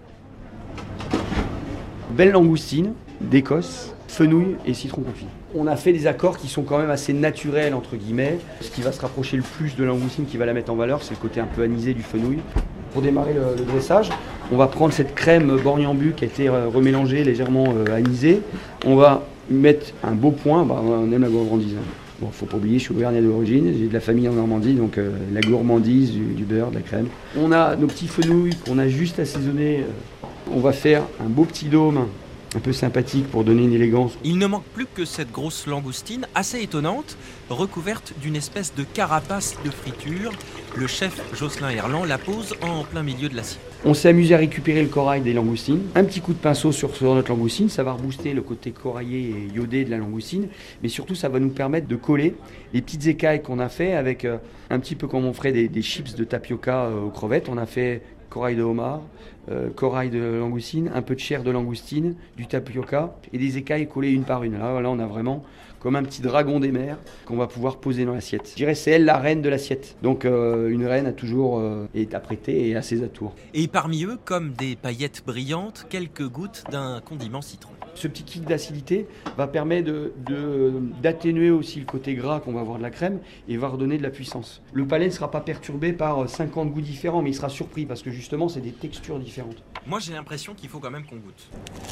Speaker 2: Belle langoustine d'Écosse, fenouil et citron confit. On a fait des accords qui sont quand même assez naturels entre guillemets. Ce qui va se rapprocher le plus de langoustine qui va la mettre en valeur, c'est le côté un peu anisé du fenouil. Pour démarrer le, le dressage, on va prendre cette crème Borgnambu qui a été remélangée, légèrement euh, anisée. On va mettre un beau point, bah, on aime la gourmandise. Hein. Bon, faut pas oublier, je suis auvergnat d'origine, j'ai de la famille en Normandie, donc euh, la gourmandise, du, du beurre, de la crème. On a nos petits fenouils qu'on a juste assaisonnés. Euh, on va faire un beau petit dôme, un peu sympathique pour donner une élégance.
Speaker 10: Il ne manque plus que cette grosse langoustine, assez étonnante, recouverte d'une espèce de carapace de friture. Le chef Jocelyn Herland la pose en plein milieu de l'assiette.
Speaker 2: On s'est amusé à récupérer le corail des langoustines. Un petit coup de pinceau sur, sur notre langoustine, ça va rebooster le côté coraillé et iodé de la langoustine. Mais surtout, ça va nous permettre de coller les petites écailles qu'on a fait avec euh, un petit peu comme on ferait des, des chips de tapioca euh, aux crevettes. On a fait corail de homard, euh, corail de langoustine, un peu de chair de langoustine, du tapioca et des écailles collées une par une. Là, là on a vraiment comme un petit dragon des mers qu'on va pouvoir poser dans l'assiette. Je dirais c'est elle la reine de l'assiette. Donc euh, une reine a toujours euh, est apprêtée et a ses atours.
Speaker 10: Et parmi eux, comme des paillettes brillantes, quelques gouttes d'un condiment citron.
Speaker 2: Ce petit kick d'acidité va permettre de, de, d'atténuer aussi le côté gras qu'on va avoir de la crème et va redonner de la puissance. Le palais ne sera pas perturbé par cinquante goûts différents, mais il sera surpris parce que justement c'est des textures différentes.
Speaker 10: Moi j'ai l'impression qu'il faut quand même qu'on goûte.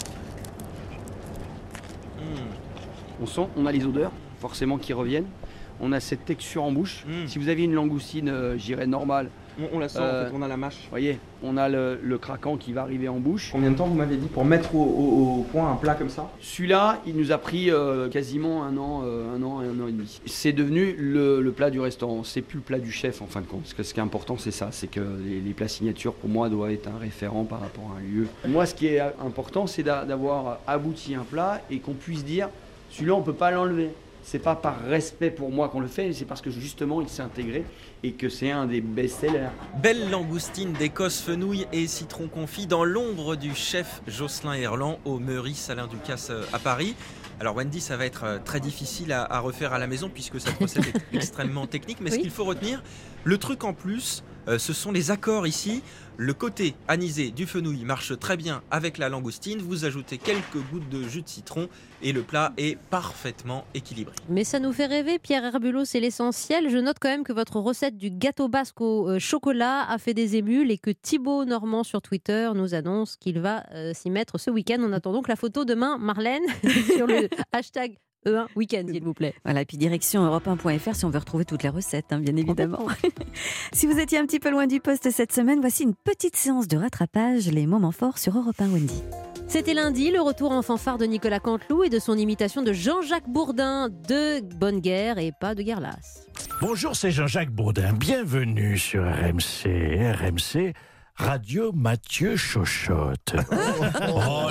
Speaker 2: Mmh. On sent, on a les odeurs forcément qui reviennent. On a cette texture en bouche. Mmh. Si vous aviez une langoustine, euh, je dirais normale.
Speaker 10: On, on la sent, euh, en fait, on a la mâche.
Speaker 2: Vous voyez, on a le, le craquant qui va arriver en bouche. Combien de temps vous m'avez dit pour mettre au, au, au point un plat comme ça ? Celui-là, il nous a pris euh, quasiment un an, euh, un an et un an et demi. C'est devenu le, le plat du restaurant. C'est plus le plat du chef en fin de compte. Parce que ce qui est important, c'est ça, c'est que les, les plats signatures pour moi doivent être un référent par rapport à un lieu. Moi, ce qui est important, c'est d'avoir abouti un plat et qu'on puisse dire, celui-là, on peut pas l'enlever. C'est pas par respect pour moi qu'on le fait, c'est parce que justement il s'est intégré et que c'est un des best-sellers.
Speaker 10: Belle langoustine d'Écosse, fenouil et citron confit dans l'ombre du chef Jocelyn Herland au Meurice Alain Ducasse à Paris. Alors Wendy, ça va être très difficile à, à refaire à la maison puisque cette recette est extrêmement technique, mais oui. Ce qu'il faut retenir, le truc en plus, euh, ce sont les accords ici. Le côté anisé du fenouil marche très bien avec la langoustine. Vous ajoutez quelques gouttes de jus de citron et le plat est parfaitement équilibré.
Speaker 3: Mais ça nous fait rêver, Pierre Herbulot, c'est l'essentiel. Je note quand même que votre recette du gâteau basque au chocolat a fait des émules et que Thibaut Normand sur Twitter nous annonce qu'il va euh, s'y mettre ce week-end. On attend donc la photo demain, Marlène, sur le hashtag E un week-end, s'il vous plaît.
Speaker 1: Voilà, et puis direction europe un point f r si on veut retrouver toutes les recettes, hein, bien évidemment. Si vous étiez un petit peu loin du poste cette semaine, voici une petite séance de rattrapage, les moments forts sur Europe un, Wendy.
Speaker 3: C'était lundi, le retour en fanfare de Nicolas Canteloup et de son imitation de Jean-Jacques Bourdin de Bonne Guerre et pas de Guerre lasse.
Speaker 12: Bonjour, c'est Jean-Jacques Bourdin. Bienvenue sur R M C. R M C, Radio Mathieu Chochotte. Oh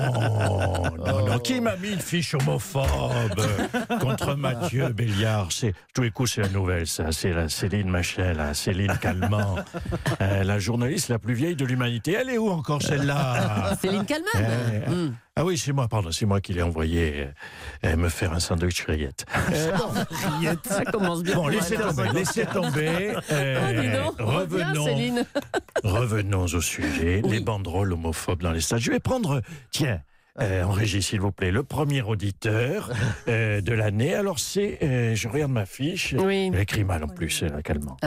Speaker 12: non, non, non. Qui m'a mis une fiche homophobe contre Mathieu Béliard? C'est, tout écoute, c'est la nouvelle, ça. C'est la Céline Machet, la Céline Calment, euh, la journaliste la plus vieille de l'humanité. Elle est où encore celle-là?
Speaker 3: Céline Calment.
Speaker 12: euh,
Speaker 3: mmh.
Speaker 12: Ah oui, c'est moi, pardon, c'est moi qui l'ai envoyé euh, me faire un sandwich rillettes. Euh,
Speaker 3: rillettes. Ça commence bien.
Speaker 12: Bon, laissez tomber, laissez tomber. Euh,
Speaker 3: oh,
Speaker 12: revenons,
Speaker 3: bien, Céline.
Speaker 12: revenons au sujet, oui. Les banderoles homophobes dans les stades. Je vais prendre, tiens, euh, en régie, s'il vous plaît, le premier auditeur euh, de l'année. Alors, c'est, euh, je regarde ma fiche,
Speaker 3: oui.
Speaker 12: elle écrit mal en plus, là, calmement.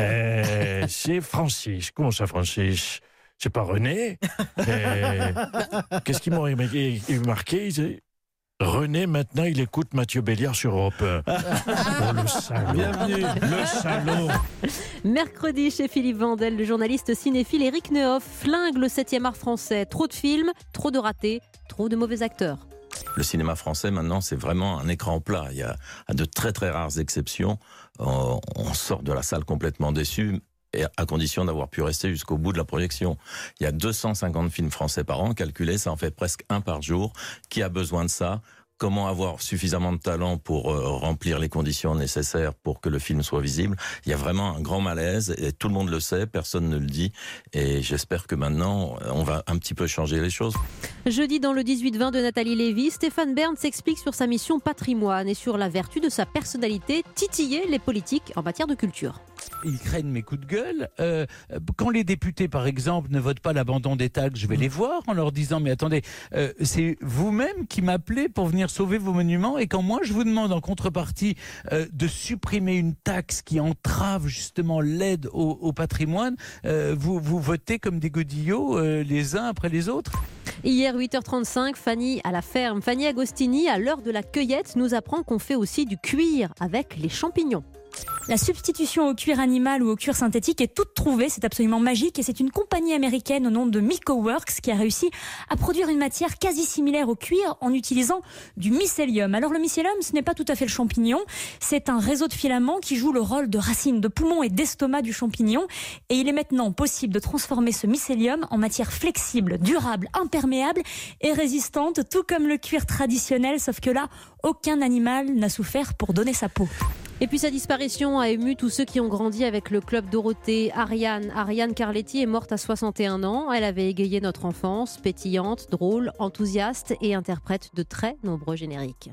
Speaker 12: Euh, c'est Francis. Comment ça, Francis? C'est pas René. Euh, qu'est-ce qu'ils m'ont marqué? Ils... René, maintenant, il écoute Mathieu Béliard sur Europe un. Oh, le salaud.
Speaker 3: Bienvenue.
Speaker 12: Le salaud.
Speaker 3: Mercredi, chez Philippe Vandel, le journaliste cinéphile Éric Nehoff flingue le septième art français. Trop de films, trop de ratés, trop de mauvais acteurs.
Speaker 13: Le cinéma français, maintenant, c'est vraiment un écran plat. Il y a, à de très très rares exceptions, on, on sort de la salle complètement déçu, et à condition d'avoir pu rester jusqu'au bout de la projection. Il y a deux cent cinquante films français par an, calculé, ça en fait presque un par jour. Qui a besoin de ça ? Comment avoir suffisamment de talent pour euh, remplir les conditions nécessaires pour que le film soit visible? Il y a vraiment un grand malaise et tout le monde le sait, personne ne le dit. Et j'espère que maintenant, on va un petit peu changer les choses.
Speaker 3: Jeudi, dans le dix-huit vingt de Nathalie Lévy, Stéphane Bern s'explique sur sa mission patrimoine et sur la vertu de sa personnalité, titiller les politiques en matière de culture.
Speaker 14: Ils craignent mes coups de gueule. Euh, quand les députés, par exemple, ne votent pas l'abandon des taxes, je vais les voir en leur disant « Mais attendez, euh, c'est vous-même qui m'appelez pour venir sauver vos monuments et quand moi je vous demande en contrepartie euh, de supprimer une taxe qui entrave justement l'aide au, au patrimoine, euh, vous, vous votez comme des godillots euh, les uns après les autres ?»
Speaker 3: Hier, huit heures trente-cinq, Fanny à la ferme. Fanny Agostini, à l'heure de la cueillette, nous apprend qu'on fait aussi du cuir avec les champignons.
Speaker 15: La substitution au cuir animal ou au cuir synthétique est toute trouvée, c'est absolument magique et c'est une compagnie américaine au nom de MycoWorks qui a réussi à produire une matière quasi similaire au cuir en utilisant du mycélium. Alors le mycélium, ce n'est pas tout à fait le champignon, c'est un réseau de filaments qui joue le rôle de racine, de poumon et d'estomac du champignon et il est maintenant possible de transformer ce mycélium en matière flexible, durable, imperméable et résistante, tout comme le cuir traditionnel, sauf que là, aucun animal n'a souffert pour donner sa peau.
Speaker 3: Et puis sa disparition a ému tous ceux qui ont grandi avec le club Dorothée. Ariane, Ariane Carletti est morte à soixante et un ans. Elle avait égayé notre enfance, pétillante, drôle, enthousiaste et interprète de très nombreux génériques.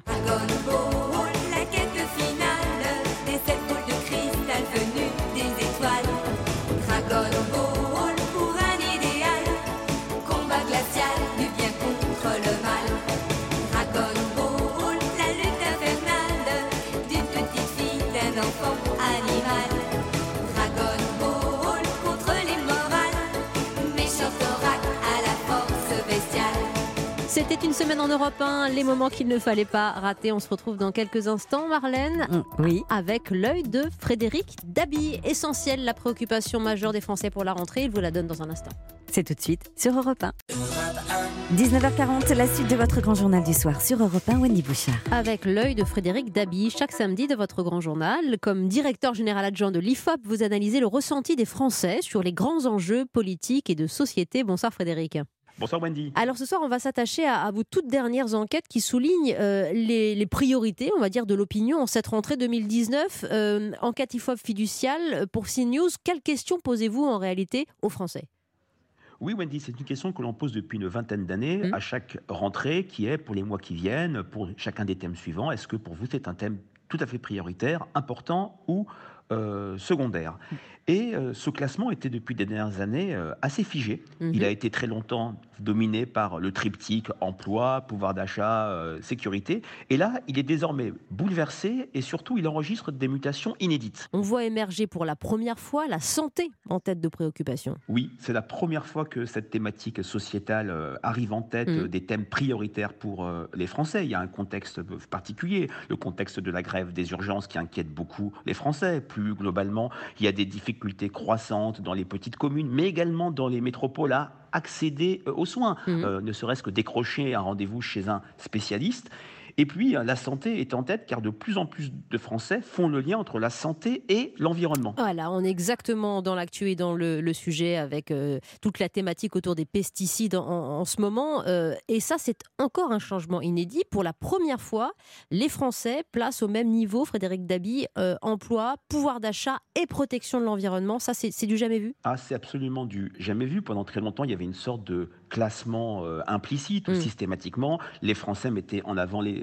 Speaker 16: La quête finale des sept boules de cristal venues des étoiles. Dragon Ball pour un idéal. Combat glacial du bien contre le mal. Dragon Ball, la lutte infernale d'une petite fille, d'un enfant animal. Dragon Ball contre les morales. Méchant oracle à la force bestiale.
Speaker 3: C'était une semaine en Europe un, les moments qu'il ne fallait pas rater. On se retrouve dans quelques instants, Marlène.
Speaker 1: Mmh, oui.
Speaker 3: Avec l'œil de Frédéric Dabi. Essentiel, la préoccupation majeure des Français pour la rentrée. Il vous la donne dans un instant.
Speaker 1: C'est tout de suite sur Europe un. dix-neuf heures quarante, la suite de votre grand journal du soir sur Europe un, Wendy Bouchard.
Speaker 3: Avec l'œil de Frédéric Dabi, chaque samedi de votre grand journal, comme directeur général adjoint de l'I F O P, vous analysez le ressenti des Français sur les grands enjeux politiques et de société. Bonsoir Frédéric.
Speaker 24: Bonsoir Wendy.
Speaker 3: Alors ce soir, on va s'attacher à, à vos toutes dernières enquêtes qui soulignent euh, les, les priorités, on va dire, de l'opinion en cette rentrée deux mille dix-neuf. Euh, enquête I F O P fiduciale pour CNews. Quelles questions posez-vous en réalité aux Français ?
Speaker 24: Oui Wendy, c'est une question que l'on pose depuis une vingtaine d'années mmh. à chaque rentrée, qui est pour les mois qui viennent, pour chacun des thèmes suivants. Est-ce que pour vous c'est un thème tout à fait prioritaire, important ou euh, secondaire ? Et euh, ce classement était depuis des dernières années euh, assez figé. Mmh. Il a été très longtemps dominé par le triptyque emploi, pouvoir d'achat, euh, sécurité. Et là, il est désormais bouleversé et surtout, il enregistre des mutations inédites.
Speaker 3: On voit émerger pour la première fois la santé en tête de préoccupation.
Speaker 24: Oui, c'est la première fois que cette thématique sociétale euh, arrive en tête mmh. des thèmes prioritaires pour euh, les Français. Il y a un contexte particulier, le contexte de la grève des urgences qui inquiète beaucoup les Français. Plus globalement, il y a des difficultés croissantes dans les petites communes, mais également dans les métropoles à accéder aux soins, mmh. euh, ne serait-ce que décrocher un rendez-vous chez un spécialiste. Et puis, la santé est en tête car de plus en plus de Français font le lien entre la santé et l'environnement.
Speaker 3: Voilà, on est exactement dans l'actu et dans le, le sujet avec euh, toute la thématique autour des pesticides en, en ce moment. Euh, et ça, c'est encore un changement inédit. Pour la première fois, les Français placent au même niveau, Frédéric Dabi, euh, emploi, pouvoir d'achat et protection de l'environnement. Ça, c'est, c'est du jamais vu ?
Speaker 24: Ah, c'est absolument du jamais vu. Pendant très longtemps, il y avait une sorte de classement euh, implicite où mmh. systématiquement, les Français mettaient en avant les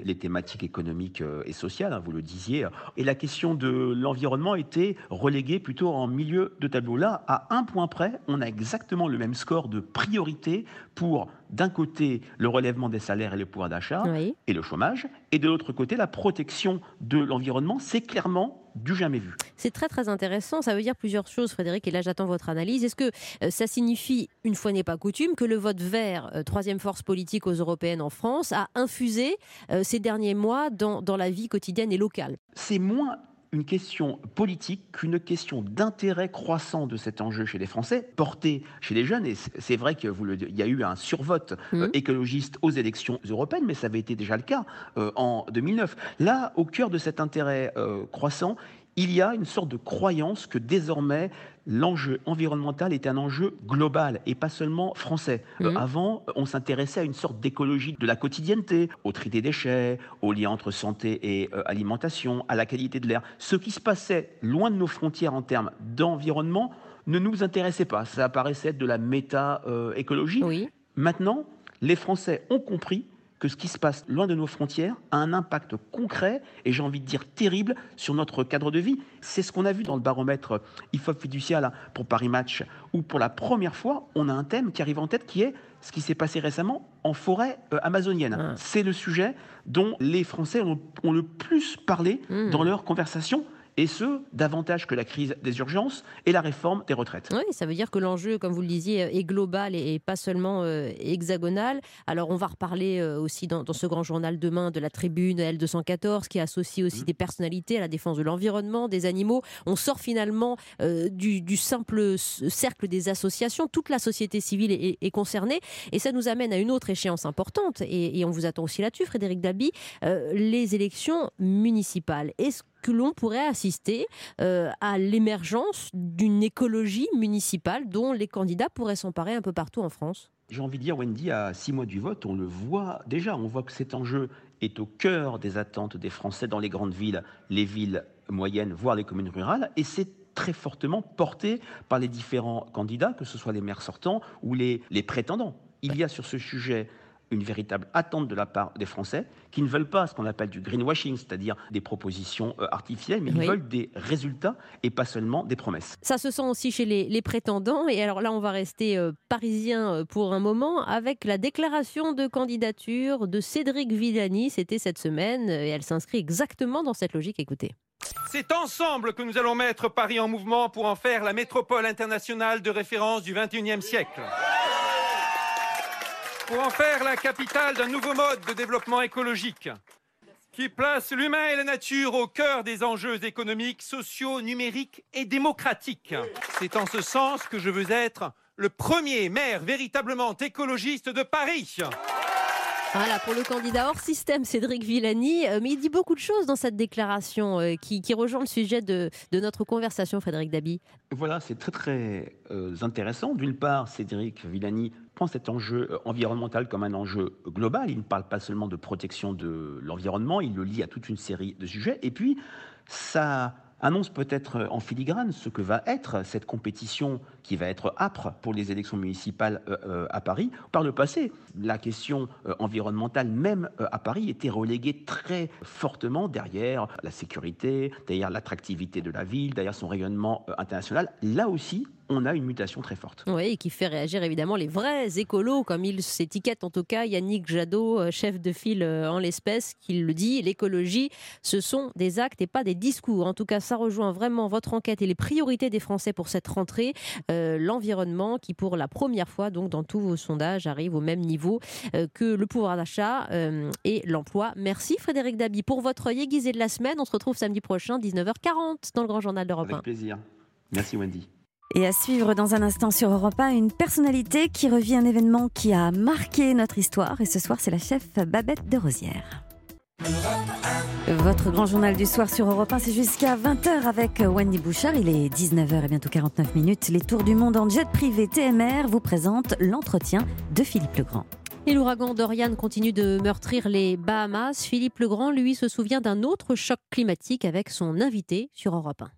Speaker 24: les, les thématiques économiques et sociales, hein, vous le disiez. Et la question de l'environnement était reléguée plutôt en milieu de tableau. Là, à un point près, on a exactement le même score de priorité pour, d'un côté, le relèvement des salaires et le pouvoir d'achat oui. et le chômage, et de l'autre côté, la protection de l'environnement. C'est clairement du jamais vu.
Speaker 3: C'est très très intéressant, ça veut dire plusieurs choses, Frédéric, et là j'attends votre analyse. Est-ce que euh, ça signifie, une fois n'est pas coutume, que le vote vert, euh, troisième force politique aux européennes en France, a infusé euh, ces derniers mois dans, dans la vie quotidienne et locale ?
Speaker 24: C'est moins une question politique qu'une question d'intérêt croissant de cet enjeu chez les Français, porté chez les jeunes. Et c'est vrai qu'il y a eu un survote mmh. euh, écologiste aux élections européennes, mais ça avait été déjà le cas euh, en deux mille neuf. Là, au cœur de cet intérêt euh, croissant, il y a une sorte de croyance que désormais l'enjeu environnemental est un enjeu global et pas seulement français. Mmh. Euh, avant, on s'intéressait à une sorte d'écologie de la quotidienneté, au tri des déchets, au lien entre santé et euh, alimentation, à la qualité de l'air. Ce qui se passait loin de nos frontières en termes d'environnement ne nous intéressait pas. Ça apparaissait être de la méta-écologie. Euh, oui. Maintenant, les Français ont compris que ce qui se passe loin de nos frontières a un impact concret et j'ai envie de dire terrible sur notre cadre de vie. C'est ce qu'on a vu dans le baromètre I F O P Fiducia pour Paris Match, où pour la première fois, on a un thème qui arrive en tête qui est ce qui s'est passé récemment en forêt euh, amazonienne. Ah. C'est le sujet dont les Français ont, ont le plus parlé mmh. dans leur conversation. Et ce, davantage que la crise des urgences et la réforme des retraites.
Speaker 3: Oui, ça veut dire que l'enjeu, comme vous le disiez, est global et pas seulement euh, hexagonal. Alors, on va reparler euh, aussi dans, dans ce grand journal demain de la tribune L deux cent quatorze, qui associe aussi mmh. des personnalités à la défense de l'environnement, des animaux. On sort finalement euh, du, du simple cercle des associations. Toute la société civile est, est concernée. Et ça nous amène à une autre échéance importante. Et, et on vous attend aussi là-dessus, Frédéric Dabi, euh, les élections municipales. Est-ce que l'on pourrait assister euh, à l'émergence d'une écologie municipale dont les candidats pourraient s'emparer un peu partout en France ?
Speaker 24: J'ai envie de dire, Wendy, à six mois du vote, on le voit déjà. On voit que cet enjeu est au cœur des attentes des Français dans les grandes villes, les villes moyennes, voire les communes rurales. Et c'est très fortement porté par les différents candidats, que ce soit les maires sortants ou les, les prétendants. Il y a sur ce sujet une véritable attente de la part des Français qui ne veulent pas ce qu'on appelle du greenwashing, c'est-à-dire des propositions euh, artificielles, mais oui. ils veulent des résultats et pas seulement des promesses.
Speaker 3: Ça se sent aussi chez les, les prétendants. Et alors là, on va rester euh, parisien pour un moment avec la déclaration de candidature de Cédric Villani. C'était cette semaine et elle s'inscrit exactement dans cette logique. Écoutez.
Speaker 4: C'est ensemble que nous allons mettre Paris en mouvement pour en faire la métropole internationale de référence du vingt et unième siècle. Pour en faire la capitale d'un nouveau mode de développement écologique qui place l'humain et la nature au cœur des enjeux économiques, sociaux, numériques et démocratiques. C'est en ce sens que je veux être le premier maire véritablement écologiste de Paris.
Speaker 3: Voilà, pour le candidat hors système, Cédric Villani. Euh, mais il dit beaucoup de choses dans cette déclaration euh, qui, qui rejoint le sujet de, de notre conversation, Frédéric Dabi.
Speaker 24: Voilà, c'est très très euh, intéressant. D'une part, Cédric Villani prend cet enjeu environnemental comme un enjeu global. Il ne parle pas seulement de protection de l'environnement, il le lie à toute une série de sujets. Et puis, ça annonce peut-être en filigrane ce que va être cette compétition qui va être âpre pour les élections municipales euh, à Paris. Par le passé, la question euh, environnementale, même euh, à Paris, était reléguée très fortement derrière la sécurité, derrière l'attractivité de la ville, derrière son rayonnement euh, international. Là aussi, on a une mutation très forte.
Speaker 3: Oui, et qui fait réagir évidemment les vrais écolos, comme il s'étiquette en tout cas Yannick Jadot, chef de file en l'espèce, qui le dit, l'écologie, ce sont des actes et pas des discours. En tout cas, ça rejoint vraiment votre enquête et les priorités des Français pour cette rentrée. Euh, l'environnement qui, pour la première fois, donc dans tous vos sondages, arrive au même niveau euh, que le pouvoir d'achat euh, et l'emploi. Merci Frédéric Dabi pour votre œil aiguisé de la semaine. On se retrouve samedi prochain, dix-neuf heures quarante, dans le Grand Journal d'Europe un.
Speaker 24: Avec plaisir. Merci Wendy.
Speaker 1: Et à suivre dans un instant sur Europe un, une personnalité qui revit un événement qui a marqué notre histoire. Et ce soir, c'est la chef Babette de Rosière. Votre grand journal du soir sur Europe un, c'est jusqu'à vingt heures avec Wendy Bouchard. Il est dix-neuf heures et bientôt quarante-neuf minutes. Les tours du monde en jet privé T M R vous présentent l'entretien de Philippe Legrand.
Speaker 3: Et l'ouragan Dorian continue de meurtrir les Bahamas. Philippe Legrand, lui, se souvient d'un autre choc climatique avec son invité sur Europe un.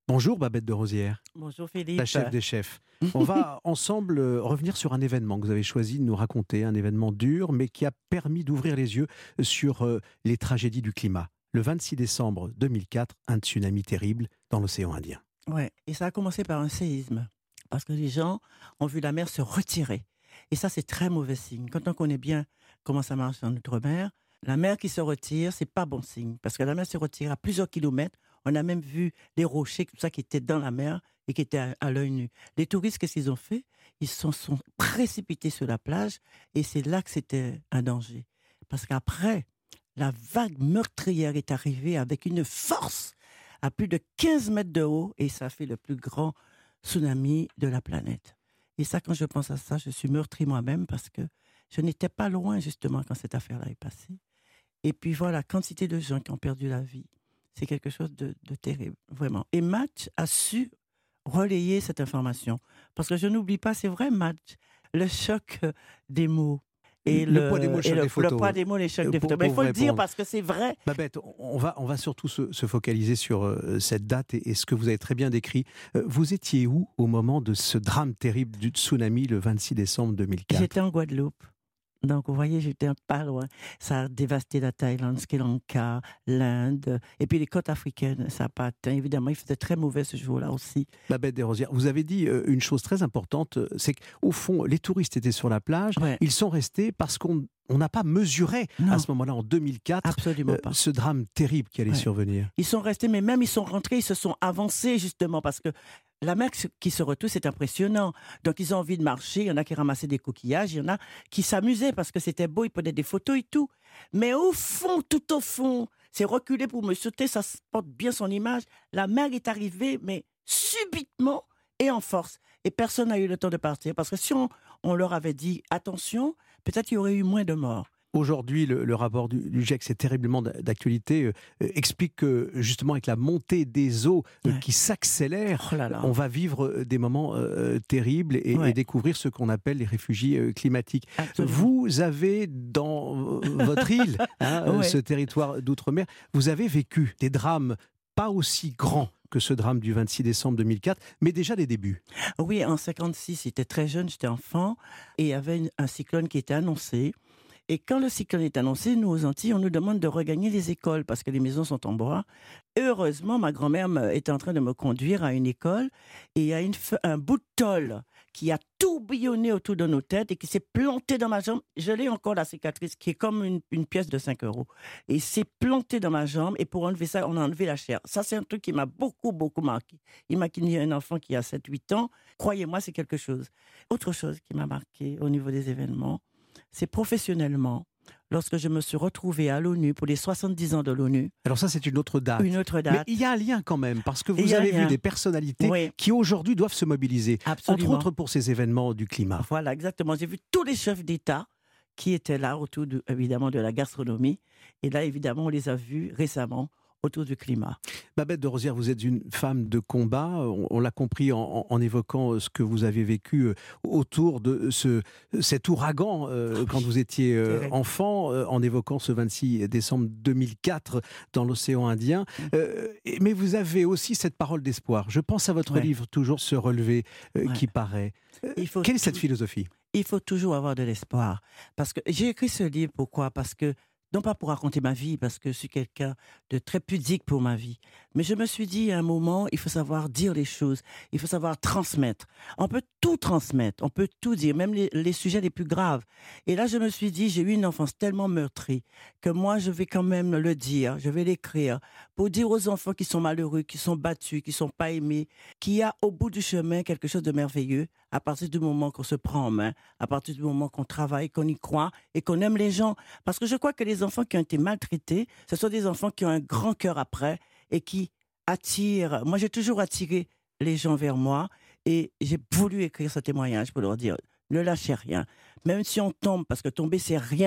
Speaker 11: Bonjour Babette de Rosière.
Speaker 17: Bonjour Philippe.
Speaker 11: La chef des chefs. On va ensemble revenir sur un événement que vous avez choisi de nous raconter, un événement dur, mais qui a permis d'ouvrir les yeux sur les tragédies du climat. Le vingt-six décembre deux mille quatre, un tsunami terrible dans l'océan Indien.
Speaker 17: Ouais, et ça a commencé par un séisme, parce que les gens ont vu la mer se retirer. Et ça, c'est très mauvais signe. Quand on connaît bien comment ça marche en Outre-mer, la mer qui se retire, c'est pas bon signe, parce que la mer se retire à plusieurs kilomètres. On a même vu les rochers, tout ça qui étaient dans la mer et qui étaient à, à l'œil nu. Les touristes, qu'est-ce qu'ils ont fait? Ils se sont, sont précipités sur la plage et c'est là que c'était un danger. Parce qu'après, la vague meurtrière est arrivée avec une force à plus de quinze mètres de haut et ça fait le plus grand tsunami de la planète. Et ça, quand je pense à ça, je suis meurtri moi-même parce que je n'étais pas loin justement quand cette affaire-là est passée. Et puis voilà, quantité de gens qui ont perdu la vie. C'est quelque chose de, de terrible, vraiment. Et Match a su relayer cette information. Parce que je n'oublie pas, c'est vrai, Match, le choc des mots. Et
Speaker 11: le,
Speaker 17: le
Speaker 11: poids des mots, le choc
Speaker 17: le,
Speaker 11: des photos.
Speaker 17: Le poids des mots, les chocs des
Speaker 11: pour,
Speaker 17: photos. Mais il faut le dire
Speaker 11: répondre.
Speaker 17: parce que c'est vrai.
Speaker 11: Babette, on va, on va surtout se, se focaliser sur euh, cette date et, et ce que vous avez très bien décrit. Euh, vous étiez où au moment de ce drame terrible du tsunami le vingt-six décembre deux mille quatre?
Speaker 17: J'étais en Guadeloupe. Donc, vous voyez, j'étais pas loin. Ça a dévasté la Thaïlande, Sri Lanka, l'Inde, et puis les côtes africaines. Ça n'a pas atteint. Évidemment, il faisait très mauvais ce jour-là aussi.
Speaker 11: Babette Desrosières, vous avez dit euh, une chose très importante, c'est qu'au fond, les touristes étaient sur la plage, ouais. Ils sont restés parce qu'on on n'a pas mesuré non. à ce moment-là, en deux mille quatre,
Speaker 17: Absolument
Speaker 11: euh,
Speaker 17: pas.
Speaker 11: ce drame terrible qui allait ouais. survenir.
Speaker 17: Ils sont restés, mais même ils sont rentrés, ils se sont avancés justement parce que la mer qui se retrouve, c'est impressionnant. Donc, ils ont envie de marcher. Il y en a qui ramassaient des coquillages. Il y en a qui s'amusaient parce que c'était beau. Ils prenaient des photos et tout. Mais au fond, tout au fond, c'est reculé pour me sauter. Ça porte bien son image. La mer est arrivée, mais subitement et en force. Et personne n'a eu le temps de partir. Parce que si on, on leur avait dit, attention, peut-être qu'il y aurait eu moins de morts.
Speaker 11: Aujourd'hui, le, le rapport du, du GIEC, c'est terriblement d'actualité, euh, explique que justement avec la montée des eaux euh, ouais. qui s'accélère, oh là là. on va vivre des moments euh, terribles et, ouais. et découvrir ce qu'on appelle les réfugiés euh, climatiques. Absolument. Vous avez dans votre île, hein, ouais. ce territoire d'outre-mer, vous avez vécu des drames pas aussi grands que ce drame du vingt-six décembre deux mille quatre, mais déjà des débuts.
Speaker 17: Oui, en cinquante-six, j'étais très jeune, j'étais enfant, et il y avait une, un cyclone qui était annoncé. Et quand le cyclone est annoncé, nous, aux Antilles, on nous demande de regagner les écoles parce que les maisons sont en bois. Et heureusement, ma grand-mère était en train de me conduire à une école et il y a une, un bout de tôle qui a tourbillonné autour de nos têtes et qui s'est planté dans ma jambe. Je l'ai encore, la cicatrice, qui est comme une, une pièce de cinq euros. Et il s'est planté dans ma jambe et pour enlever ça, on a enlevé la chair. Ça, c'est un truc qui m'a beaucoup, beaucoup marqué. Imaginer un enfant qui a sept huit ans, croyez-moi, c'est quelque chose. Autre chose qui m'a marqué au niveau des événements, c'est professionnellement, lorsque je me suis retrouvée à l'ONU pour les soixante-dix ans de l'ONU.
Speaker 11: Alors ça, c'est une autre date.
Speaker 17: Une autre date.
Speaker 11: Mais il y a un lien quand même, parce que vous avez vu des personnalités oui. qui aujourd'hui doivent se mobiliser, Absolument. entre autres pour ces événements du climat.
Speaker 17: Voilà, exactement. J'ai vu tous les chefs d'État qui étaient là autour, de, évidemment, de la gastronomie. Et là, évidemment, on les a vus récemment autour du climat.
Speaker 11: Babette Desrosières, vous êtes une femme de combat, on, on l'a compris en, en, en évoquant ce que vous avez vécu autour de ce, cet ouragan euh, quand vous étiez euh, enfant, euh, en évoquant ce vingt-six décembre deux mille quatre dans l'océan Indien. Euh, mais vous avez aussi cette parole d'espoir. Je pense à votre ouais. livre, Toujours se relever, euh, ouais. qui paraît. Il faut Quelle est cette philosophie ?
Speaker 17: Il faut toujours avoir de l'espoir. Parce que j'ai écrit ce livre, pourquoi ? Parce que non pas pour raconter ma vie, parce que je suis quelqu'un de très pudique pour ma vie. Mais je me suis dit, à un moment, il faut savoir dire les choses. Il faut savoir transmettre. On peut tout transmettre. On peut tout dire, même les, les sujets les plus graves. Et là, je me suis dit, j'ai eu une enfance tellement meurtrie que moi, je vais quand même le dire. Je vais l'écrire pour dire aux enfants qui sont malheureux, qui sont battus, qui ne sont pas aimés, qu'il y a au bout du chemin quelque chose de merveilleux à partir du moment qu'on se prend en main, à partir du moment qu'on travaille, qu'on y croit et qu'on aime les gens. Parce que je crois que les enfants qui ont été maltraités, ce sont des enfants qui ont un grand cœur après et qui attirent. Moi, j'ai toujours attiré les gens vers moi et j'ai voulu écrire ce témoignage pour leur dire ne lâchez rien. Même si on tombe, parce que tomber, c'est rien.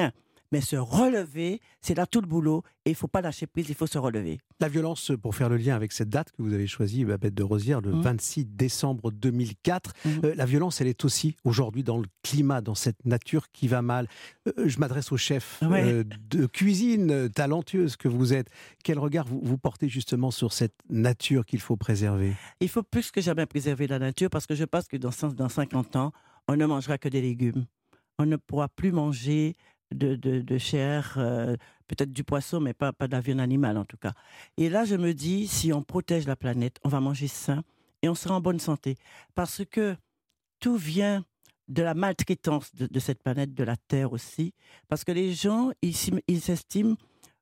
Speaker 17: Mais se relever, c'est là tout le boulot. Et il ne faut pas lâcher prise, il faut se relever.
Speaker 11: La violence, pour faire le lien avec cette date que vous avez choisie, Babette de Rosière, le mmh. vingt-six décembre deux mille quatre, mmh. euh, la violence, elle est aussi aujourd'hui dans le climat, dans cette nature qui va mal. Euh, je m'adresse au chef ouais. euh, de cuisine euh, talentueuse que vous êtes. Quel regard vous, vous portez justement sur cette nature qu'il faut préserver ?
Speaker 17: Il faut plus que jamais préserver la nature parce que je pense que dans, dans cinquante ans, on ne mangera que des légumes. On ne pourra plus manger de, de, de chair, euh, peut-être du poisson, mais pas, pas de la viande animale en tout cas. Et là, je me dis, si on protège la planète, on va manger sain et on sera en bonne santé. Parce que tout vient de la maltraitance de, de cette planète, de la Terre aussi. Parce que les gens, ils, ils s'estiment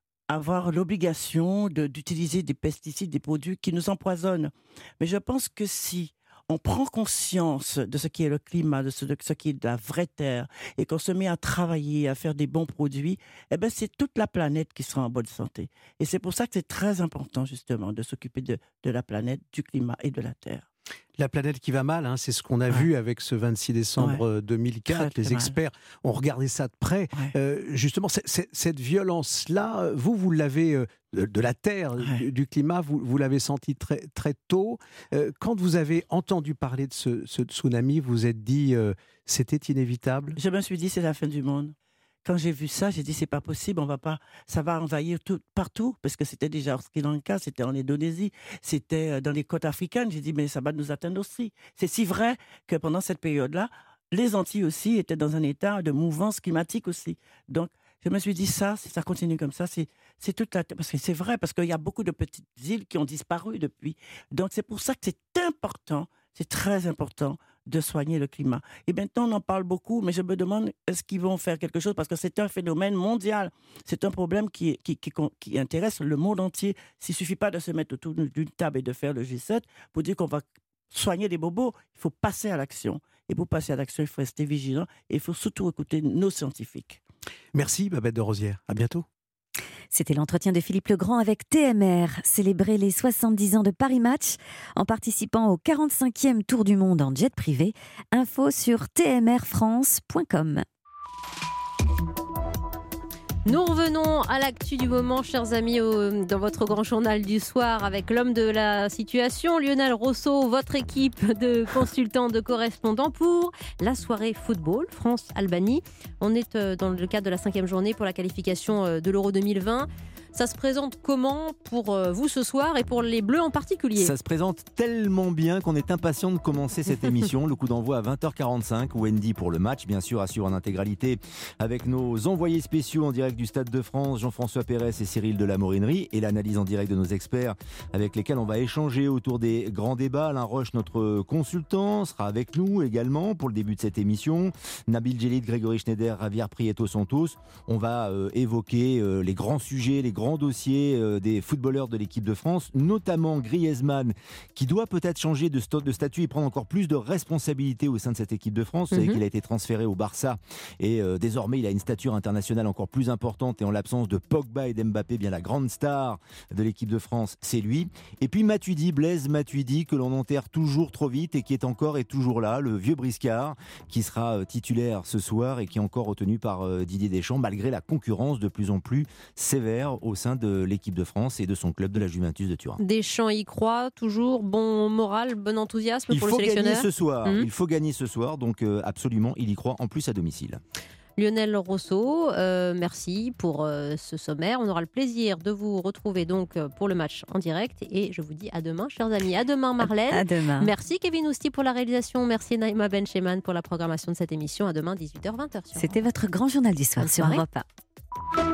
Speaker 17: avoir l'obligation de, d'utiliser des pesticides, des produits qui nous empoisonnent. Mais je pense que si on prend conscience de ce qui est le climat, de ce, de ce qui est de la vraie terre, et qu'on se met à travailler, à faire des bons produits, eh ben c'est toute la planète qui sera en bonne santé. Et c'est pour ça que c'est très important, justement, de s'occuper de, de la planète, du climat et de la terre.
Speaker 11: La planète qui va mal, hein, c'est ce qu'on a ouais. vu avec ce vingt-six décembre ouais. deux mille quatre. Très, Les très experts mal. ont regardé ça de près. Ouais. Euh, justement, c'est, c'est, cette violence-là, vous, vous l'avez, euh, de, de la terre, ouais. du, du climat, vous, vous l'avez senti très, très tôt. Euh, quand vous avez entendu parler de ce, ce tsunami, vous vous êtes dit, euh, c'était inévitable ?
Speaker 17: Je me suis dit, c'est la fin du monde. Quand j'ai vu ça, j'ai dit c'est pas possible, on va pas, ça va envahir tout, partout, parce que c'était déjà au Sri Lanka, c'était en Indonésie, c'était dans les côtes africaines. J'ai dit mais ça va nous atteindre aussi. C'est si vrai que pendant cette période-là, les Antilles aussi étaient dans un état de mouvance climatique aussi. Donc je me suis dit ça, si ça continue comme ça, c'est, c'est toute la, parce que c'est vrai, parce qu'il y a beaucoup de petites îles qui ont disparu depuis. Donc c'est pour ça que c'est important, c'est très important de soigner le climat. Et maintenant, on en parle beaucoup, mais je me demande, est-ce qu'ils vont faire quelque chose ? Parce que c'est un phénomène mondial. C'est un problème qui, qui, qui, qui intéresse le monde entier. S'il ne suffit pas de se mettre autour d'une table et de faire le G sept pour dire qu'on va soigner les bobos, il faut passer à l'action. Et pour passer à l'action, il faut rester vigilant et il faut surtout écouter nos scientifiques.
Speaker 11: Merci, Babette de Rosière. À bientôt.
Speaker 1: C'était l'entretien de Philippe Legrand avec T M R, célébrer les soixante-dix ans de Paris Match en participant au quarante-cinquième Tour du Monde en jet privé. Info sur t m r france point com.
Speaker 3: Nous revenons à l'actu du moment, chers amis, au, dans votre grand journal du soir avec l'homme de la situation, Lionel Rousseau, votre équipe de consultants, de correspondants pour la soirée football France-Albanie. On est dans le cadre de la cinquième journée pour la qualification de l'Euro deux mille vingt. Ça se présente comment pour vous ce soir et pour les Bleus en particulier ?
Speaker 18: Ça se présente tellement bien qu'on est impatient de commencer cette émission. Le coup d'envoi à vingt heures quarante-cinq. Wendy pour le match, bien sûr, assure en intégralité avec nos envoyés spéciaux en direct du Stade de France, Jean-François Pérez et Cyril de la Morinerie, et l'analyse en direct de nos experts avec lesquels on va échanger autour des grands débats. Alain Roche, notre consultant, sera avec nous également pour le début de cette émission. Nabil Djellit, Grégory Schneider, Javier Prieto Santos. On va euh, évoquer euh, les grands sujets, les grands dossier euh, des footballeurs de l'équipe de France, notamment Griezmann, qui doit peut-être changer de, st- de statut et prendre encore plus de responsabilités au sein de cette équipe de France. Vous savez mm-hmm. qu'il a été transféré au Barça et euh, désormais il a une stature internationale encore plus importante, et en l'absence de Pogba et d'Mbappé, bien la grande star de l'équipe de France, c'est lui. Et puis Matuidi, Blaise Matuidi, que l'on enterre toujours trop vite et qui est encore et toujours là, le vieux briscard, qui sera euh, titulaire ce soir et qui est encore retenu par euh, Didier Deschamps, malgré la concurrence de plus en plus sévère au sein de l'équipe de France et de son club de la Juventus de Turin.
Speaker 3: Deschamps y croit toujours, bon moral, bon enthousiasme
Speaker 18: il
Speaker 3: pour le sélectionneur.
Speaker 18: Il faut gagner ce soir,
Speaker 3: mmh.
Speaker 18: il faut gagner ce soir, donc euh, absolument, il y croit, en plus à domicile.
Speaker 3: Lionel Rousseau, euh, merci pour euh, ce sommaire. On aura le plaisir de vous retrouver donc pour le match en direct et je vous dis à demain, chers amis. À demain, Marlène.
Speaker 1: À demain.
Speaker 3: Merci Kevin Ousti pour la réalisation. Merci Naïma Bencheman pour la programmation de cette émission. À demain, dix-huit heures vingt.
Speaker 1: C'était votre grand journal du soir sur Europe un.